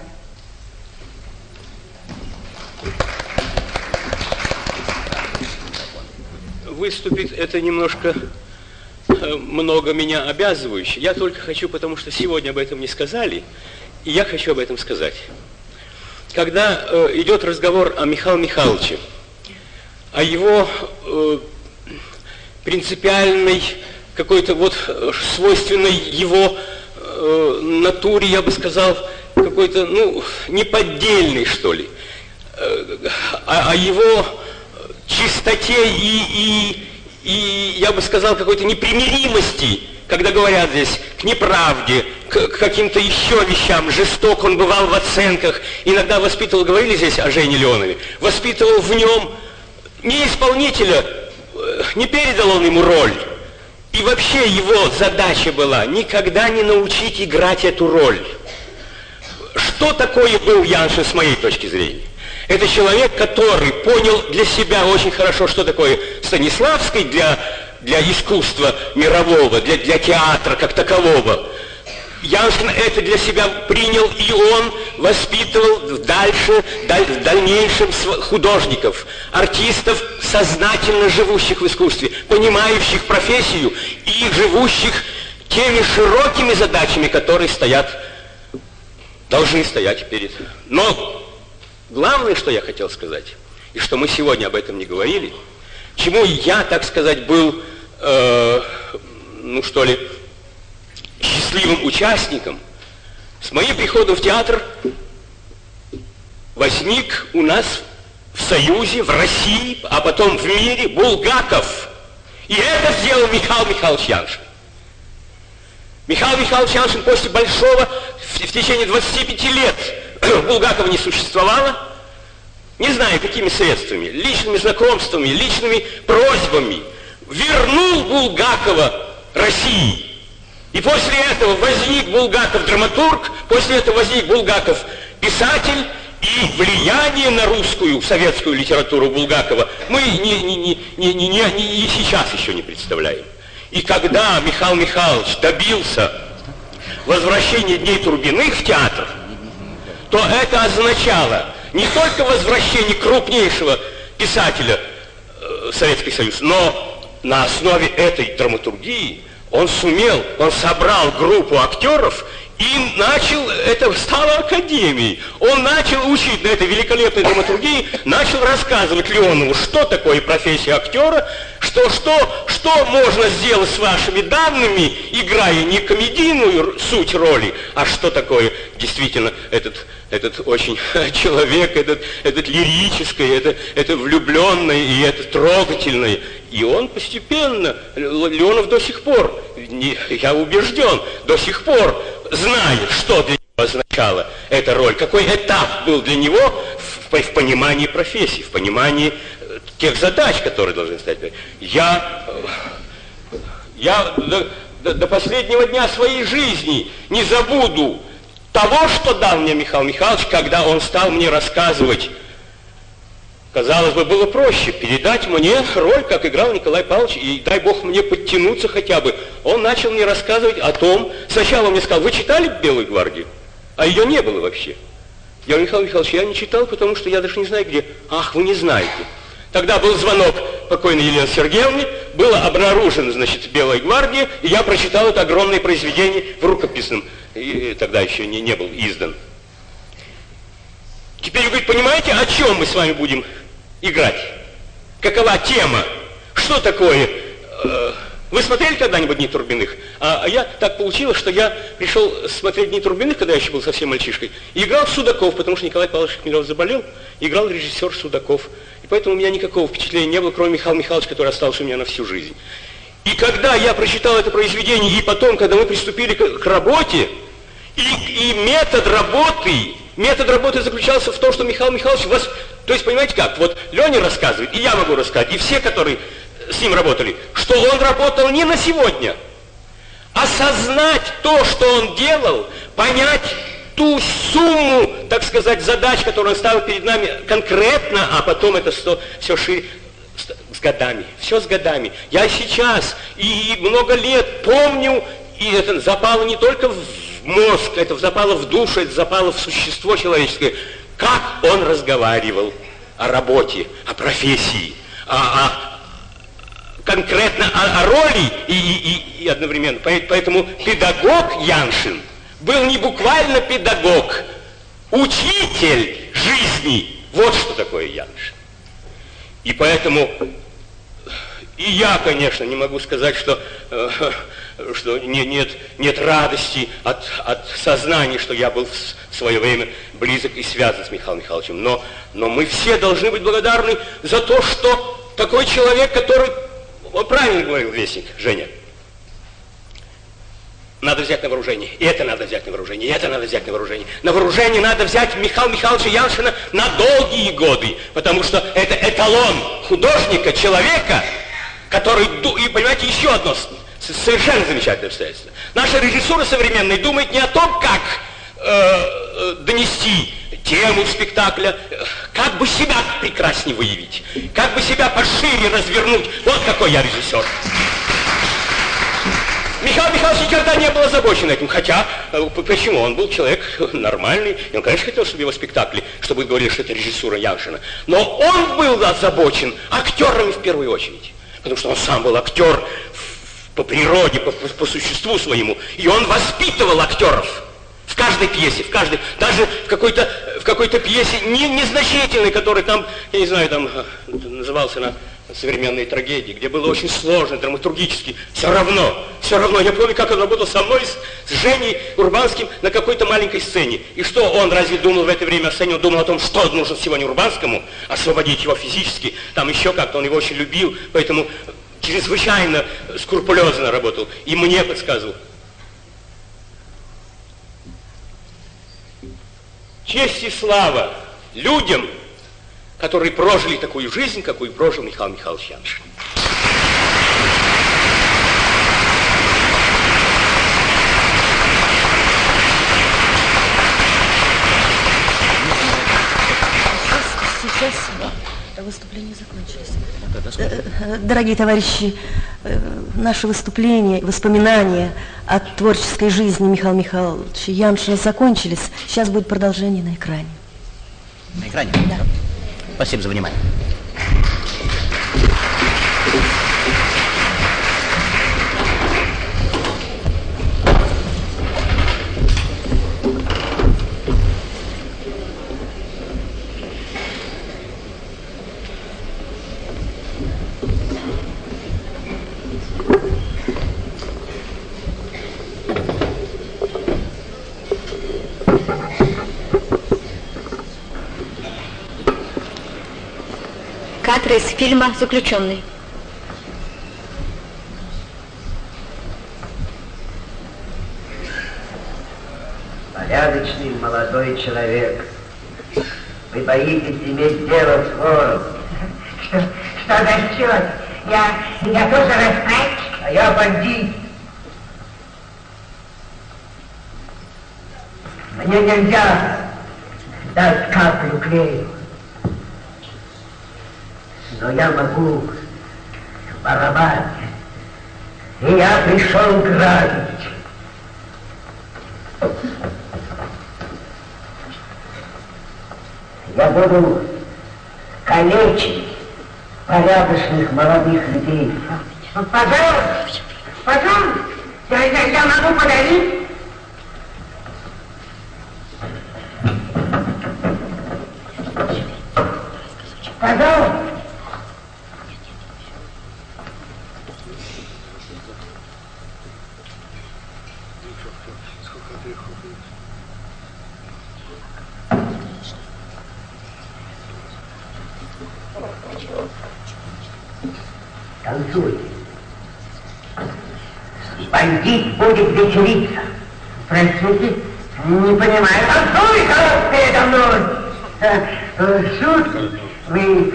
S11: Выступит это немножко много меня обязывающе. Я только хочу, потому что сегодня об этом не сказали, и я хочу об этом сказать. Когда э, идет разговор о Михаиле Михайловиче, о его э, принципиальной, какой-то вот свойственной его э, натуре, я бы сказал, какой-то, ну, неподдельной, что ли, э, о, о его чистоте и, и И, я бы сказал, какой-то непримиримости, когда говорят здесь к неправде, к, к каким-то еще вещам, жесток он бывал в оценках, иногда воспитывал, говорили здесь о Жене Леонове, воспитывал в нем не исполнителя, не передал он ему роль. И вообще его задача была никогда не научить играть эту роль. Что такое был Яншин с моей точки зрения? Это человек, который понял для себя очень хорошо, что такое Станиславский для, для искусства мирового, для, для театра как такового. Яншин это для себя принял, и он воспитывал дальше, даль, в дальнейшем художников, артистов, сознательно живущих в искусстве, понимающих профессию и живущих теми широкими задачами, которые стоят, должны стоять перед. Но главное, что я хотел сказать, и что мы сегодня об этом не говорили, чему я, так сказать, был, э, ну что ли, счастливым участником, с моим приходом в театр возник у нас в Союзе, в России, а потом в мире Булгаков. И это сделал Михаил Михайлович Яншин. Михаил Михайлович Яншин после Большого в, в течение двадцати пяти лет Булгакова не существовало, не знаю какими средствами, личными знакомствами, личными просьбами, вернул Булгакова России. И после этого возник Булгаков драматург, после этого возник Булгаков писатель, и влияние на русскую, советскую литературу Булгакова мы не, не, не, не, не, не, не сейчас еще не представляем. И когда Михаил Михайлович добился возвращения Дней Турбиных в театр, то это означало не только возвращение крупнейшего писателя э, Советский Союз, но на основе этой драматургии он сумел, он собрал группу актеров и начал, это стало академией. Он начал учить на этой великолепной драматургии, начал рассказывать Леонову, что такое профессия актера, что, что, что можно сделать с вашими данными, играя не комедийную суть роли, а что такое действительно этот, этот очень человек, этот, этот лирический, это, это влюбленный и это трогательный. И он постепенно, Леонов до сих пор, не, я убежден, до сих пор знает, что для него означала эта роль, какой этап был для него в, в понимании профессии, в понимании тех задач, которые должны стать. Я, я до, до, до последнего дня своей жизни не забуду того, что дал мне Михаил Михайлович, когда он стал мне рассказывать. Казалось бы, было проще передать мне роль, как играл Николай Павлович, и дай Бог мне подтянуться хотя бы. Он начал мне рассказывать о том, сначала он мне сказал, вы читали «Белую гвардию»? А ее не было вообще. Я говорю, Михаил Михайлович, я не читал, потому что я даже не знаю где. Ах, вы не знаете. Тогда был звонок покойной Елены Сергеевны, было обнаружено, значит, «Белая гвардия», и я прочитал это огромное произведение в рукописном, и тогда еще не, не был издан. Теперь вы, говорит, понимаете, о чем мы с вами будем играть? Какова тема? Что такое? Вы смотрели когда-нибудь «Дни Турбиных»? А, а я так получилось, что я пришел смотреть «Дни Турбиных», когда я еще был совсем мальчишкой, и играл Судаков, потому что Николай Павлович Хмелев заболел, играл режиссер Судаков. И поэтому у меня никакого впечатления не было, кроме Михаила Михайловича, который остался у меня на всю жизнь. И когда я прочитал это произведение, и потом, когда мы приступили к, к работе, и, и метод работы... Метод работы заключался в том, что Михаил Михайлович вас... То есть, понимаете как, вот Леня рассказывает, и я могу рассказать, и все, которые с ним работали, что он работал не на сегодня. Осознать то, что он делал, понять ту сумму, так сказать, задач, которые он ставил перед нами конкретно, а потом это все шире, с годами, все с годами. Я сейчас и много лет помню, и это запало не только в мозг, это запало в душу, это запало в существо человеческое. Как он разговаривал о работе, о профессии, о, о, конкретно о, о роли и, и, и одновременно. Поэтому педагог Яншин был не буквально педагог, учитель жизни. Вот что такое Яншин. И поэтому и я, конечно, не могу сказать, что, э, что не, нет, нет радости от, от сознания, что я был в свое время близок и связан с Михаилом Михайловичем. Но, но мы все должны быть благодарны за то, что такой человек, который, он правильно говорил Вестник, Женя, надо взять на вооружение, и это надо взять на вооружение, и это надо взять на вооружение. На вооружение надо взять Михаила Михайловича Яншина на долгие годы, потому что это эталон художника, человека, который, и понимаете, еще одно совершенно замечательное обстоятельство. Наша режиссура современная думает не о том, как э, донести тему спектакля, как бы себя прекраснее выявить, как бы себя пошире развернуть. Вот какой я режиссер. Михаил Михайлович никогда не был озабочен этим, хотя, почему? Он был человек нормальный, и он, конечно, хотел, чтобы его спектакли, чтобы говорили, что это режиссура Яншина. Но он был озабочен актерами в первую очередь, потому что он сам был актер по природе, по, по существу своему, и он воспитывал актеров в каждой пьесе, в каждой, даже в какой-то в какой-то пьесе не, незначительной, которая там, я не знаю, там назывался она современные трагедии, где было очень сложно, драматургически, все равно, все равно. Я помню, как он работал со мной, с, с Женей Урбанским на какой-то маленькой сцене. И что он разве думал в это время о сцене? Он думал о том, что нужно сегодня Урбанскому, освободить его физически, там еще как-то, он его очень любил, поэтому чрезвычайно скрупулезно работал и мне подсказывал. Честь и слава людям, которые прожили такую жизнь, какую прожил Михаил Михайлович Яншин.
S6: Сейчас выступления закончились. Дорогие товарищи, наше выступление, воспоминания о творческой жизни Михаила Михайловича Яншина закончились. Сейчас будет продолжение на экране.
S9: На экране?
S6: Да.
S9: Спасибо за внимание.
S2: Кадры из фильма «Заключенный».
S12: Порядочный молодой человек. Вы боитесь иметь дело с вором.
S1: Что, что за счет? Я, я тоже рассказчик.
S12: А я бандит. Мне нельзя дать каплю клею. Но я могу воровать. И я пришел грабить. Я буду калечить порядочных молодых людей.
S1: Пожалуйста, пожалуйста, я, я, я могу подарить. Пожалуйста.
S12: Танцуй. Бандит будет веселиться.
S1: Простите, не понимаю. Танцуй, коров, передо мной. Шутки. Вы...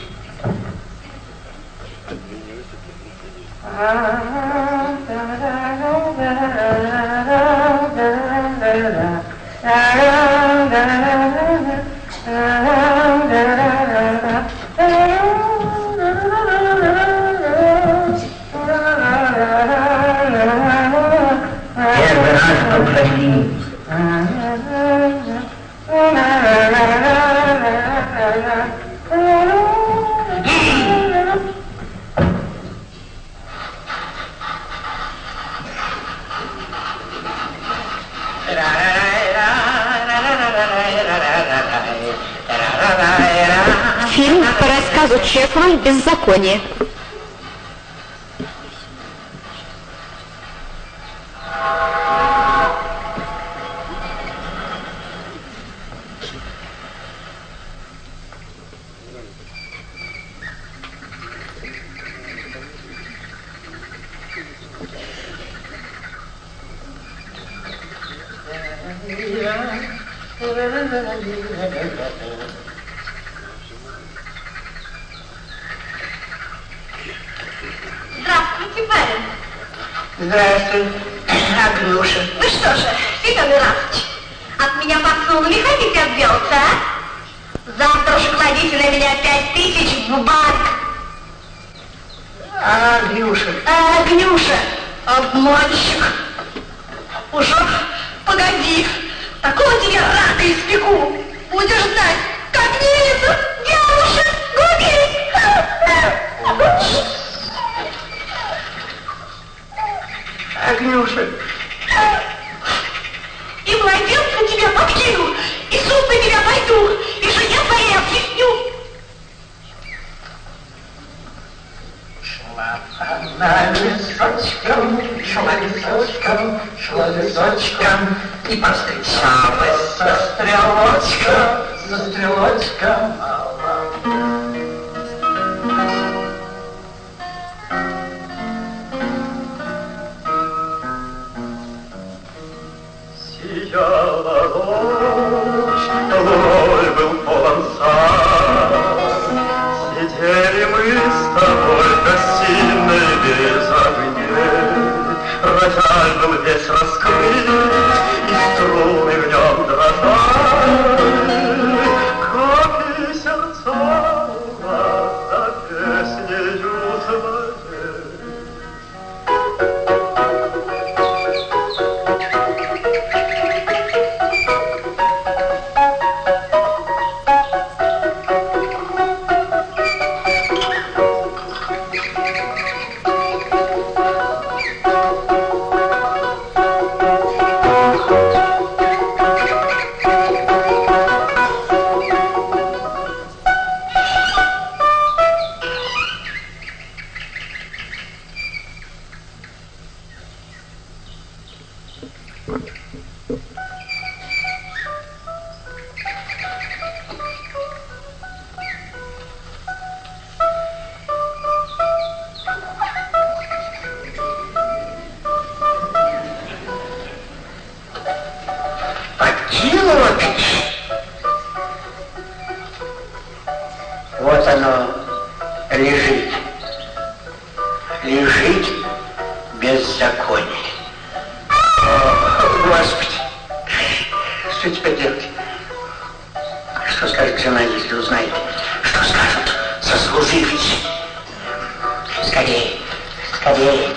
S12: Первый раз попроси.
S2: Фильм по рассказу Чехова «Беззаконие». Здравствуйте, барин.
S1: Здравствуй, Агнюша.
S2: Вы что же, Семен Иванович, от меня подсолнухи хотите отделаться, а? Завтра же кладите на меня пять тысяч в банк.
S1: А, Агнюша.
S2: А, Агнюша, обманщик. Уже, погоди, такого тебе рака испеку. Будешь знать, как милится девушек губить.
S1: Агнюша.
S2: И младенца тебя подкину, и суд на тебя пойду, и жене своей объясню.
S1: візочком і постучалася стрілочка, за стрілочка мала.
S13: Сияла ночь, луной был полон сад. Сидели мы с тобой в гостиной без огней. Рояль был весь раскрыт, и струны в нем дрожали. Как и сердца у нас за песнею твоей.
S1: Вот оно лежит, лежит беззаконие. О, Господи, что теперь делать? Что скажет жена, если узнает? Что скажут сослуживцы? Скорее, скорее.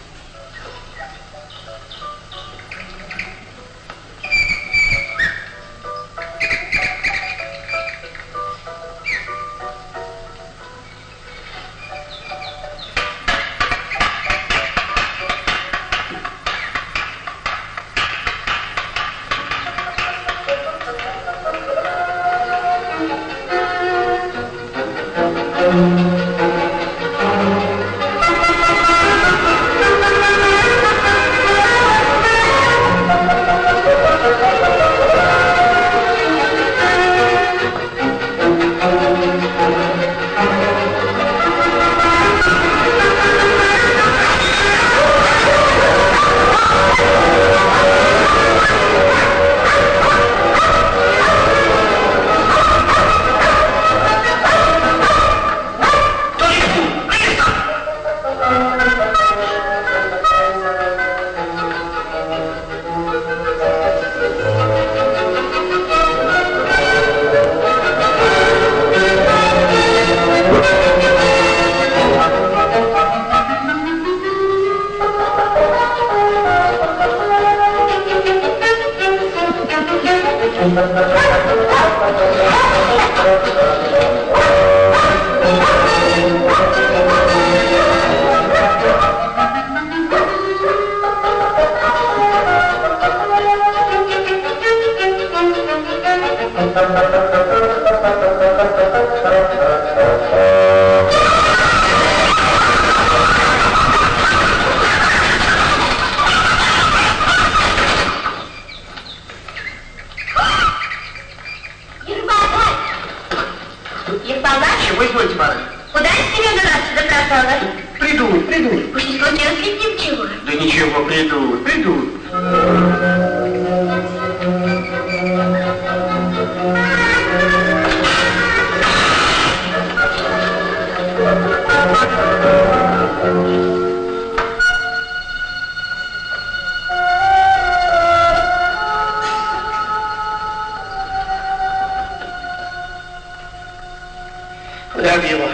S1: Куда бы его?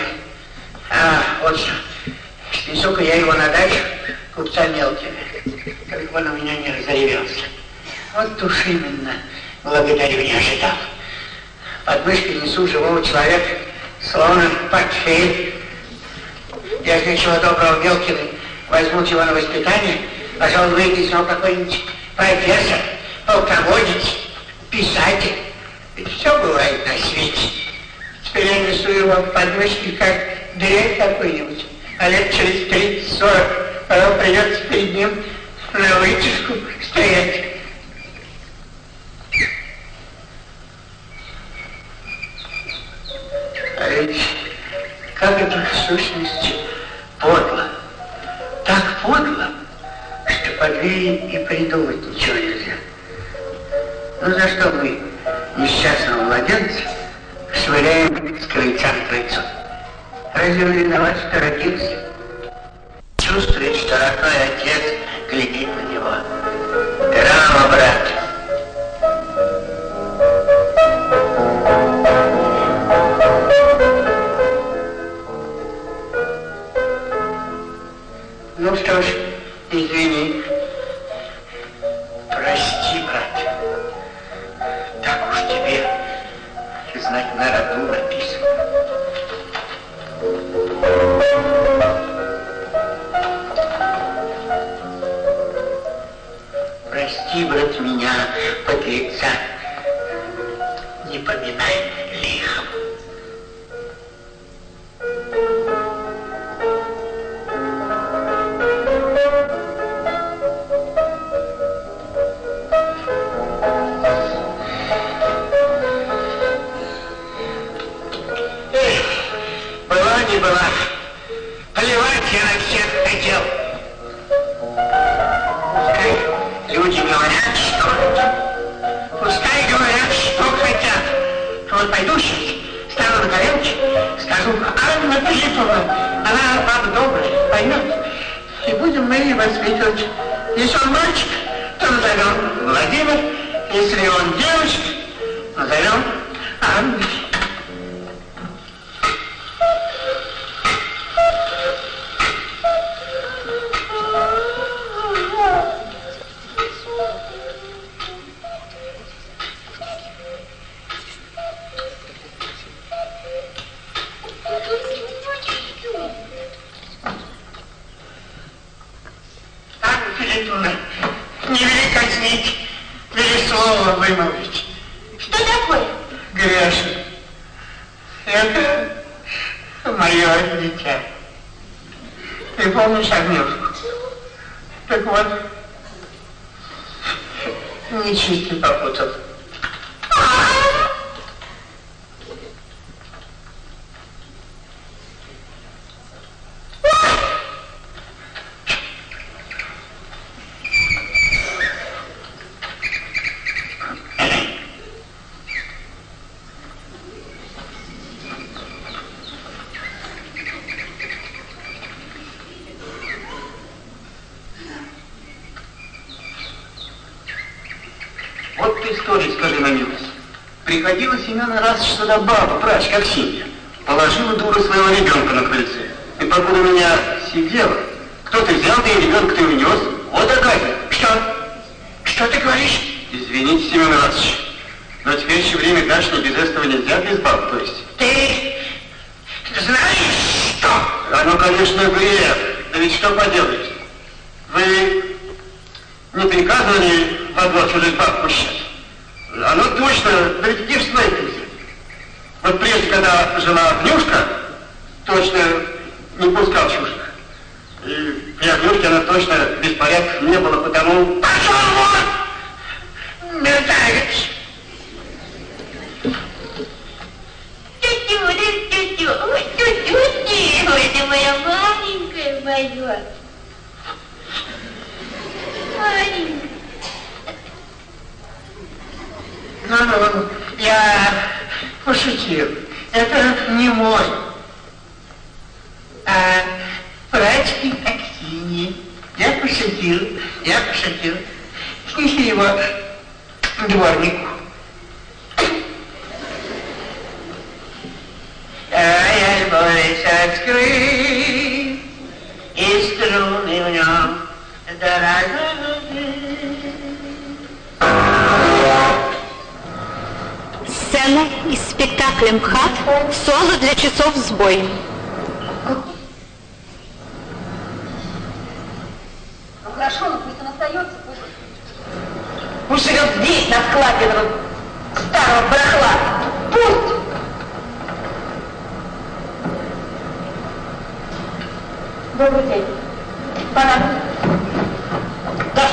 S1: А, вот что. Снесу-ка я его на дачу купца Мелкина. Как он у меня не разоревелся. Вот уж именно благодарю, не ожидал. Под мышкой несу живого человека, словно портфель. Если чего доброго Мелкины возьмут его на воспитание, пожалуй, выйдет из него какой-нибудь профессор, полководец, писатель. Ведь все бывает на свете. Теперь я несу его под мышкой, как дрянь какой-нибудь. А лет через тридцать-сорок потом придется перед ним на вытяжку стоять. А ведь как это в сущности подло. Так подло, что подлее и придумать ничего нельзя. Ну за что мы несчастного младенца швыряем с крыльца на крыльцо? Разве он виноват, что родился? Чувствует, что родной отец глядит на него. Браво, брат! Ну что ж, извини. Прости, брат. Так уж тебе, знать, на роду написано. Прости, брат, меня, подлеца, не поминай лихом. Не была. Плевать я на всех хотел. Пускай люди говорят, что хотят. Пускай говорят, что хотят. Вот пойду сейчас, стану на коленки, скажу: Анна Филипповна, она баба добрая, поймет. И будем мы ее воспитывать. Если он мальчик, то назовем Владимир. Если он девочка, назовем Анной. Не вели казнить, вели слово вымолвить.
S2: Что такое?
S1: Грешно. Это мое дитя. Ты помнишь Агнешку? Так вот, ничуть не попутал. Вот ты история, скажи на милость. Приходила Семена раз сюда баба, врач, как синья. Положила дура своего ребенка на крыльце. И покуда у меня сидела, кто-то взял, да и ребенка ты унес. Вот Агатя. Что? Что ты говоришь? Извините, Семен Иванович, но теперь еще время дашнее, без этого нельзя, без баб, то есть. Ты знаешь что? Оно, конечно, грех. Да ведь что поделаешь? Вы не приказывали во двор чужих баб пущать? Оно точно, да ведь где ж знаете? Вот прежде, когда жила Агнюшка, точно не пускал чужих. И при Агнюшке она точно беспорядков не было, потому... Пошел вон! Мерзавец!
S2: Тю-тю, да тю-тю, ой, тю-тю, ой, ты моя маленькая моя. Маленькая.
S1: Ну-ну, я пошутил. Это не мой. А прачки Аксиньи. Я пошутил, я пошутил. Снеси его дворнику. А я любовь открыть, и струны в нем дорогой.
S14: Сцена из спектакля МХАТ «Соло для часов с боем».
S2: Ну хорошо, но пусть он остается, пусть.
S14: Пусть живет здесь, на складе этого старого барахла. Пусть! Добрый день. Понадобится? Да,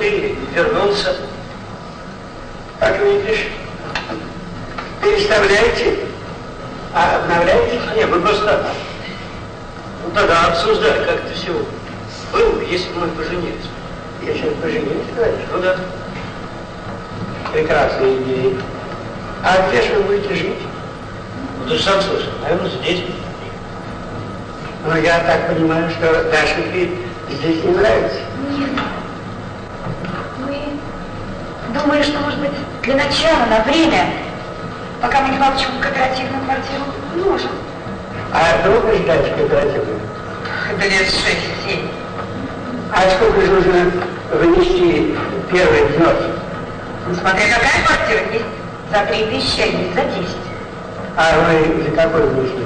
S15: и вернулся.
S5: Как видишь, переставляете, а обновляете?
S15: Нет, мы просто ну, тогда обсуждали, как это все было, если бы мы поженились.
S5: Если вы поженились, говоришь?
S15: Ну да.
S5: Прекрасная идея. А где же вы будете жить?
S15: Ну ты же сам слышал, наверное, здесь.
S5: Ну, я так понимаю, что Дашеньке здесь не нравится.
S2: Нет. Мы думали, что, может быть, для начала, на время, пока мы не получим кооперативную квартиру, можем.
S5: А долго ждать кооперативную?
S2: Да лет шесть-семь.
S5: А сколько же нужно внести первый взнос?
S2: Ну, смотря какая квартира есть. За три тысячи, а есть за десять.
S5: А вы за какой внесли?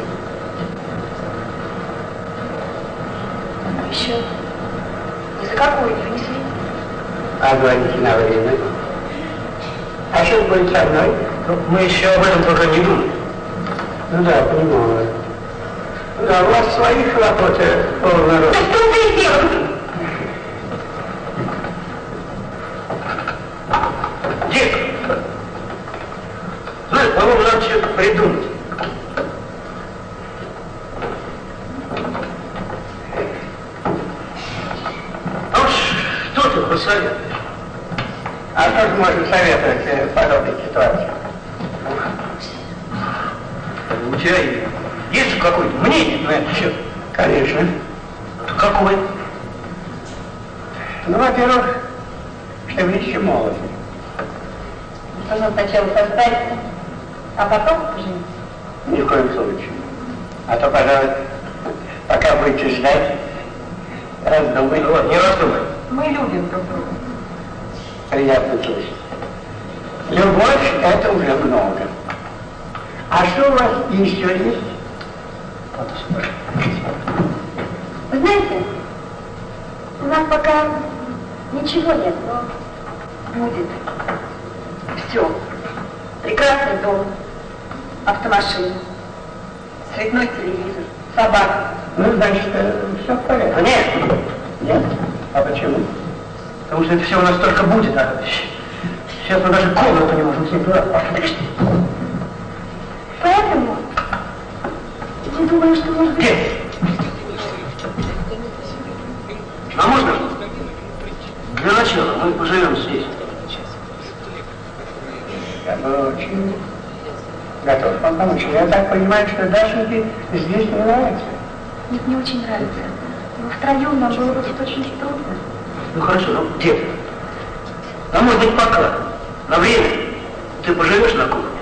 S2: Еще ни за какую не внесли.
S5: А говорите на время. А что будет со мной?
S15: Ну, мы еще об этом пока не думали.
S5: Ну да, понимаю. Да, у вас своих хлопот полный рост.
S2: Да что ты делаешь?
S15: Дед, знаешь, по-моему, надо что-то придумать. А уж что ты посоветуешь?
S5: А что же можно советовать в подобной ситуации?
S15: У тебя есть же какое-то мнение на это счет?
S5: Конечно.
S15: Какое?
S5: Ну, во-первых, что вы еще молоды.
S2: Нужно сначала состариться, а потом пожениться.
S5: Ни в коем случае. А то, пожалуй, пока будете ждать, раздумай.
S15: Ну ладно, не раздумай.
S2: Мы любим друг друга.
S5: Приятно слышать. Любовь — это уже много. А что у вас еще есть?
S2: Вы знаете, у нас пока ничего нет, но будет. Все. Прекрасный дом, автомашина, цветной телевизор, собака.
S5: Ну, значит, все в порядке.
S15: Нет.
S5: Нет? А почему?
S15: Потому что это все у нас только будет, а сейчас мы даже комнату не можем снять.
S2: Поэтому я думаю, что может быть...
S15: Нет. А можно? Для начала мы поживем здесь.
S5: Я был очень готов вам помочь. Я так понимаю, что Дашеньке здесь не нравится.
S2: Нет, мне очень нравится. Но втроем нам было бы тут очень трудно.
S15: Ну хорошо, ну, дед, а может быть пока, на время, ты поживешь на кухне?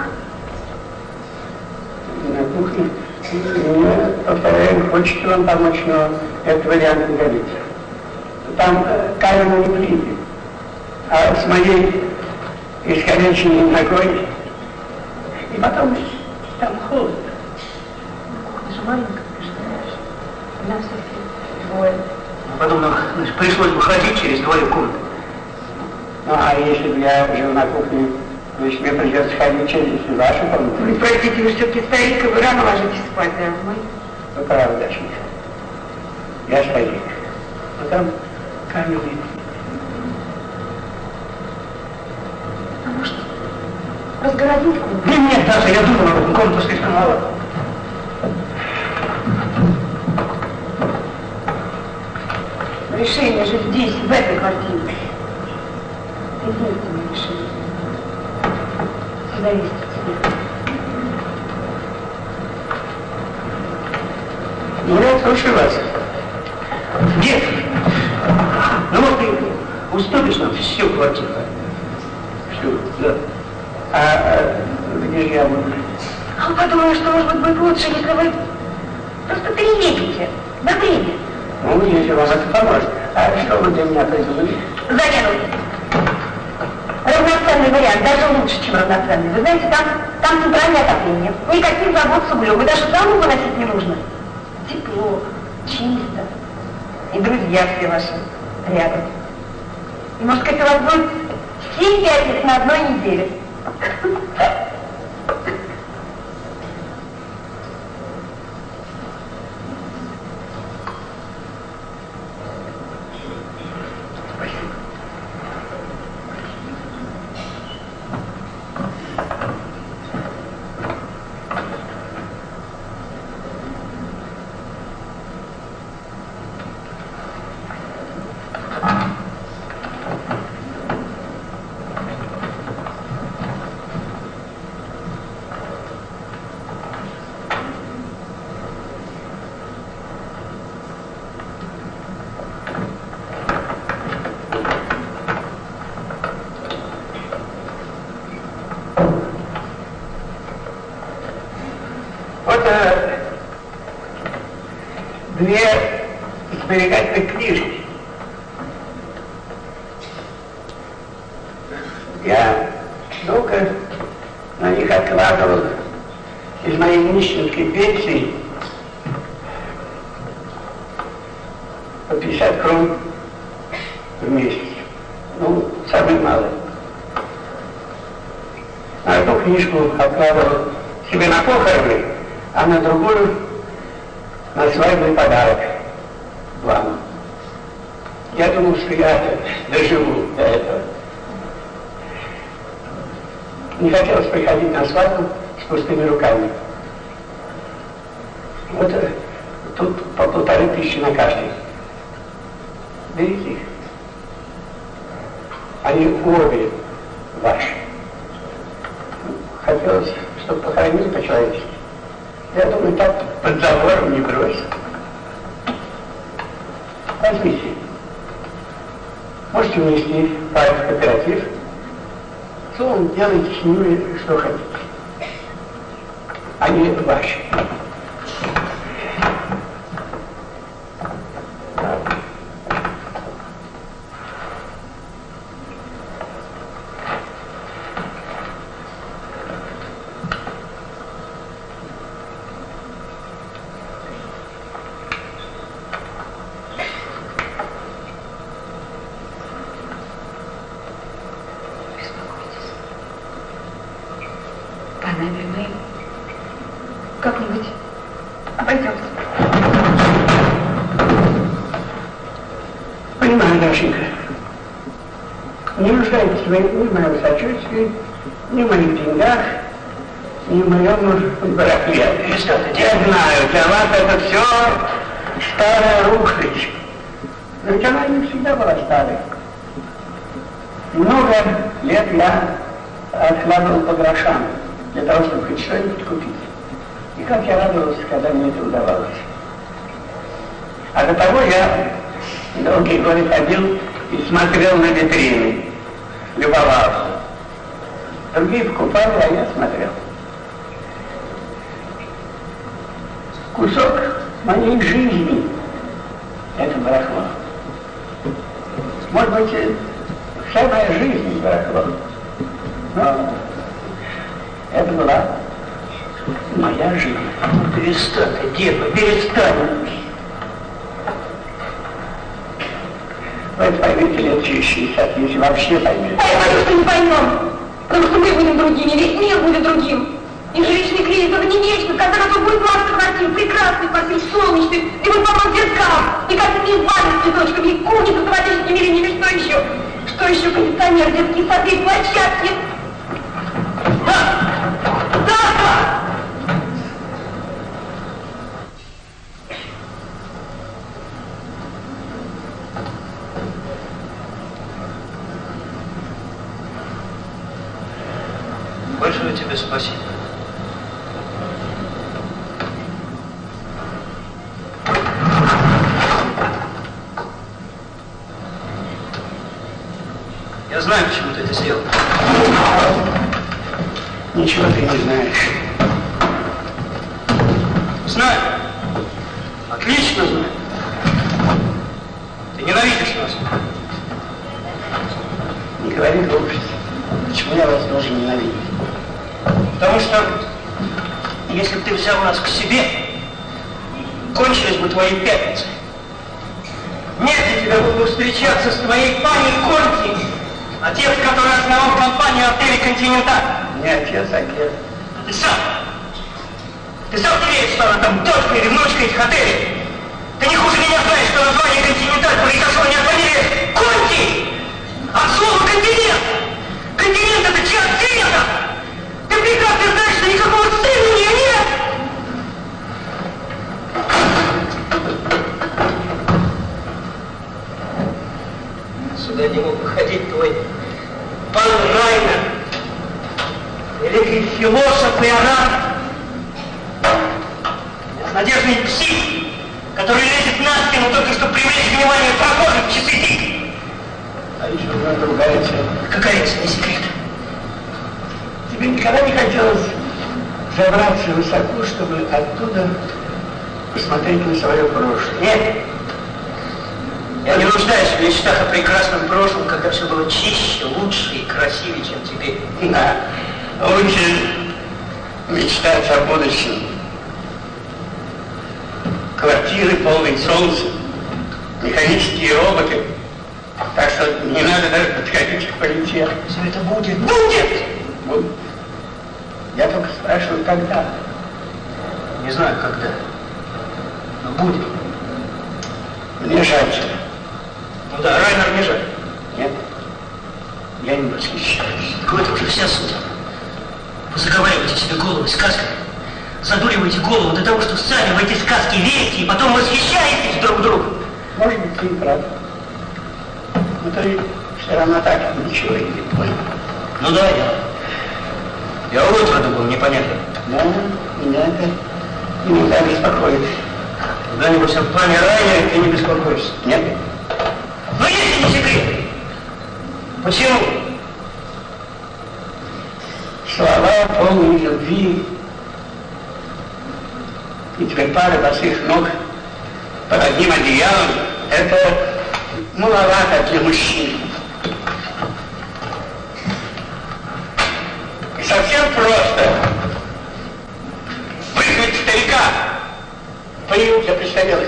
S5: На кухне? Мне, повторяю, хочется вам помочь, но этот вариант не годится. Там э, камеру не приедет. А с моей искалеченной ногой, и потом там холодно.
S2: Кухня же маленькая, ты же знаешь. У нас все двое.
S15: Потом нам значит, пришлось бы ходить через двое комнат.
S5: Ну, а если бы я жил на кухне, значит, мне придется ходить через вашу комнату.
S2: Вы простите, вы все-таки старик, и вы рано ложитесь спать, да? Мы...
S5: Вы правы, Дашенька. Я старик. Но там камеры.
S2: А может, разгородить комнату?
S15: Нет, нет, Даша, я думал об этом, комната слишком мала.
S2: Решение жить здесь, в этой квартире. Единственное решение. Зависит от тебя.
S5: Ну, я слушаю вас.
S15: Дед, ну вот ты уступишь нам всю квартиру? Всю, да.
S5: А, а где же я буду?
S2: А он подумал, что, может быть, будет лучше, если вы просто переедете на время.
S5: Ну, если вам это поможет. А что вы для меня придумали?
S2: Замену. Равноценный вариант, даже лучше, чем равноценный. Вы знаете, там, там центральное отопление. Никаких забот с углем. И даже саму выносить не нужно. Тепло, чисто. И друзья все ваши рядом. И, может, как у вас будет семь пятниц на одной неделе.
S5: Две сберегательных книжки. Я долго на них откладывал из моей нищенской пенсии по пятьдесят крон в месяц. Ну, самый малый. На одну книжку откладывал себе на похороны, а на другую на свадебный подарок вам. Я думал, что я доживу до этого. Не хотелось приходить на свадьбу с пустыми руками. Вот тут по полторы тысячи на каждый. Берите их. Они обе ваши. Хотелось, чтобы похоронили по-человечески. Я думаю, так под забором не бросят. Возьмите. Можете внести файл в кооператив. Словом, делайте с ними что хотите. Они ваши.
S2: Как-нибудь обойдемся.
S5: Понимаю, Дашенька. Не нуждаетесь вы ни в моем сочувствии, ни в моих деньгах, ни в моем барахле. Я знаю, для вас это все старая рухлядь. Но ведь она не всегда была старой. Много лет я откладывал по грошам для того, чтобы хоть что-нибудь купить. И как я радовался, когда мне это удавалось. А до того я долгие годы ходил и смотрел на витрины, любовался. Другие покупали, а я смотрел. Кусок моей жизни — это барахло. Может быть, вся моя жизнь барахло. Но это была моя жизнь. Перестань, деда, перестань. Вы это поймете лет через шестьдесят, если вообще поймете.
S2: А я боюсь, что не поймем. Потому что мы будем другими, весь мир будет другим. И жилищный кризис это не вечно. В конце концов будет масса квартир, прекрасный квартир, солнечный, и будет полно зеркал, и как-то не ванны с цветочками, и кухни с автоматическими линиями, что еще? Что еще? Кондиционер, детские сады, площадки. Да! Да, да!
S15: Большое тебе спасибо. Я знаю, почему ты это сделал.
S5: Ничего ты не знаешь.
S15: Знаю. Отлично знаю. Ты ненавидишь нас.
S5: Не говори глупости. Почему я вас должен ненавидеть?
S15: Потому что, если бы ты взял нас к себе, кончились бы твои пятницы. Нет, я тебе буду встречаться с твоей пани Конти, отец, который основал компанию отелей «Континенталь».
S5: Не отец, а отец.
S15: Ты сам. Ты сам не веришь, что она там дочка или внучка этих отелей. Ты не хуже меня знаешь, что название «Континенталь» произошло не от фамилии Конти, а от слова «континент». Континент — это часть света. Ты прекрасно знаешь, что никакого сына у нее нет. сюда не мог выходить твой пан Райнер, великий философ и оратор, безнадежный псих, который лезет на спину только чтобы привлечь внимание прохожих в часы пик.
S5: А еще одна другая цель.
S15: Какая, если не секрет?
S5: Тебе никогда не хотелось забраться высоко, чтобы оттуда посмотреть на свое прошлое?
S15: Нет. Я не нуждаюсь в мечтах о прекрасном прошлом, когда все было чище, лучше и красивее, чем теперь.
S5: Да. Лучше мечтать о будущем. Квартиры, полные солнца, механические роботы. Так что не надо даже подходить к полиции.
S15: Все это будет. Будет!
S5: Будет. Я только спрашиваю, когда.
S15: Не знаю, когда. Но будет.
S5: Мне жаль тебя.
S15: Ну да, Райнер не жаль.
S5: Нет. Я не восхищаюсь.
S15: Так в этом же вся суть. Вы заговариваете себе голову сказками. Задуриваете голову до того, что сами в эти сказки верите, и потом восхищаетесь друг другом.
S5: Может быть, ты и прав. Но ты все равно так ничего и не понял.
S15: Ну да, я. Я у отроду был непонятно.
S5: Да, меня это иногда беспокоит.
S15: Когда-нибудь о пане Райнере ты не беспокоишься?
S5: Нет.
S15: Но если не секрет, почему?
S5: Слова полные любви. И две пары босых ног под одним одеялом — это маловато для мужчин. И совсем просто выгнать старика в приют для престарелых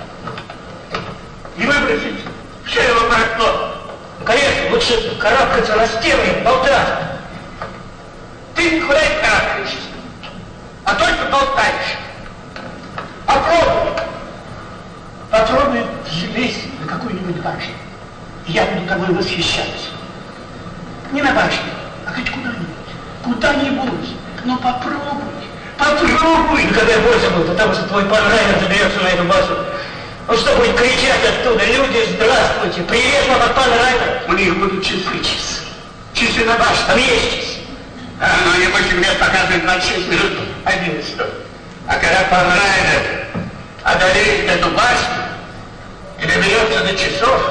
S5: и выбросить все его барахло.
S15: Конечно, лучше карабкаться на стену и болтать.
S5: Ты никуда не карабкаешься, а только болтаешь. Попробуй. Попробуй залезть на какую-нибудь башню. Я буду тобой восхищаться. Не на башню, а хоть куда-нибудь. Куда-нибудь. Но попробуй. Попробуй.
S15: И какая польза будет от того, что твой пан Райнер заберется на эту башню? Он что, будет кричать оттуда? Люди, здравствуйте, привет вам от пана Райнера.
S5: У них будут часы. Часы. Часы на башне.
S15: Там есть часы.
S5: А, но не восемь лет показывает двадцать шесть минут одиннадцать. А когда пан Райнер одолеет эту башню и доберется до часов,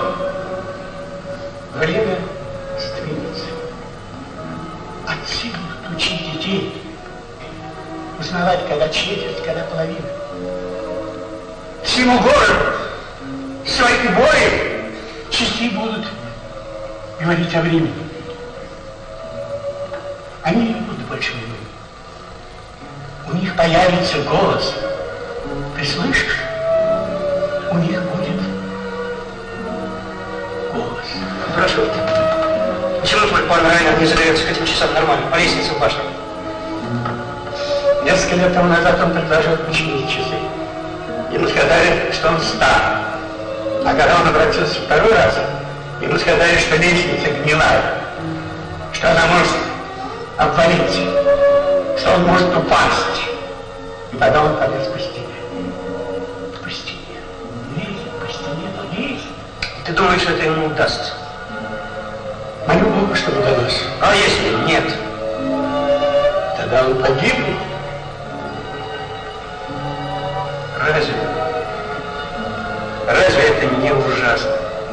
S5: время сдвинется. Отцы будут учить детей узнавать, когда четверть, когда половина. Всему городу, своим боем, часы будут говорить о времени. Они не будут больше времени. У них появится голос. Ты слышишь? У них будет голос.
S15: Хорошо. Почему твой пан Райнер не заберется к этим часам нормально, по лестнице в башню?
S5: Несколько лет тому назад он предложил починить часы. Ему сказали, что он стар. А когда он обратился второй раз, ему сказали, что лестница гнилая, что она может обвалиться, что он может упасть. И потом он полез по стене. По стене. Лезет по стене, но лезет.
S15: Ты думаешь, это ему удастся?
S5: Молю Бога, что удалось.
S15: А если нет?
S5: Тогда он погибнет.
S15: Разве? Разве это не ужасно?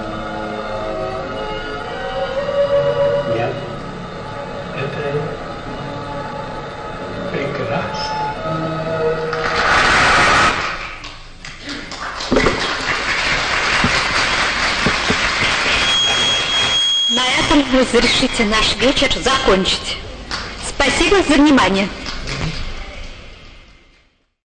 S5: Нет. Это прекрасно.
S2: На этом вы разрешите наш вечер закончить. Спасибо за внимание.